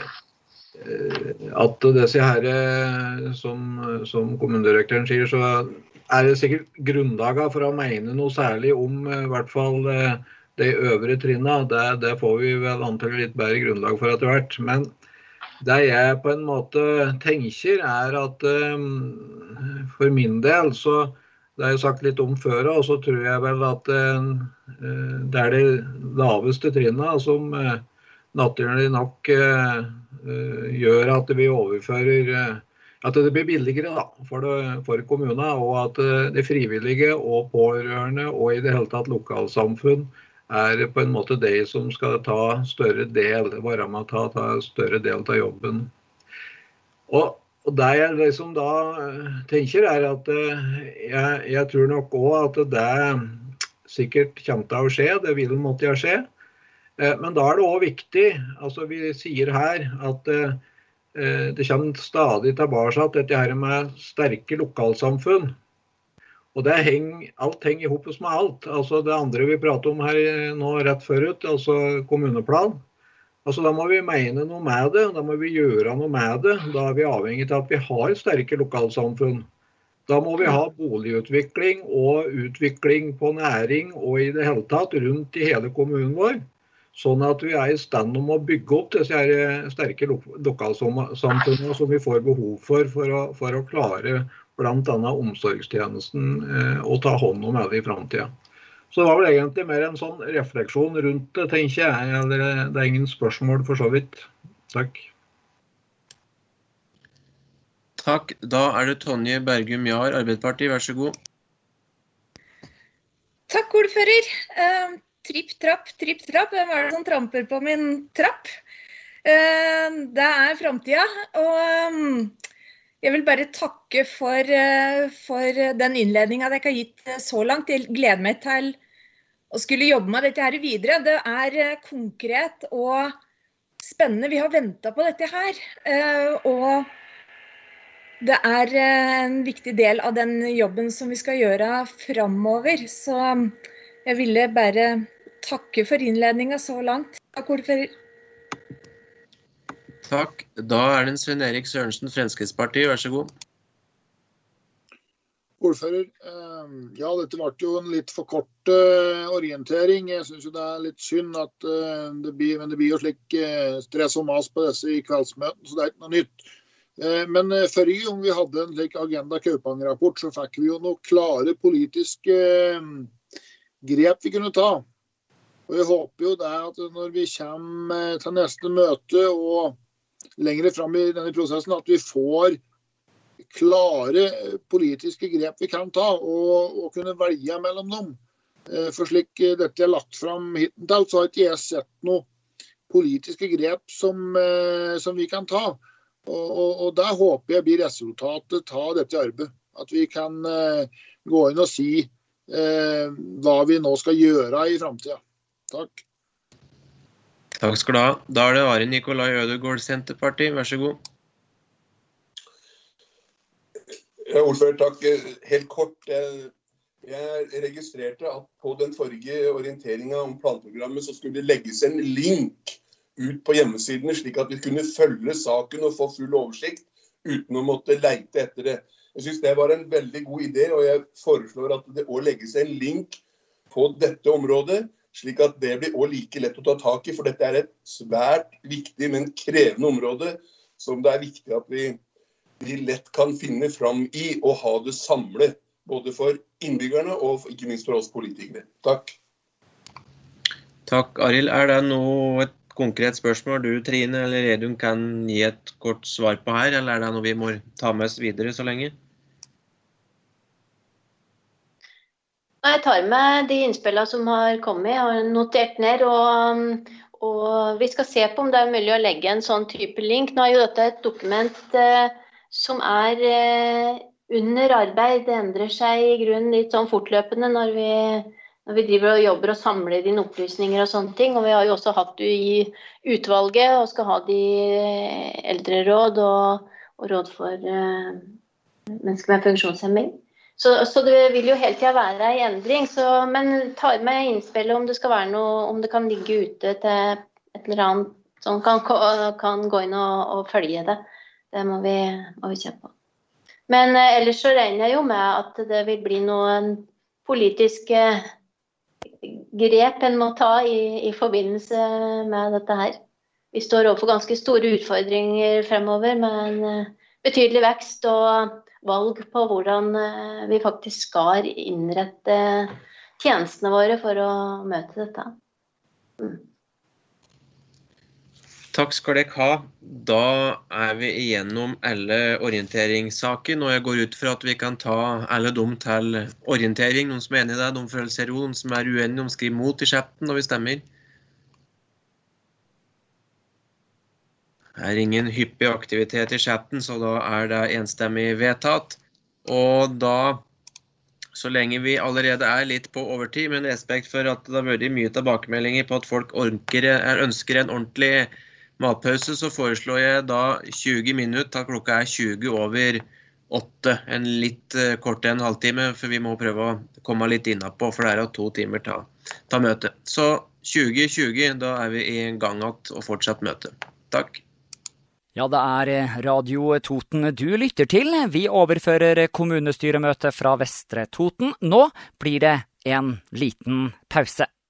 at disse her, som, som kommunedirektøren sier, så er det sikkert grunnlaget for å mene noe særlig om uh, i hvert fall uh, de øvre trinnene. Det, det får vi vel antagelig litt bedre grunnlag for etter hvert, men det jeg på en måte tenker er at um, for min del så det har jeg sagt litt om før, og så tror jeg vel at uh, det er de laveste trinnene som uh, naturlig nok uh, uh, gjør at vi overfører, uh, at det blir billigere da, for, det, for kommunene, og at uh, de frivillige og pårørende og i det hele tatt lokalsamfunn er på en måte de som skal ta større del, være med å ta, ta større del av jobben. Og Og det jeg liksom da tenker er at jeg, jeg tror nok også at det sikkert kommer til å skje, det vil måtte skje. Men da er det også viktig, altså vi sier her at det kommer stadig tilbake at dette her med sterke lokalsamfunn. Og det henger, alt henger ihop med alt. Altså det andre vi prater om her nå rett forut, altså kommuneplan. Altså da må vi mene noe med det, da må vi gjøre noe med det. Da er vi avhengig av at vi har sterke lokalsamfunn. Da må vi ha boligutvikling og utvikling på næring og i det hele tatt rundt i hele kommunen vår. Sånn at vi er i stand om å bygge opp disse sterke lokalsamfunnene som vi får behov for for å, for å klare blant annet omsorgstjenesten eh, og ta hånd om det i fremtiden. Så det var vel egentlig mer en sånn refleksjon rundt det, tenker jeg. Eller, det er ingen spørsmål for så vidt. Takk. Takk. Da er det Tonje Bergum Jahr, Arbeiderpartiet. Vær så god. Takk, ordfører. Uh, tripp, trapp, tripp, trapp. Hvem er det som tramper på min trapp? Uh, det er fremtiden, og um, jeg vil bare takke for, for den innledningen dere har gitt så langt. Jeg gleder meg til å skulle jobbe med dette her videre. Det er konkret og spennende. Vi har ventet på dette her. Og det er en viktig del av den jobben som vi skal gjøre fremover. Så jeg ville bare takke for innledningen så langt. Takk, ordfører. Takk. Da er det Svein Erik Sørensen, Fremskrittspartiet. Vær så god. Ordfører, ja, dette ble jo en litt for kort orientering. Jeg synes jo det er litt synd at det blir, men det blir jo slik stress og mas på disse i kveldsmøten, så det er ikke noe nytt. Men forrige gang vi hadde en slik Agenda Kaupangen-rapport, så fikk vi jo noen klare politiske grep vi kunne ta. Og jeg håper jo det at når vi kommer til neste møte og lenger frem i denne prosessen, at vi får klare politiske grep vi kan ta og, og kunne velge mellom dem. For slik dette er lagt fram hittil, så har ikke jeg sett noe politiske grep som, som vi kan ta. Og, og, og der håper jeg blir resultatet av dette arbeidet. At vi kan gå inn og si eh, hva vi nå skal gjøre i fremtiden. Takk. Takk skal du ha. Da er det Are Nikolai Ødegård, Senterparti. Vær så god. Ja, ordfører, takk. Helt kort. Jeg, jeg registrerte at på den forrige orienteringen om planprogrammet så skulle det legges en link ut på hjemmesidene, slik at vi kunne følge saken og få full oversikt uten å måtte leite etter det. Jeg synes det var en veldig god idé, og jeg foreslår at det også legges en link på dette området, slik at det blir også like lett å ta tak i, for dette er et svært viktig, men krevende område, som det er viktig at vi, vi lett kan finne fram i og ha det samlet, både for innbyggerne og ikke minst for oss politikere. Takk. Takk, Arild. Er det noe et konkret spørsmål du, Trine, eller Edun kan gi et kort svar på her, eller er det noe vi må ta med oss videre så lenge? Jeg tar med de innspillene som har kommet, og har notert ned, og, og vi skal se på om det er mulig å legge en sånn type link. Nå er jo dette et dokument eh, som er eh, under arbeid. Det endrer seg i grunnen litt sånn fortløpende når vi, når vi driver og jobber og samler inn opplysninger og sånne ting. Og vi har jo også hatt det i utvalget og skal ha de eldreråd og, og råd for eh, mennesker med funksjonshemming. Så, så det vil jo hele tiden være en endring, så, men tar med innspillet om det skal være noe, om det kan ligge ute til et eller annet som kan, kan gå inn og, og følge det. Det må vi, må vi kjenne på. Men eh, ellers så regner jeg jo med at det vil bli noen politiske grep en må ta i, i forbindelse med dette her. Vi står overfor ganske store utfordringer fremover med en eh, betydelig vekst og valg på hvordan vi faktisk skal innrette tjenestene våre for å møte dette. Mm. Takk skal dere ha. Da er vi igjennom alle orienteringssaker, og jeg går ut fra at vi kan ta alle dem til orientering. Noen som er enig i det, de føler seg ro, noen som er uenige, de skriver mot i chatten når vi stemmer. Det er ingen hyppig aktivitet i chatten, så da er det enstemmig vedtatt. Og da, så lenge vi allerede er litt på overtid, men respekt for at det har vært mye tilbakemeldinger på at folk orker, ønsker en ordentlig matpause, så foreslår jeg da tjue minutter, da klokka er tjue over åtte. En litt kort en halvtime, for vi må prøve å komme litt innapå, for det er jo to timer til ta møte. Så tjue tjue, da er vi i gang og fortsatt møte. Takk. Ja, det er Radio Toten du lytter til. Vi overfører kommunestyremøtet fra Vestre Toten. Nå blir det en liten pause.